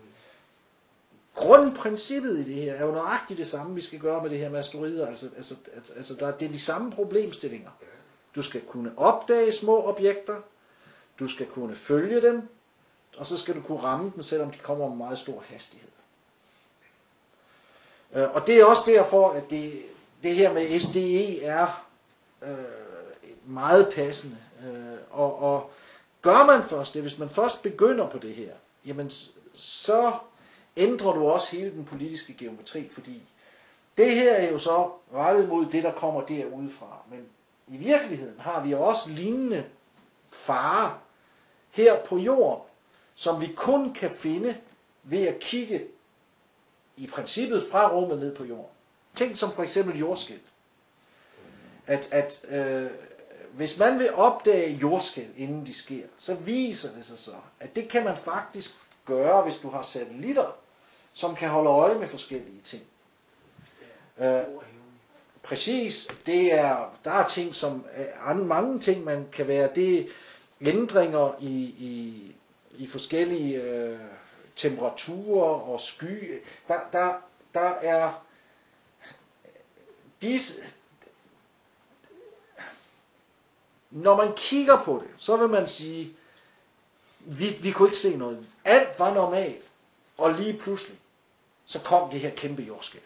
Grundprincippet i det her er jo nøjagtigt det samme, vi skal gøre med det her med asteroider. Altså, altså, altså der, det er de samme problemstillinger. Du skal kunne opdage små objekter, du skal kunne følge dem, og så skal du kunne ramme dem, selvom de kommer med meget stor hastighed. Og det er også derfor, at det, det her med S D E er øh, meget passende. Øh, og, og gør man først det, hvis man først begynder på det her, jamen så ændrer du også hele den politiske geometri, fordi det her er jo så rettet mod det, der kommer derudefra. Men i virkeligheden har vi også lignende farer her på jorden, som vi kun kan finde ved at kigge i princippet fra rummet ned på jorden. Ting som for eksempel jordskælv. At, at øh, hvis man vil opdage jordskælv, inden de sker, så viser det sig så, at det kan man faktisk gøre, hvis du har satellitter, som kan holde øje med forskellige ting. Øh, præcis, det er, der er ting som, er mange ting man kan være, det er ændringer i, i, i forskellige øh, temperaturer og sky. Der, der, der er disse, når man kigger på det, så vil man sige, vi, vi kunne ikke se noget. Alt var normalt, og lige pludselig, så kom det her kæmpe jordskælv.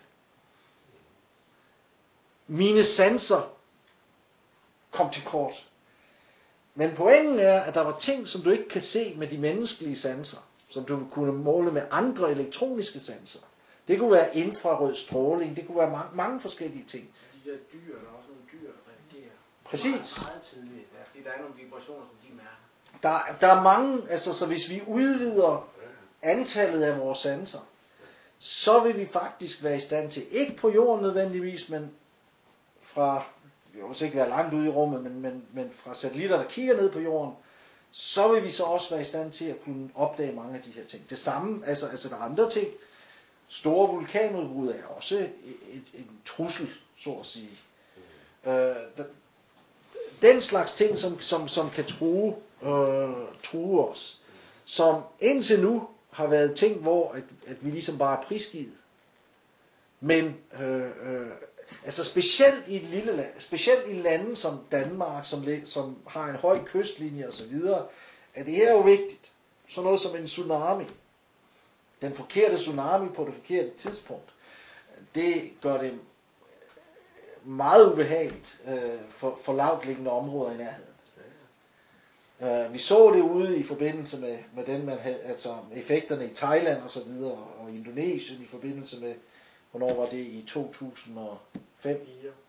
Mine sanser kom til kort. Men pointen er, at der var ting, som du ikke kan se med de menneskelige sanser, som du kunne måle med andre elektroniske sanser. Det kunne være infrarød stråling, det kunne være mange, mange forskellige ting. De der dyr, der er også nogle dyr, der reagerer. Præcis. Meget tidligt, fordi der er nogle vibrationer, som de mærker. Der, der er mange, altså så hvis vi udvider antallet af vores sanser, så vil vi faktisk være i stand til, ikke på jorden nødvendigvis, men fra, vi vil også ikke være langt ude i rummet, men, men, men fra satellitter, der kigger ned på jorden, så vil vi så også være i stand til at kunne opdage mange af de her ting. Det samme, altså, altså der er andre ting. Store vulkanudbrud er også et, et, en trussel, så at sige. Øh, der, den slags ting, som, som, som kan true, øh, true os, som indtil nu har været ting, hvor at, at vi ligesom bare er prisgivet. Men øh, øh, altså specielt i et lille land, specielt i lande som Danmark, som, som har en høj kystlinje og så videre, at det her er jo vigtigt. Sådan noget som en tsunami. Den forkerte tsunami på det forkerte tidspunkt. Det gør det meget ubehageligt øh, for, for lavtliggende områder i nærheden. Uh, vi så det ude i forbindelse med, med den, man havde, altså effekterne i Thailand og så videre, og Indonesien i forbindelse med, hvornår var det, i to tusind og fem?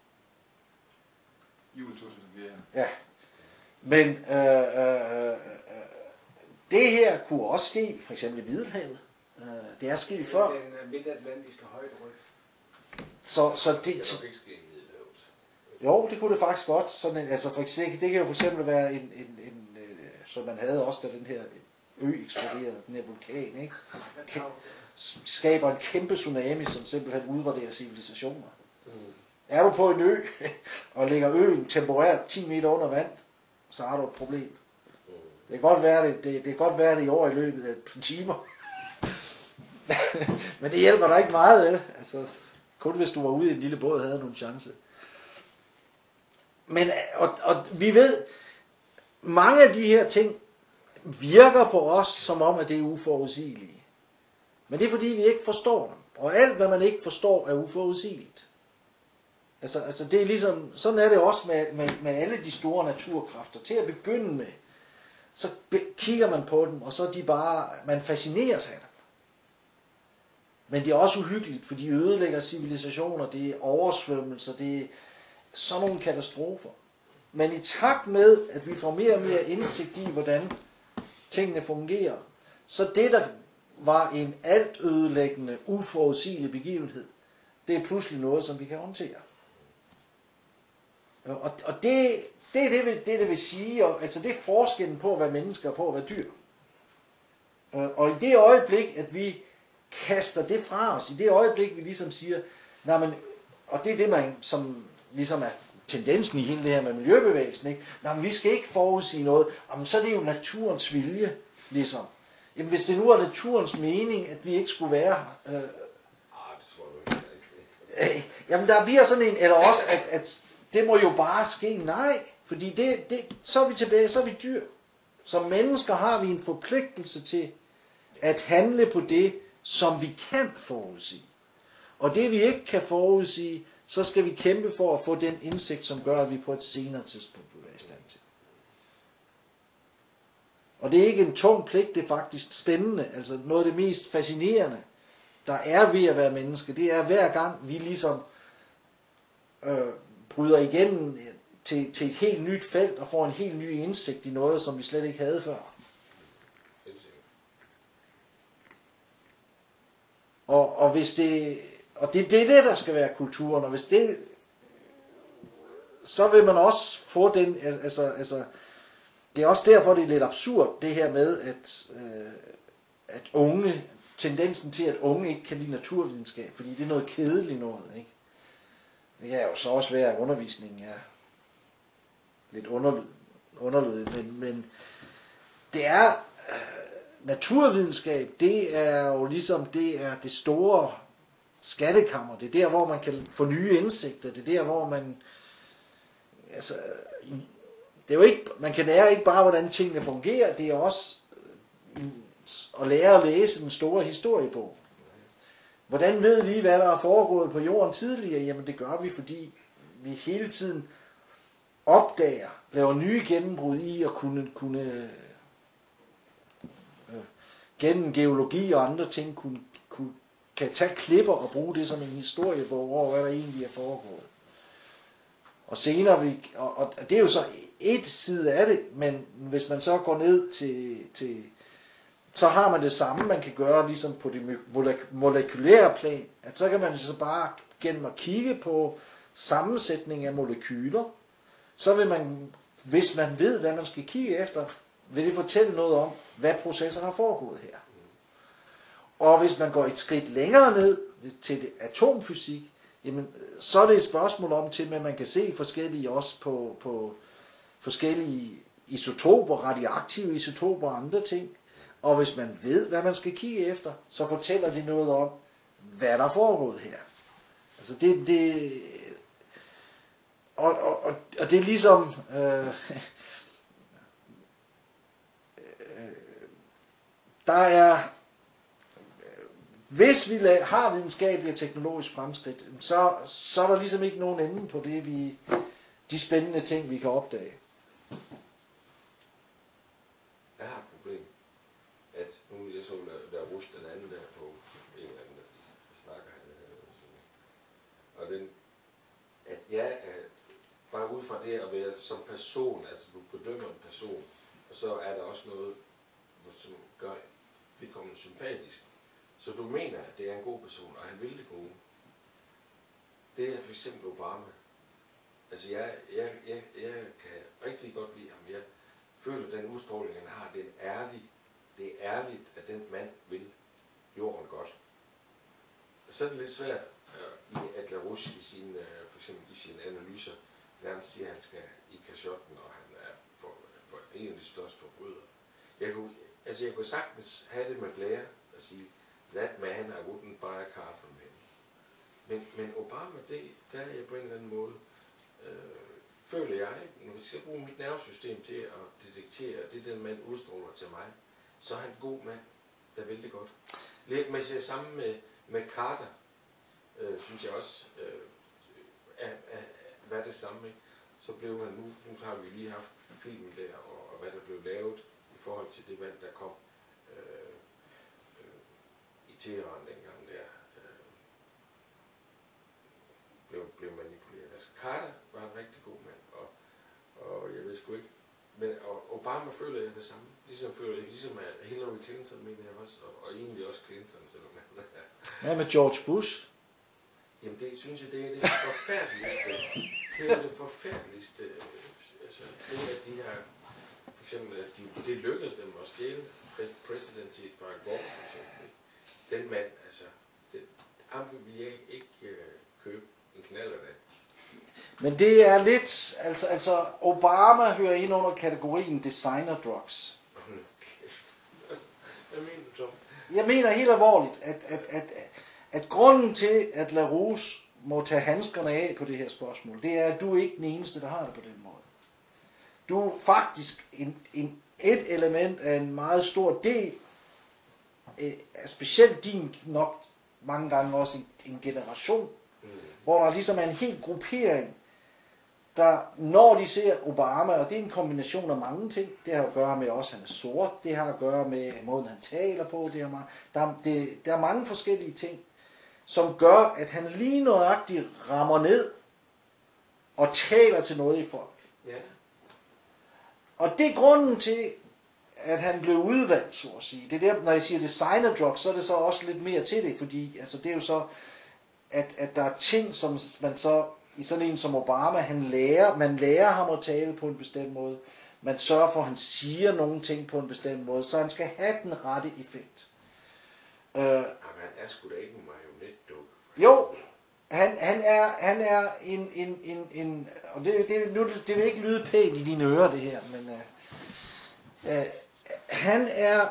Juli to tusind og fire. Ja. Men øh, øh, øh, det her kunne også ske, for eksempel i Middelhavet. Uh, det er sket før. Den uh, midtatlantiske højderyg. Så, så det, Det er nok ikke sket i Middelhavet. jo, det kunne det faktisk godt. Sådan en, altså for eksempel, det kan jo for eksempel være en, en, en som man havde også, da den her ø eksploderede, den her vulkan, ikke? Skaber en kæmpe tsunami, som simpelthen udraderer civilisationer. Mm. Er du på en ø, og ligger øen temporært ti meter under vand, så har du et problem. Mm. Det kan godt være det, det, det kan godt være det i år i løbet af et par timer. Men det hjælper dig ikke meget, vel? Altså, kun hvis du var ude i en lille båd, havde du en chance. Men, og, og vi ved, mange af de her ting virker på os, som om, at det er uforudsigelige. Men det er fordi, vi ikke forstår dem. Og alt, hvad man ikke forstår, er uforudsigeligt. Altså, altså det er ligesom, sådan er det også med, med, med alle de store naturkræfter. Til at begynde med, så be, kigger man på dem, og så er de bare, man fascineres af dem. Men det er også uhyggeligt, for de ødelægger civilisationer, det er oversvømmelser, det er sådan nogle katastrofer. Men i takt med, at vi får mere og mere indsigt i, hvordan tingene fungerer, så det, der var en alt ødelæggende, uforudsigelig begivenhed, det er pludselig noget, som vi kan håndtere. Og, og det, det er det, det, det vil sige, og, altså det er forskellen på at være mennesker og på at være dyr. Og i det øjeblik, at vi kaster det fra os, i det øjeblik, vi ligesom siger, nej, men, og det er det, man, som ligesom er tendensen i hele det her med miljøbevægelsen, ikke? Nå, men vi skal ikke forudsige noget, jamen, så er det jo naturens vilje, ligesom. Jamen, hvis det nu er naturens mening, at vi ikke skulle være her, øh, Ah, det tror jeg ikke. øh, jamen, der bliver sådan en, eller også, at, at det må jo bare ske, nej, fordi det, det, så er vi tilbage, så er vi dyr. Som mennesker har vi en forpligtelse til at handle på det, som vi kan forudsige. Og det vi ikke kan forudsige, så skal vi kæmpe for at få den indsigt, som gør, at vi på et senere tidspunkt vil være i stand til. Og det er ikke en tung pligt, det er faktisk spændende. Altså noget af det mest fascinerende, der er ved at være menneske, det er hver gang vi ligesom øh, bryder igennem til, til et helt nyt felt og får en helt ny indsigt i noget, som vi slet ikke havde før. Og, og hvis det og det, det er det, der skal være kulturen, og hvis det, så vil man også få den, altså, altså, det er også derfor, det er lidt absurd, det her med, at, øh, at unge, tendensen til, at unge ikke kan lide naturvidenskab, fordi det er noget kedeligt noget, ikke? Det er jo så også være, at undervisningen er lidt underlød, underlød men, men det er, øh, naturvidenskab, det er jo ligesom, det er det store skattekammer, det er der, hvor man kan få nye indsigter, det er der, hvor man, altså, det er jo ikke, man kan lære ikke bare, hvordan tingene fungerer, det er også at lære at læse den store historiebog. Hvordan ved vi, hvad der er foregået på jorden tidligere? Jamen det gør vi, fordi vi hele tiden opdager, laver nye gennembrud i at kunne, kunne øh, gennem geologi og andre ting, kunne, kunne, kan tage klipper og bruge det som en historiebog over, hvad der egentlig er foregået. Og senere, vi, og, og det er jo så et side af det, men hvis man så går ned til, til så har man det samme, man kan gøre ligesom på det molekylære plan, at så kan man så bare gennem at kigge på sammensætning af molekyler, så vil man, hvis man ved, hvad man skal kigge efter, vil det fortælle noget om, hvad processer har foregået her. Og hvis man går et skridt længere ned til det atomfysik, jamen, så er det et spørgsmål om til, at man kan se forskellige også på, på forskellige isotoper, radioaktive isotoper og andre ting. Og hvis man ved, hvad man skal kigge efter, så fortæller det noget om, hvad der er foregået her. Altså det, det og, og, og, og det er ligesom øh, øh, der er hvis vi har videnskabelig og teknologisk fremskridt, så, så er der ligesom ikke nogen ende på det, vi, de spændende ting, vi kan opdage. Jeg har et problem, at nu jeg så der, der rust den anden der på en eller anden, der snakker han sådan. Og den, at jeg er bare ud fra det at være som person, altså du bedømmer en person, og så er der også noget, som gør vedkommende sympatisk. Så du mener, at det er en god person, og han vil det gode. Det er for eksempel Obama. Altså jeg, jeg, jeg, jeg kan rigtig godt lide ham. Jeg føler, at den udstråling, han har, det er ærlig. Det er ærligt, at den mand vil jorden godt. Så er det lidt svært uh, i at LaRouche i sine, uh, for eksempel i sine analyser, nærmest siger, at han skal i kashotten, og han er for, for en af de største forbrydere. Jeg kunne, altså jeg kunne sagtens have det med Blair og sige, that man, I wouldn't buy a car from him. Men, men Obama, det, der er jeg på en eller anden måde, øh, føler jeg, når vi skal bruge mit nervesystem til at detektere, at det den mand udstråler til mig, så er han en god mand, der vil det godt. Lidt med sig sammen med, med Carter, øh, synes jeg også, øh, er, er, hvad det samme, ikke? Så blev han nu, nu har vi lige haft filmen der, og, og hvad der blev lavet i forhold til det valg, der kom øh, øh, i Teheran dengang der, øh, blev, blev manipuleret. Altså Carter var en rigtig god mand, og, og jeg ved sgu ikke, men og Obama føler jeg det samme. Ligesom føler jeg, ligesom at Hillary Clinton mener jeg også, og, og egentlig også Clinton, selvom han er. Hvad med George Bush? Jamen det synes jeg, det er det forfærdeligste. Det er det forfærdeligste. Altså, det er, at de har, for eksempel, at de, det lykkedes dem at stjæle presidency fra Gore, for eksempel. Den mand, altså, det, ham vil jeg ikke uh, købe en knaller af. Men det er lidt, altså, altså Obama hører ind under kategorien designer drugs. Hvad mener du så? Jeg mener helt alvorligt, at, at, at, at grunden til, at LaRouche må tage handskerne af på det her spørgsmål, det er, at du er ikke den eneste, der har det på den måde. Du er faktisk en, en, et element af en meget stor del, øh, specielt din nok mange gange også en, en generation, mm. hvor der ligesom er en hel gruppering, der når de ser Obama, og det er en kombination af mange ting, det har at gøre med også, at han er sort, det har at gøre med måden, han taler på, det har, der, det, der er mange forskellige ting, som gør, at han lige nøjagtigt rammer ned og taler til noget i folk. Ja. Og det er grunden til, at han blev udvalgt, så at sige. Det er der, når jeg siger designer drugs, så er det så også lidt mere til det, fordi altså, det er jo så, at, at der er ting, som man så, i sådan en som Obama, han lærer, man lærer ham at tale på en bestemt måde, man sørger for, at han siger nogle ting på en bestemt måde, så han skal have den rette effekt. Uh, Jamen, han er sgu da ikke en marionetdukke. Jo, han, han er, han er en, en, en, en og det, det, nu, det vil ikke lyde pænt i dine ører, det her, men uh, uh, han er,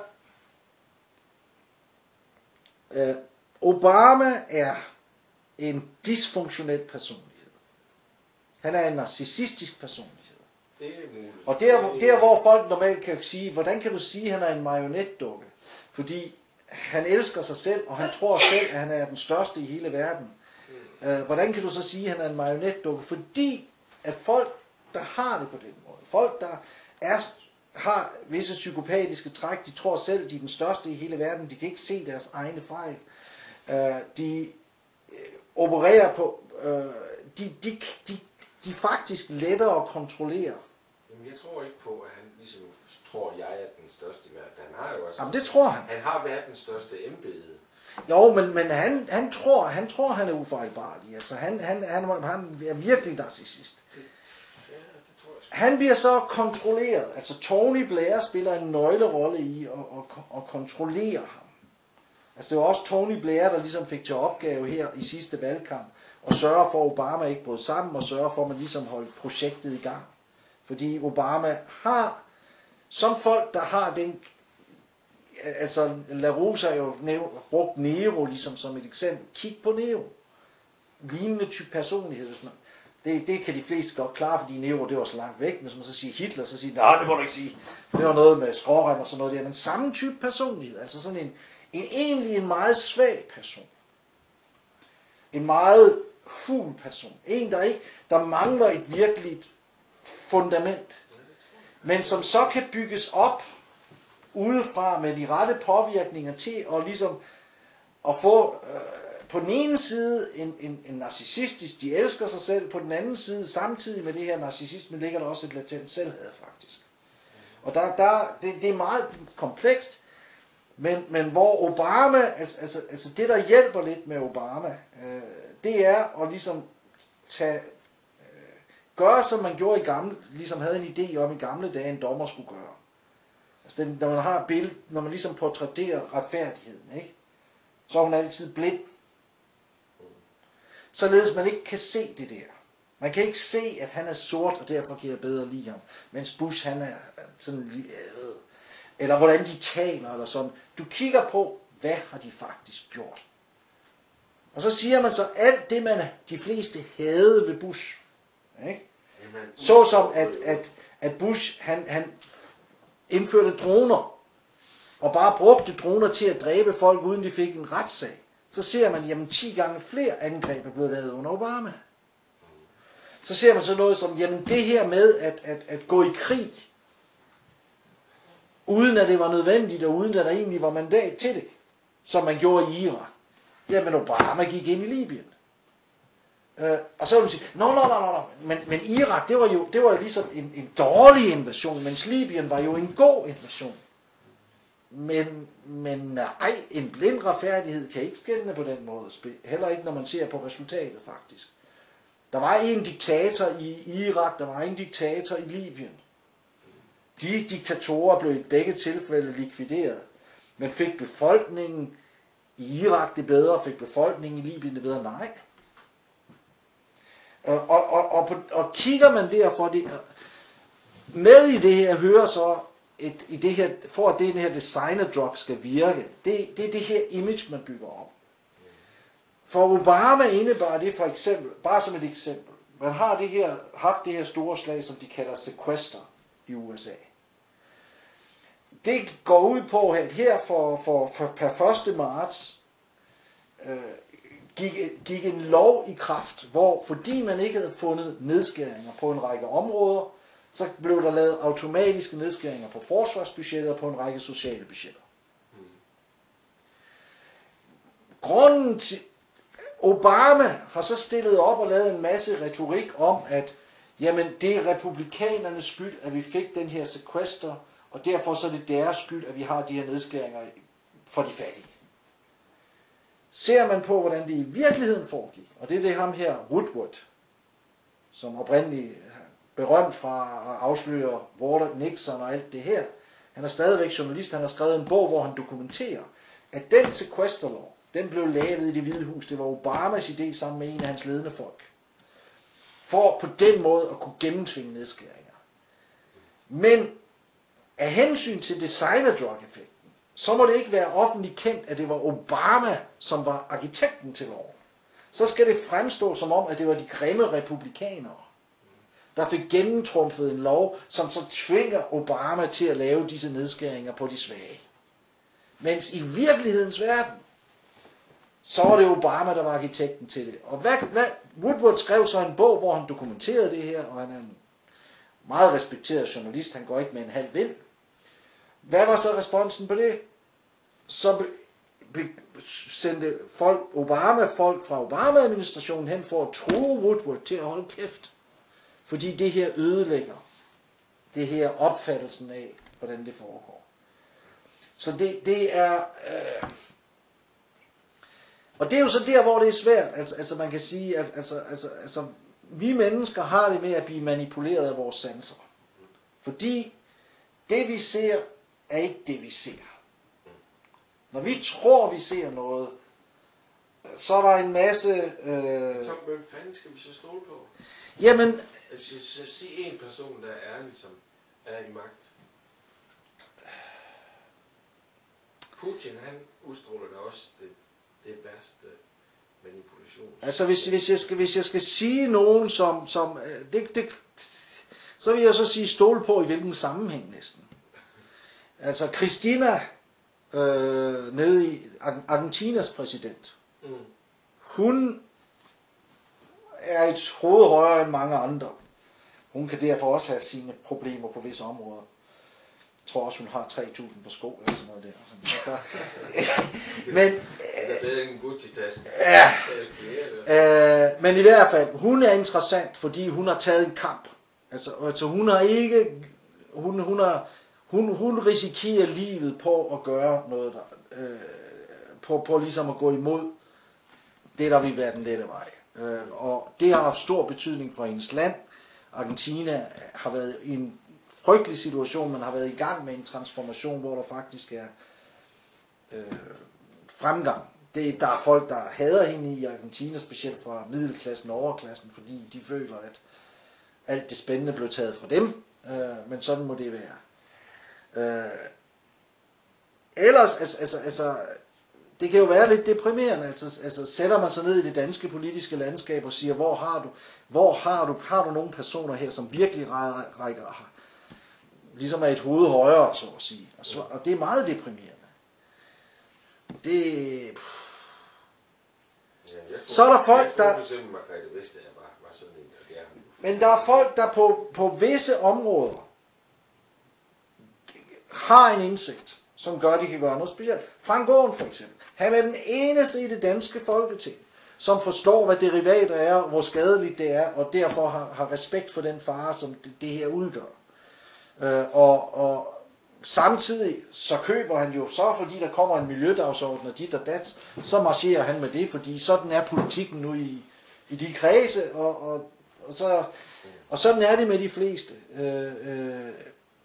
uh, Obama er en dysfunktionel personlighed. Han er en narcissistisk personlighed. Det er muligt. Og der, der hvor folk normalt kan sige, hvordan kan du sige, at han er en marionetdukke? Fordi han elsker sig selv, og han tror selv, at han er den største i hele verden. Mm. Uh, hvordan kan du så sige, at han er en marionetdukke? Fordi at folk, der har det på den måde, folk, der er, har visse psykopatiske træk, de tror selv, de er den største i hele verden, de kan ikke se deres egne fejl. Uh, de uh, opererer på, uh, de, de, de, de er faktisk lettere at kontrollere. Jamen, jeg tror ikke på, at han ligesom tror, jeg er den største i verden. Han har jo også... Jamen, det tror han. Han har verdens største embede. Jo, men, men han, han, tror, han tror, han er ufejlbarlig. Altså, han, han, han, han er virkelig narcissist. Det, ja, det tror jeg sgu. Han bliver så kontrolleret. Altså, Tony Blair spiller en nøglerolle i at, at, at kontrollere ham. Altså, det var også Tony Blair, der ligesom fik til opgave her i sidste valgkamp, og sørge for, at Obama ikke brød sammen, og sørge for, at man ligesom holdt projektet i gang. Fordi Obama har, som folk, der har den, altså LaRouche har jo nævnt, brugt Nero ligesom som et eksempel. Kig på Nero. lignende type personlighed. Hvis man, det, det kan de fleste godt klare, fordi Nero det var så langt væk. Hvis man så siger Hitler, så siger nej, det må du ikke sige. Det var noget med skrårem og sådan noget der. Men samme type personlighed, altså sådan en, en egentlig en meget svag person. En meget hul person. En, der ikke, der mangler et virkeligt fundament. Men som så kan bygges op udefra med de rette påvirkninger til og ligesom at få øh, på den ene side en, en, en narcissistisk, de elsker sig selv, på den anden side samtidig med det her narcissisme ligger der også et latent selvhad faktisk. Og der, der, det, det er meget komplekst, men, men hvor Obama, altså, altså, altså det der hjælper lidt med Obama, øh, det er at ligesom tage, øh, gøre som man gjorde i gamle, ligesom havde en idé om i gamle dage, en dommer skulle gøre. Altså den, når man har et billede, når man ligesom portrætterer retfærdigheden, ikke? Så er hun altid blind. Således man ikke kan se det der. Man kan ikke se, at han er sort, og derfor kan jeg bedre lide ham. Mens Bush, han er sådan, øh, eller hvordan de taler, eller sådan. Du kigger på, hvad har de faktisk gjort. Og så siger man så, alt det, man de fleste havde ved Bush. Ikke? Så som, at, at, at Bush, han, han indførte droner, og bare brugte droner til at dræbe folk, uden de fik en retssag. Så ser man, jamen ti gange flere angreb er blevet lavet under Obama. Så ser man så noget som, jamen det her med at, at, at gå i krig, uden at det var nødvendigt, og uden at der egentlig var mandat til det, som man gjorde i Irak. Jamen Obama gik ind i Libyen. Øh, og så vil man sige, nå, nå, nå, nå, men, men Irak, det var jo, det var jo ligesom en, en dårlig invasion, mens Libyen var jo en god invasion. Men, men nej, en blind retfærdighed kan ikke skælne på den måde. Heller ikke, når man ser på resultatet faktisk. Der var en diktator i Irak, der var en diktator i Libyen. De diktatorer blev i begge tilfælde likvideret. Men fik befolkningen i Irak det bedre, fik befolkningen i Libyen det bedre? Nej. Og, og, og, og, på, og kigger man derfor det, med i det her, hører så, et, i det her, for at det her designer drug skal virke, det, det er det her image, man bygger op. For Obama indebar det for eksempel, bare som et eksempel, man har det her, haft det her store slag, som de kalder sequester i U S A. Det går ud på, at her for, for, for per første marts øh, gik, gik en lov i kraft, hvor fordi man ikke havde fundet nedskæringer på en række områder, så blev der lavet automatiske nedskæringer på forsvarsbudgetter og på en række sociale budgetter. Grunden til Obama har så stillet op og lavet en masse retorik om, at jamen, det er republikanernes skyld, at vi fik den her sequester, og derfor så er det deres skyld, at vi har de her nedskæringer for de fattige. Ser man på, hvordan det i virkeligheden foregik, og det er det ham her, Woodward, som oprindeligt berømt fra at afsløre Walter Nixon og alt det her. Han er stadigvæk journalist, han har skrevet en bog, hvor han dokumenterer, at den sequesterlov, den blev lavet i Det Hvide Hus. Det var Obamas idé sammen med en af hans ledende folk. For på den måde at kunne gennemtvinge nedskæringer. Men af hensyn til designer drug effekten, så må det ikke være offentligt kendt, at det var Obama, som var arkitekten til loven. Så skal det fremstå som om, at det var de grimme republikanere, der fik gennemtrumfet en lov, som så tvinger Obama til at lave disse nedskæringer på de svage. Mens i virkelighedens verden, så var det Obama, der var arkitekten til det. Og hvad, hvad, Woodward skrev så en bog, hvor han dokumenterede det her, og han er en meget respekteret journalist, han går ikke med en halv vind. Hvad var så responsen på det? Så be, be, sendte folk, Obama-folk fra Obama-administrationen hen for at true Woodward til at holde kæft. Fordi det her ødelægger det her opfattelsen af, hvordan det foregår. Så det, det er... Øh, og det er jo så der, hvor det er svært. Altså, altså man kan sige, at altså, altså, altså, vi mennesker har det med at blive manipuleret af vores sanser. Fordi det vi ser, er ikke det vi ser. Når vi tror, vi ser noget, så er der en masse... Øh... Så hvem fanden skal vi så stole på? Jamen... Altså, sig en person, der er ærlig, som er i magt. Putin, han udstråler da også det, det værste manipulation. Altså hvis, hvis, jeg skal, hvis jeg skal sige nogen, som, som øh, det, det, så vil jeg så sige stole på i hvilken sammenhæng næsten. Altså Cristina, øh, nede i Argentinas præsident, Mm. hun er et hoved højere end mange andre. Hun kan derfor også have sine problemer på visse områder. Jeg tror også, hun har tre tusind på sko eller sådan noget der. der men, det er bedre end en Gucci-taske. Ja. Øh, men i hvert fald, hun er interessant, fordi hun har taget en kamp. Altså, altså hun har ikke, hun, hun, har, hun, hun risikerer livet på at gøre noget, der, øh, på, på ligesom at gå imod det, der vil være den lette vej. Øh, og det har haft stor betydning for hendes land. Argentina har været i en frygtelig situation, man har været i gang med en transformation, hvor der faktisk er øh, fremgang. Det, der er folk, der hader hende i Argentina, specielt fra middelklassen og overklassen, fordi de føler, at alt det spændende blev taget fra dem, øh, men sådan må det være. Øh, ellers, altså, altså, altså, det kan jo være lidt deprimerende, altså, altså sætter man sig ned i det danske politiske landskab og siger, hvor har du, hvor har du, har du nogle personer her, som virkelig rækker, rækker ligesom er et hoved højere, så at sige. Og, så, og det er meget deprimerende. Det... Ja, jeg tror, så er der folk, jeg tror, der... for eksempel Margrethe Vestager var, var sådan en, og det er hun. Men der er folk, der på, på visse områder har en indsigt, som gør, at de kan gøre noget specielt. Frank Aaen for eksempel. Han er den eneste i det danske folketing, som forstår, hvad derivater er, hvor skadeligt det er, og derfor har, har respekt for den fare, som det, det her udgør. Øh, og, og samtidig så køber han jo så, fordi der kommer en miljødagsorden og dit og dat, så marcherer han med det, fordi sådan er politikken nu i, i de kredse, og, og, og, så, og sådan er det med de fleste. Øh, øh.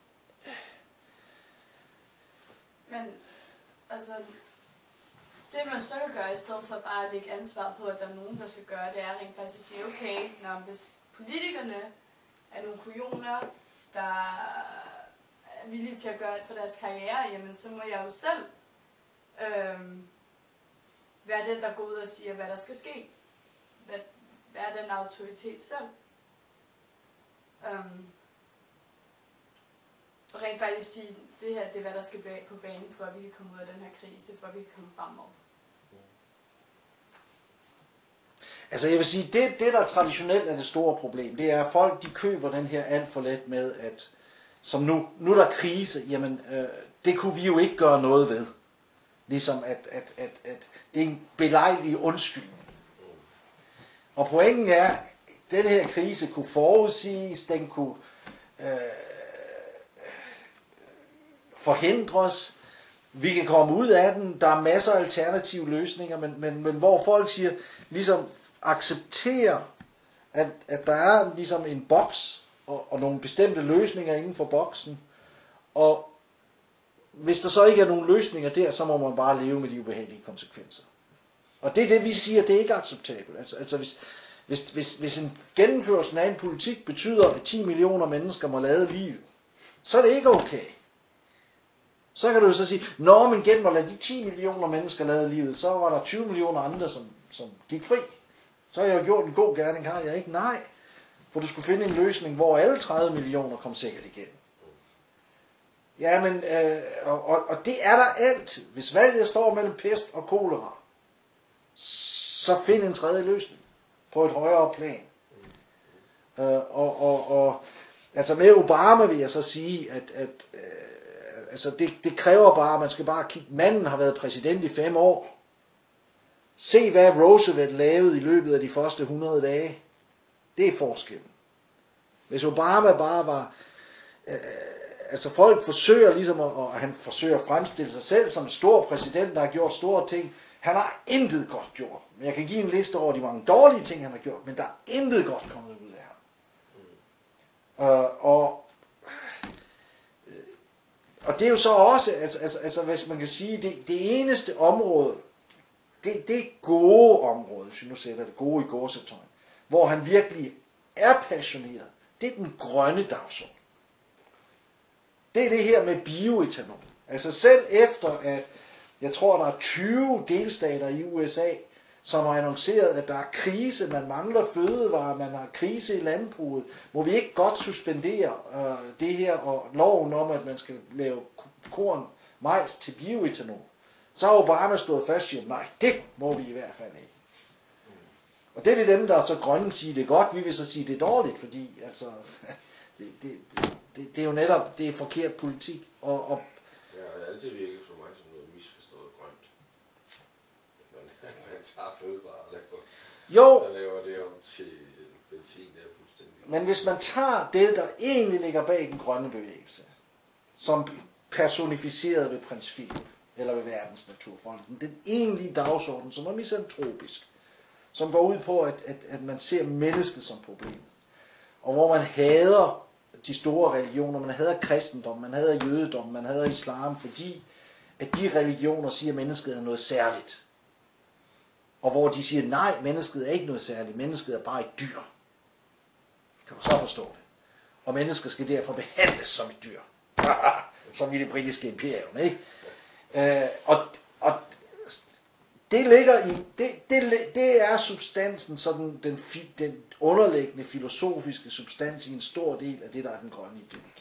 Men altså, det man så kan gøre, i stedet for bare at lægge ansvar på, at der er nogen, der skal gøre det, er rent faktisk at sige, okay, når hvis politikerne er nogle kujoner, der er villige til at gøre det for deres karriere, jamen så må jeg jo selv øhm, være den, der går ud og siger, hvad der skal ske. Hvad, hvad er den autoritet selv? Øhm, og rent faktisk sige, det her det er, hvad der skal på banen, for at vi kan komme ud af den her krise, for at vi kan komme fremover. Altså jeg vil sige, det, det der traditionelt er det store problem, det er, at folk de køber den her alt for let med, at som nu, nu er der krise, jamen øh, det kunne vi jo ikke gøre noget ved. Ligesom at, at, at, at det er en belejlig undskyldning. Og pointen er, at den her krise kunne forudsiges, den kunne øh, forhindres, vi kan komme ud af den, der er masser af alternative løsninger, men, men, men hvor folk siger, ligesom accepterer, at, at der er ligesom en boks, og, og nogle bestemte løsninger inden for boksen, og hvis der så ikke er nogen løsninger der, så må man bare leve med de ubehagelige konsekvenser. Og det er det, vi siger, det er ikke acceptabelt. Altså, altså hvis, hvis, hvis, hvis en gennemførelse af en politik betyder, at ti millioner mennesker må lade livet, så er det ikke okay. Så kan du så sige, når man gennem at lade de ti millioner mennesker lade livet, så var der tyve millioner andre, som, som gik fri. Så har jeg jo gjort en god gerning, har jeg ikke? Nej. For du skulle finde en løsning, hvor alle tredive millioner kom sikkert igen. Jamen, øh, og, og det er der altid. Hvis valget står mellem pest og kolera, så find en tredje løsning på et højere plan. Øh, og, og, og altså med Obama vil jeg så sige, at, at øh, altså det, det kræver bare, man skal bare kigge, manden har været præsident i fem år. Se hvad Roosevelt lavede i løbet af de første hundrede dage. Det er forskellen. Hvis Obama bare var, øh, altså folk forsøger ligesom, at, og han forsøger at fremstille sig selv som en stor præsident, der har gjort store ting. Han har intet godt gjort. Men jeg kan give en liste over de mange dårlige ting, han har gjort, men der er intet godt kommet ud af ham. Øh, og Og det er jo så også, altså, altså, altså hvis man kan sige, det, det eneste område, det, det gode område, hvis vi nu sætter det gode i gåsetegn, hvor han virkelig er passioneret, det er den grønne dagsorden. Det er det her med bioetanol. Altså selv efter, at jeg tror, der er tyve delstater i U S A, som har annonceret, at der er krise, man mangler fødevarer, man har krise i landbruget, må vi ikke godt suspendere øh, det her og loven om, at man skal lave korn, majs til bioetanol. Så har Obama stået fast og siger, nej, det må vi i hvert fald ikke. Og det vil dem, der er så grønne, sige, det er godt, vi vil så sige, det er dårligt, fordi altså, det, det, det, det er jo netop, det er forkert politik. Og, og ja, det har altid virket for mig som noget misforstået grønt. Man, man tager fødevarer og laver, jo, og laver det om til benzin, det er fuldstændig. Men hvis man tager det, der egentlig ligger bag den grønne bevægelse, som personificeret ved Prins Philip, eller ved Verdens Naturfonden, den egentlige dagsorden, som er misantropisk, som går ud på, at, at, at man ser mennesket som problem, og hvor man hader de store religioner, man hader kristendom, man hader jødedom, man hader islam, fordi at de religioner siger, at mennesket er noget særligt. Og hvor de siger, nej, mennesket er ikke noget særligt, mennesket er bare et dyr. Kan du så forstå det? Og mennesket skal derfor behandles som et dyr. Som i det britiske imperium, ikke? Øh, og, og det ligger i, det, det, det er substansen, sådan den, den underliggende filosofiske substans i en stor del af det, der er den grønne ideologi.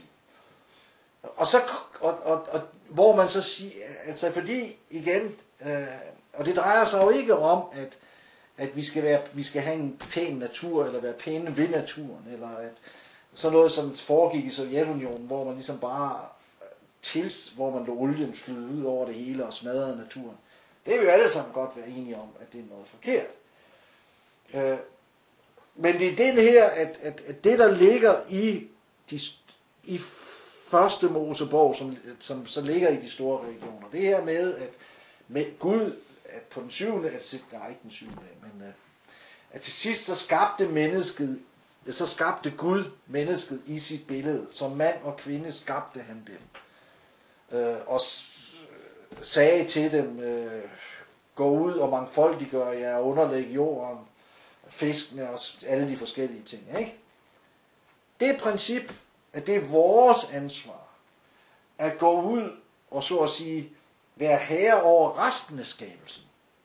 Og så, og, og, og hvor man så siger, altså fordi igen, øh, og det drejer sig jo ikke om, at, at vi skal være, vi skal have en pæn natur, eller være pæne ved naturen, eller at sådan noget, som foregik i Sovjetunionen, hvor man ligesom bare tils, hvor man lå olien flyde ud over det hele og smadrede naturen. Det vil jo alle sammen godt være enige om, at det er noget forkert. Øh, men det er den her, at, at, at det der ligger i, de, i første Mosebog, som, som så ligger i de store religioner, det her med, at med Gud, at på den syvende, at, nej ikke den syvende, men at til sidst så skabte mennesket, så skabte Gud mennesket i sit billede, som mand og kvinde skabte han dem. Øh, og sagde til dem, øh, gå ud og mangfoldiggør jer, underlæg jorden, fiskene og alle de forskellige ting. Ikke? Det er princip, at det er vores ansvar at gå ud og så at sige være herre over resten af skabelsen.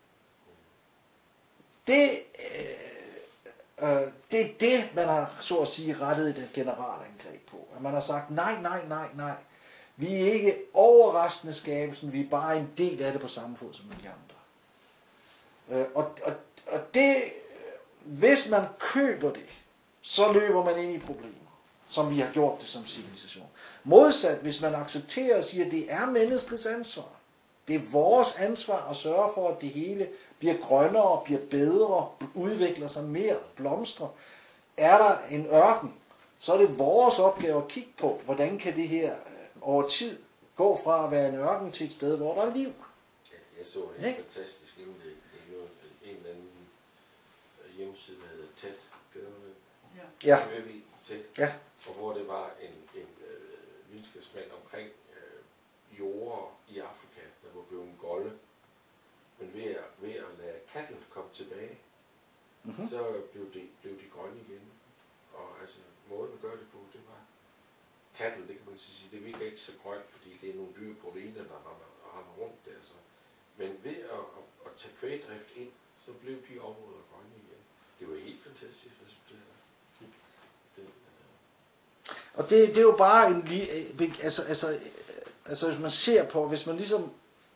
Det, øh, øh, det er det, man har så at sige rettet et generalangreb på. At man har sagt, nej, nej, nej, nej. Vi er ikke overraskende skabelsen, vi er bare en del af det på samme fod som de andre. Øh, og, og, og det, hvis man køber det, så løber man ind i problemer, som vi har gjort det som civilisation. Modsat, hvis man accepterer og siger, at det er menneskets ansvar. Det er vores ansvar at sørge for, at det hele bliver grønnere, bliver bedre, udvikler sig mere, blomstrer. Er der en ørken, så er det vores opgave at kigge på, hvordan kan det her over tid gå fra at være en ørken til et sted, hvor der er liv. Ja, jeg så en ja. fantastisk indlæg. Det er en eller anden hjemmeside, der hedder T E D. Ja. Ja. Ja. Og hvor det var en, en øh, videnskabsmand omkring øh, jorder i Afrika, der var blevet en golde. Men ved at, ved at lade katten komme tilbage, mm-hmm. så blev de, blev de grønne igen. Og altså, måden at gøre det på, det var katten, det kan man sige, det virker ikke så grønt, fordi det er nogle dyre proteiner, der rammer rundt der. Så. Men ved at, at, at tage kvægdrift ind, så blev de områder grønne igen. Det var helt fantastisk resultat. Det, og det, det er jo bare en altså, altså, altså hvis man ser på, hvis man ligesom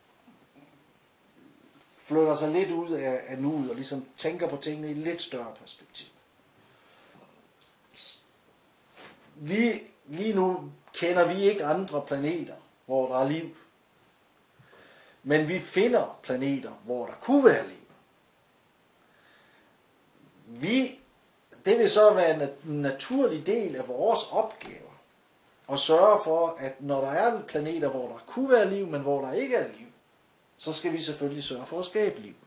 flytter sig lidt ud af, af nuet og ligesom tænker på tingene i et lidt større perspektiv. Vi, lige nu kender vi ikke andre planeter, hvor der er liv. Men vi finder planeter, hvor der kunne være liv. Vi, det vil så være en naturlig del af vores opgaver at sørge for, at når der er planeter, hvor der kunne være liv, men hvor der ikke er liv, så skal vi selvfølgelig sørge for at skabe liv.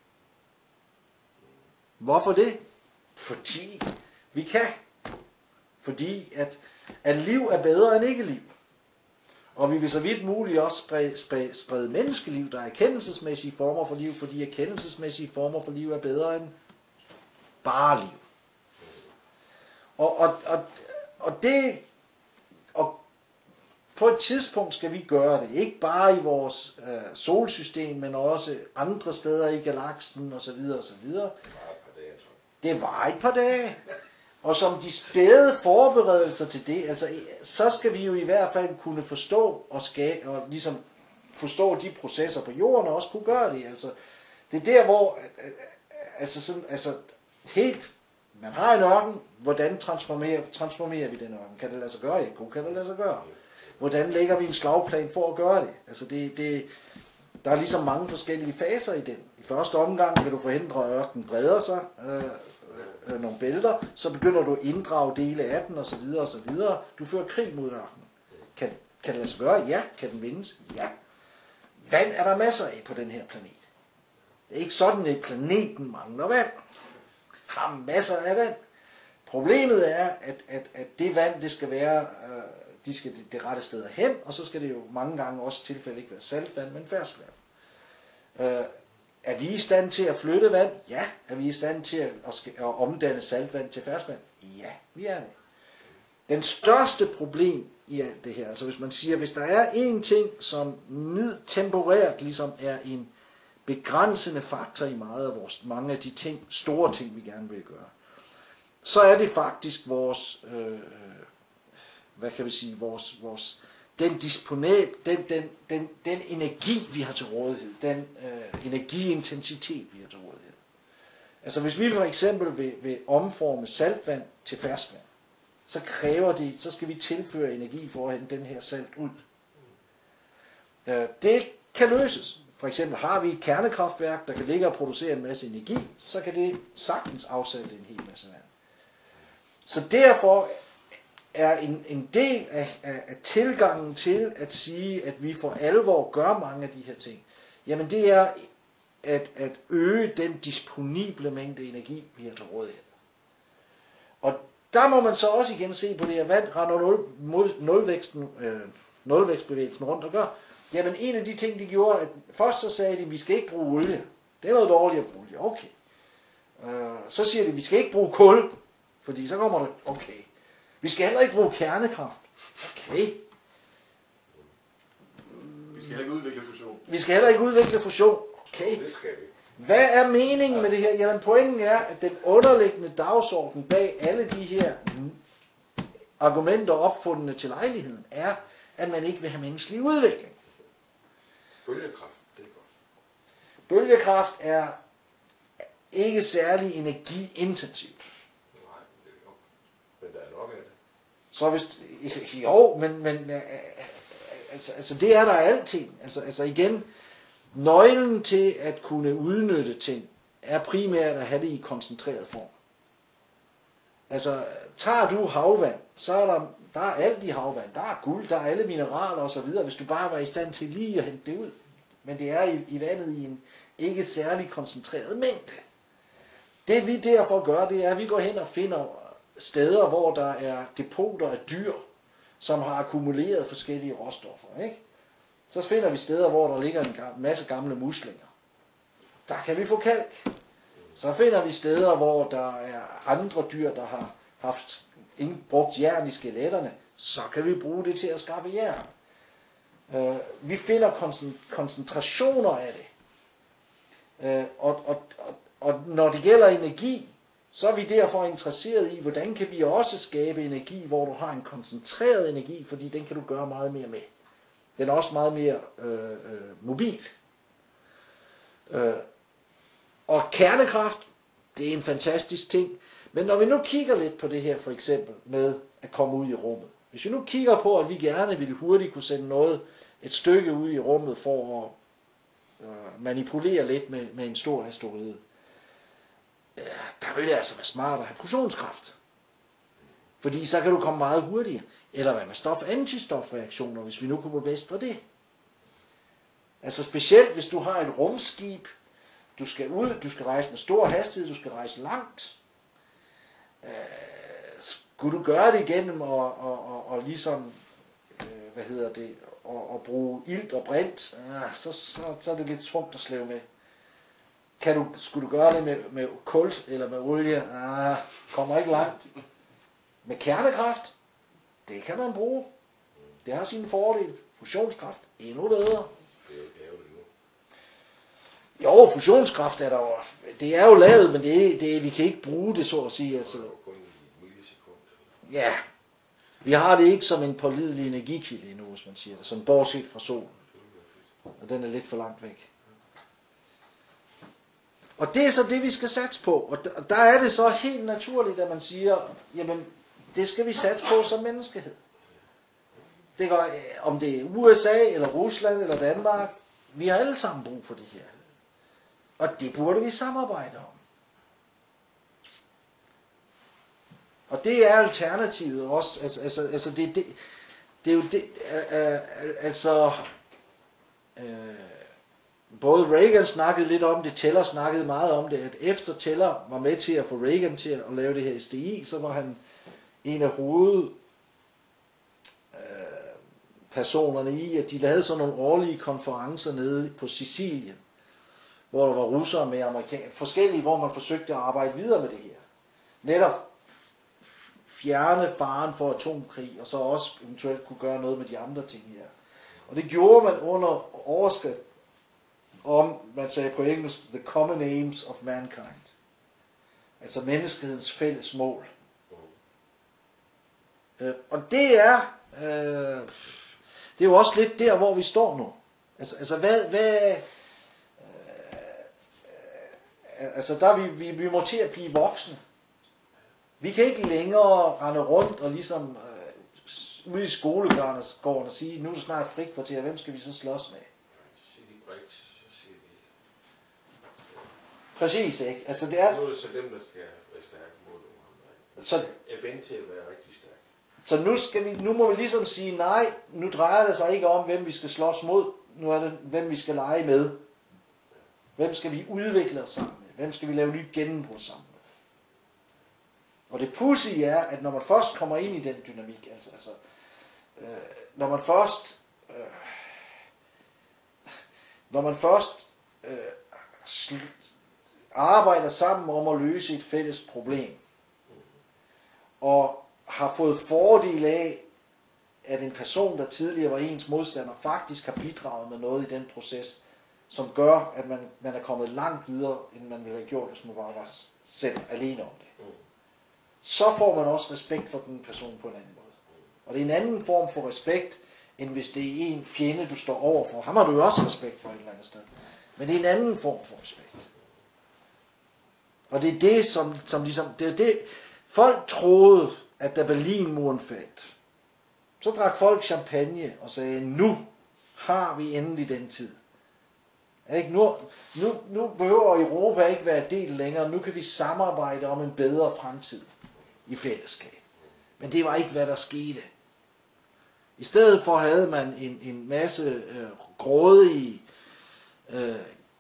Hvorfor det? Fordi vi kan. Fordi at, at liv er bedre end ikke liv. Og vi vil så vidt muligt også sprede, sprede, sprede menneskeliv, der er erkendelsesmæssige former for liv, fordi erkendelsesmæssige former for liv er bedre end bare liv. Og, og, og, og det, og på et tidspunkt skal vi gøre det. Ikke bare i vores øh, solsystem, men også andre steder i galaksen osv. osv. Det var et par dage, tror jeg. Det var et par dage. Og som de spæde forberedelser til det, altså, så skal vi jo i hvert fald kunne forstå og, skabe, og ligesom forstå de processer på jorden, og også kunne gøre det. Altså, det er der, hvor altså sådan, altså, helt, man har en ørken, hvordan transformerer, transformerer vi den ørken? Kan det lade sig gøre? Ja, kan det lade sig gøre? Hvordan lægger vi en slagplan for at gøre det? Altså det, det, der er ligesom mange forskellige faser i den. I første omgang vil du forhindre, at ørkenen breder sig, øh, øh, nogle bælter, så begynder du at inddrage dele af den, osv. osv. Du fører krig mod ørkenen. Kan, kan det lade sig gøre? Ja. Kan den vindes? Ja. Vand er der masser af på den her planet. Det er ikke sådan, at planeten mangler vand. Har masser af vand. Problemet er, at, at, at det vand, det skal være, øh, de skal det, det rette steder hen, og så skal det jo mange gange også tilfælde ikke være saltvand, men ferskvand. Øh, er vi i stand til at flytte vand? Ja. Er vi i stand til at, at, at omdanne saltvand til ferskvand? Ja, vi er det. Den største problem i alt det her, altså hvis man siger, hvis der er en ting, som temporært ligesom er en begrænsende faktor i meget af vores, mange af de ting, store ting, vi gerne vil gøre, så er det faktisk vores, øh, hvad kan vi sige, vores, vores den disponab, den, den, den, den energi, vi har til rådighed, den øh, energiintensitet, vi har til rådighed. Altså hvis vi for eksempel vil, vil omforme saltvand til ferskvand, så kræver det, så skal vi tilføre energi for at hente den her salt ud. Øh, det kan løses. For eksempel har vi et kernekraftværk, der kan ligge og producere en masse energi, så kan det sagtens afsætte en hel masse vand. Så derfor er en, en del af, af, af tilgangen til at sige, at vi for alvor gør mange af de her ting, jamen det er at, at øge den disponible mængde energi, vi har til rådighed. Og der må man så også igen se på det her, hvad render nul, nulvæksten, øh, nulvækstbevægelsen rundt og gør. Jamen en af de ting, de gjorde, at først så sagde de, at vi skal ikke bruge olie. Det er noget dårligt at bruge olie. Okay. Øh, så siger de, at vi skal ikke bruge kul, fordi så kommer det, okay. Vi skal heller ikke bruge kernekraft. Okay. Vi skal heller ikke udvikle fusion. Vi skal heller ikke udvikle fusion. Okay. Det skal vi. Hvad er meningen med det her? Jamen pointen er, at den underliggende dagsorden bag alle de her argumenter opfundne til lejligheden, er, at man ikke vil have menneskelig udvikling. Bølgekraft, det er godt. Bølgekraft er ikke særlig energiintensivt. Nej, det er jo. Men der er nok af det. Så hvis, jo, men, men altså, altså det er der altid. Altså, altså igen, nøglen til at kunne udnytte ting, er primært at have det i koncentreret form. Altså, tager du havvand, så er der, der er alt i havvand. Der er guld, der er alle mineraler og så videre, hvis du bare var i stand til lige at hente det ud. Men det er i, i vandet i en ikke særlig koncentreret mængde. Det vi derfor gør, det er, at vi går hen og finder steder, hvor der er depoter af dyr, som har akkumuleret forskellige råstoffer. Ikke? Så finder vi steder, hvor der ligger en masse gamle muslinger. Der kan vi få kalk. Så finder vi steder, hvor der er andre dyr, der har haft brugt jern i skeletterne. Så kan vi bruge det til at skaffe jern. Uh, vi finder koncentrationer af det. Uh, og, og, og, og når det gælder energi, så er vi derfor interesseret i, hvordan kan vi også skabe energi, hvor du har en koncentreret energi, fordi den kan du gøre meget mere med. Den er også meget mere øh, øh, mobil. Øh, og kernekraft, det er en fantastisk ting. Men når vi nu kigger lidt på det her, for eksempel med at komme ud i rummet. Hvis vi nu kigger på, at vi gerne ville hurtigt kunne sende noget, et stykke ud i rummet for at øh, manipulere lidt med, med en stor asteroide. Øh, der vil det altså være smart at have fusionskraft. Fordi så kan du komme meget hurtigere. Eller hvad med stof-antistofreaktioner, hvis vi nu kunne bemestre det. Altså specielt hvis du har et rumskib, du skal ud, du skal rejse med stor hastighed, du skal rejse langt. Øh, skulle du gøre det igennem og, og, og, og ligesom, øh, hvad hedder det, og, og bruge ilt og brint, øh, så, så, så er det lidt tungt at slæve med. Kan du, skulle du gøre det med, med kul eller med olie, øh, kommer ikke langt. Med kernekraft, det kan man bruge. Det har sine fordele. Fusionskraft, endnu bedre. Det er jo ærgerligt nu. Jo, fusionskraft er der jo. Det er jo lavet, men det er, det er, vi kan ikke bruge det, så at sige. Altså, Det er jo kun i millisekund. ja, vi har det ikke som en pålidelig energikilde endnu, hvis man siger det. Sådan bortset fra solen. Og den er lidt for langt væk. Og det er så det, vi skal satse på. Og der er det så helt naturligt, at man siger, jamen, det skal vi satse på som menneskehed. Det var, om det er U S A, eller Rusland, eller Danmark, vi har alle sammen brug for det her. Og det burde vi samarbejde om. Og det er alternativet også. Altså, altså, altså det, det, det er jo det, altså, øh, både Reagan snakkede lidt om det, Teller snakkede meget om det, at efter Teller var med til at få Reagan til at lave det her S D I, så var han en af hoved øh, personerne i, at de lavede sådan nogle årlige konferencer nede på Sicilien, hvor der var russere med amerikanere, forskellige, hvor man forsøgte at arbejde videre med det her. Netop fjerne faren for atomkrig, og så også eventuelt kunne gøre noget med de andre ting her. Og det gjorde man under overskrift om, man sagde på engelsk, the common aims of mankind. Altså menneskehedens fælles mål. Øh, og det er, øh, det er jo også lidt der, hvor vi står nu. Altså, altså hvad, hvad øh, altså der vi, vi, vi må til at blive voksne. Vi kan ikke længere rende rundt og ligesom øh, ude i skolegården og sige, nu er det snart frikvarter, hvem skal vi så slås med? Præcis, ikke? Altså det er... Nu er det så dem, der skal være stærke mod dem. Så, event til at være rigtig stærk. så nu, skal vi, nu må vi ligesom sige, nej, nu drejer det sig ikke om, hvem vi skal slås mod, nu er det, hvem vi skal lege med. Hvem skal vi udvikle os sammen med? Hvem skal vi lave nyt gennembrud sammen med? Og det pudsige er, at når man først kommer ind i den dynamik, altså, altså øh, når man først, øh, når man først øh, sl- arbejder sammen om at løse et fælles problem, og har fået fordel af, at en person, der tidligere var ens modstander, faktisk har bidraget med noget i den proces, som gør, at man, man er kommet langt videre, end man ville have gjort, hvis man bare var selv alene om det. Så får man også respekt for den person på en anden måde. Og det er en anden form for respekt, end hvis det er en fjende, du står overfor. Ham har du jo også respekt for et eller andet sted. Men det er en anden form for respekt. Og det er det, som, som ligesom, det er det, folk troede, at da Berlinmuren faldt, så drak folk champagne og sagde, nu har vi endelig den tid. Ikke? Nu, nu, nu behøver Europa ikke være delt længere, nu kan vi samarbejde om en bedre fremtid i fællesskab. Men det var ikke, hvad der skete. I stedet for havde man en, en masse øh, grådige øh,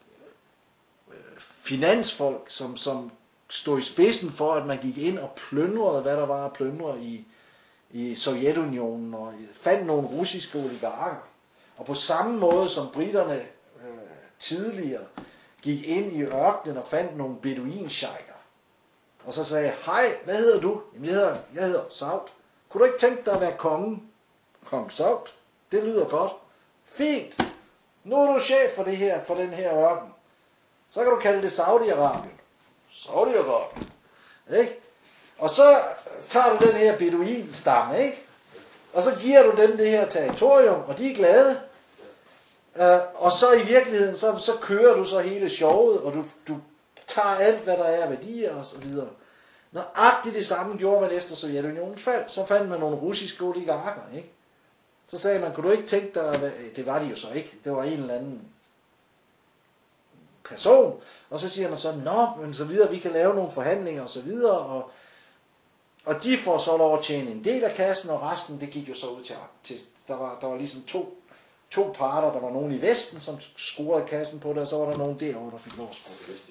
finansfolk, som, som stod i spidsen for, at man gik ind og plyndrede, hvad der var at plyndre i, i Sovjetunionen, og fandt nogle russiske oligarker. Og på samme måde som britterne øh, tidligere gik ind i ørkenen og fandt nogle beduinsjejker. Og så sagde jeg, hej, hvad hedder du? Jamen, jeg hedder, jeg hedder Saud. Kunne du ikke tænke dig at være kongen? Kong Saud. Det lyder godt. Fint. Nu er du chef for det her, for den her ørken. Så kan du kalde det Saudi-Arabien. Saudi-Arabien. Ikke? Og så tager du den her beduinstamme, ikke? Og så giver du dem det her territorium, og de er glade. Uh, og så i virkeligheden, så, så kører du så hele showet, og du, du tager alt, hvad der er af værdier og så videre. Nøjagtigt det samme gjorde man efter Sovjetunionens fald. Så fandt man nogle russiske oligarker, ikke? Så sagde man, kunne du ikke tænke dig, det var de jo så ikke, det var en eller anden person, og så siger man så, nå, men så videre, vi kan lave nogle forhandlinger og så videre, og, og de får så lov at tjene en del af kassen, og resten, det gik jo så ud til, til der, var, der var ligesom to, to parter, der var nogen i Vesten, som scorede kassen på det, og så var der nogen derovre, der fik lov at score det.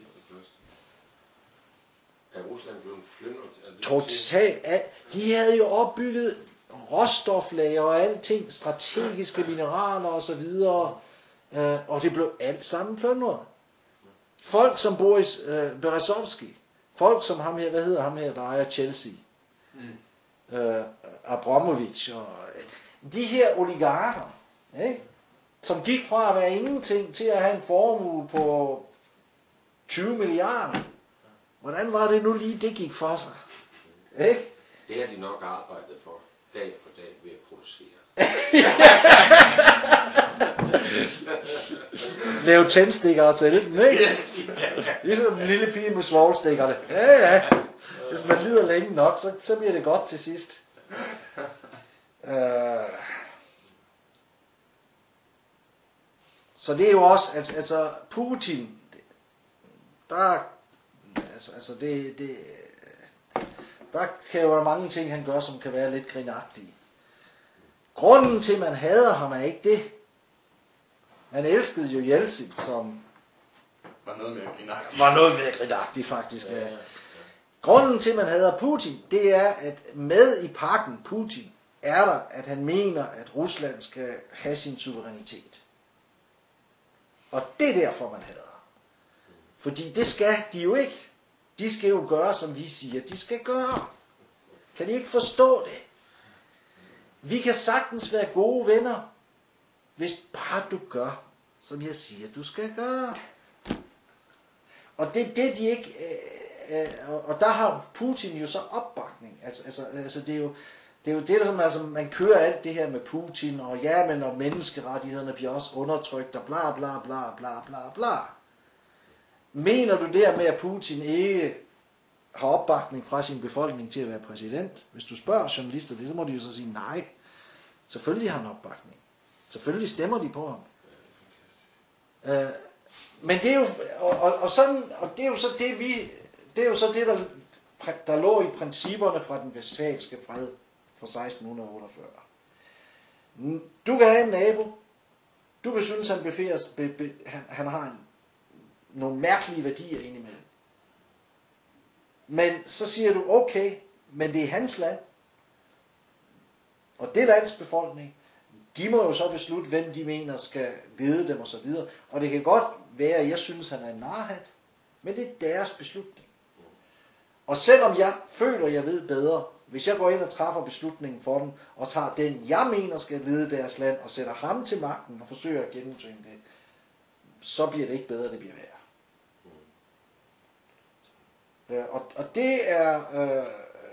Er Rusland blevet plyndret? Totalt. De havde jo opbygget råstoflager og alting, strategiske mineraler og så videre, øh, og det blev alt sammen plyndret. Folk som Boris øh, Berezovsky, folk som ham her, hvad hedder ham her, der ejer Chelsea, mm. øh, Abramovich, og de her oligarker, ikke? Som gik fra at være ingenting til at have en formue på tyve milliarder. Hvordan var det nu lige, det gik for sig? Ikke? Det har de nok arbejdet for, dag for dag ved at producere. Lave tændstikker til dem, ikke? Ligesom en lille pige med svovlstikkerne. Ja, ja. Hvis man lider længe nok, så, så bliver det godt til sidst. Uh... Så det er jo også, altså, altså Putin, der, altså, altså det, det, der kan jo være mange ting, han gør, som kan være lidt grinagtige. Grunden til, at man hader ham, er ikke det. Han elskede jo Jeltsin, som var noget mere grinagtigt. Var noget mere grinagtigt, faktisk. Ja, ja, ja. Grunden til, at man hader Putin, det er, at med i pakken Putin, er der, at han mener, at Rusland skal have sin suverænitet. Og det er derfor, man hader. Fordi det skal de jo ikke. De skal jo gøre, som vi siger, de skal gøre. Kan de ikke forstå det? Vi kan sagtens være gode venner, hvis bare du gør, som jeg siger, du skal gøre. Og det er det, de ikke... Øh, øh, og der har Putin jo så opbakning. Altså, altså, altså det er jo... Det er jo det, der som, altså, man kører alt det her med Putin, og ja, men og menneskerettighederne bliver også undertrykt, og bla bla bla bla bla bla. Mener du der med, at Putin ikke har opbakning fra sin befolkning til at være præsident? Hvis du spørger journalister det, så må de jo så sige nej. Selvfølgelig har han opbakning. Selvfølgelig stemmer de på ham. Øh, men det er jo, og, og, og, sådan, og det er jo så det, vi, det er jo så det, der, der lå i principperne fra den westfalske fred fra seksten otteogfyrre. Du kan have en nabo. Du kan synes, han, befinder, be, be, han, han har en, nogle mærkelige værdier indimellem. Men så siger du, okay, men det er hans land. Og det lands befolkning, de må jo så beslutte, hvem de mener skal lede dem og så videre. Og det kan godt være, at jeg synes, han er en narhat, men det er deres beslutning. Og selvom jeg føler, jeg ved bedre, hvis jeg går ind og træffer beslutningen for dem, og tager den, jeg mener skal lede deres land, og sætter ham til magten, og forsøger at gennemtvinge det, så bliver det ikke bedre, det bliver værre. Øh, og, og det er... Øh,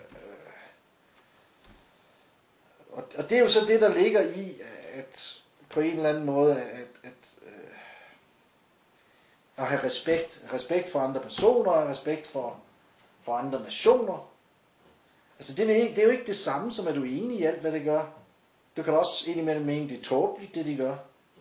Og, og det er jo så det, der ligger i, at på en eller anden måde, at, at, øh, at have respekt, respekt for andre personer, og respekt for, for andre nationer. Altså det er, det er jo ikke det samme, som at du er enig i alt, hvad det gør. Du kan også indimellem mene, det er tåbeligt, det de gør.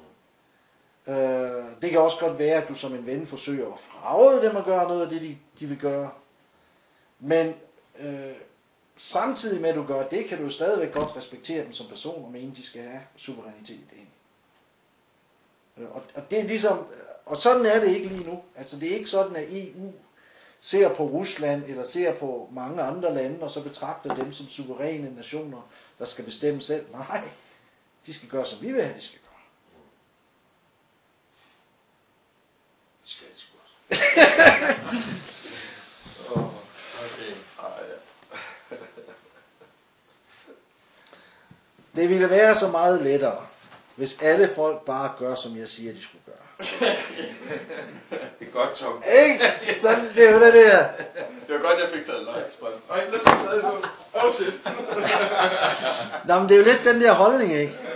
Øh, det kan også godt være, at du som en ven forsøger at frage dem at gøre noget af det, de, de vil gøre. Men... Øh, Samtidig med at du gør det, kan du stadigvæk godt respektere dem som personer, og mene, de skal have suverænitet ind. Og, og det er ligesom, og sådan er det ikke lige nu. Altså det er ikke sådan, at E U ser på Rusland, eller ser på mange andre lande, og så betragter dem som suveræne nationer, der skal bestemme selv. Nej, de skal gøre, som vi vil have, de skal gøre. Det skal de sgu også. Okay. Ah, ja. Det ville være så meget lettere, hvis alle folk bare gør, som jeg siger, de skulle gøre. Det er godt, Tom. Ikke? Sådan, det er jo det der. Det var godt, jeg fik taget løg. Ej, lad os tage det på. Oh shit. Nå, men det er jo lidt den der holdning, ikke?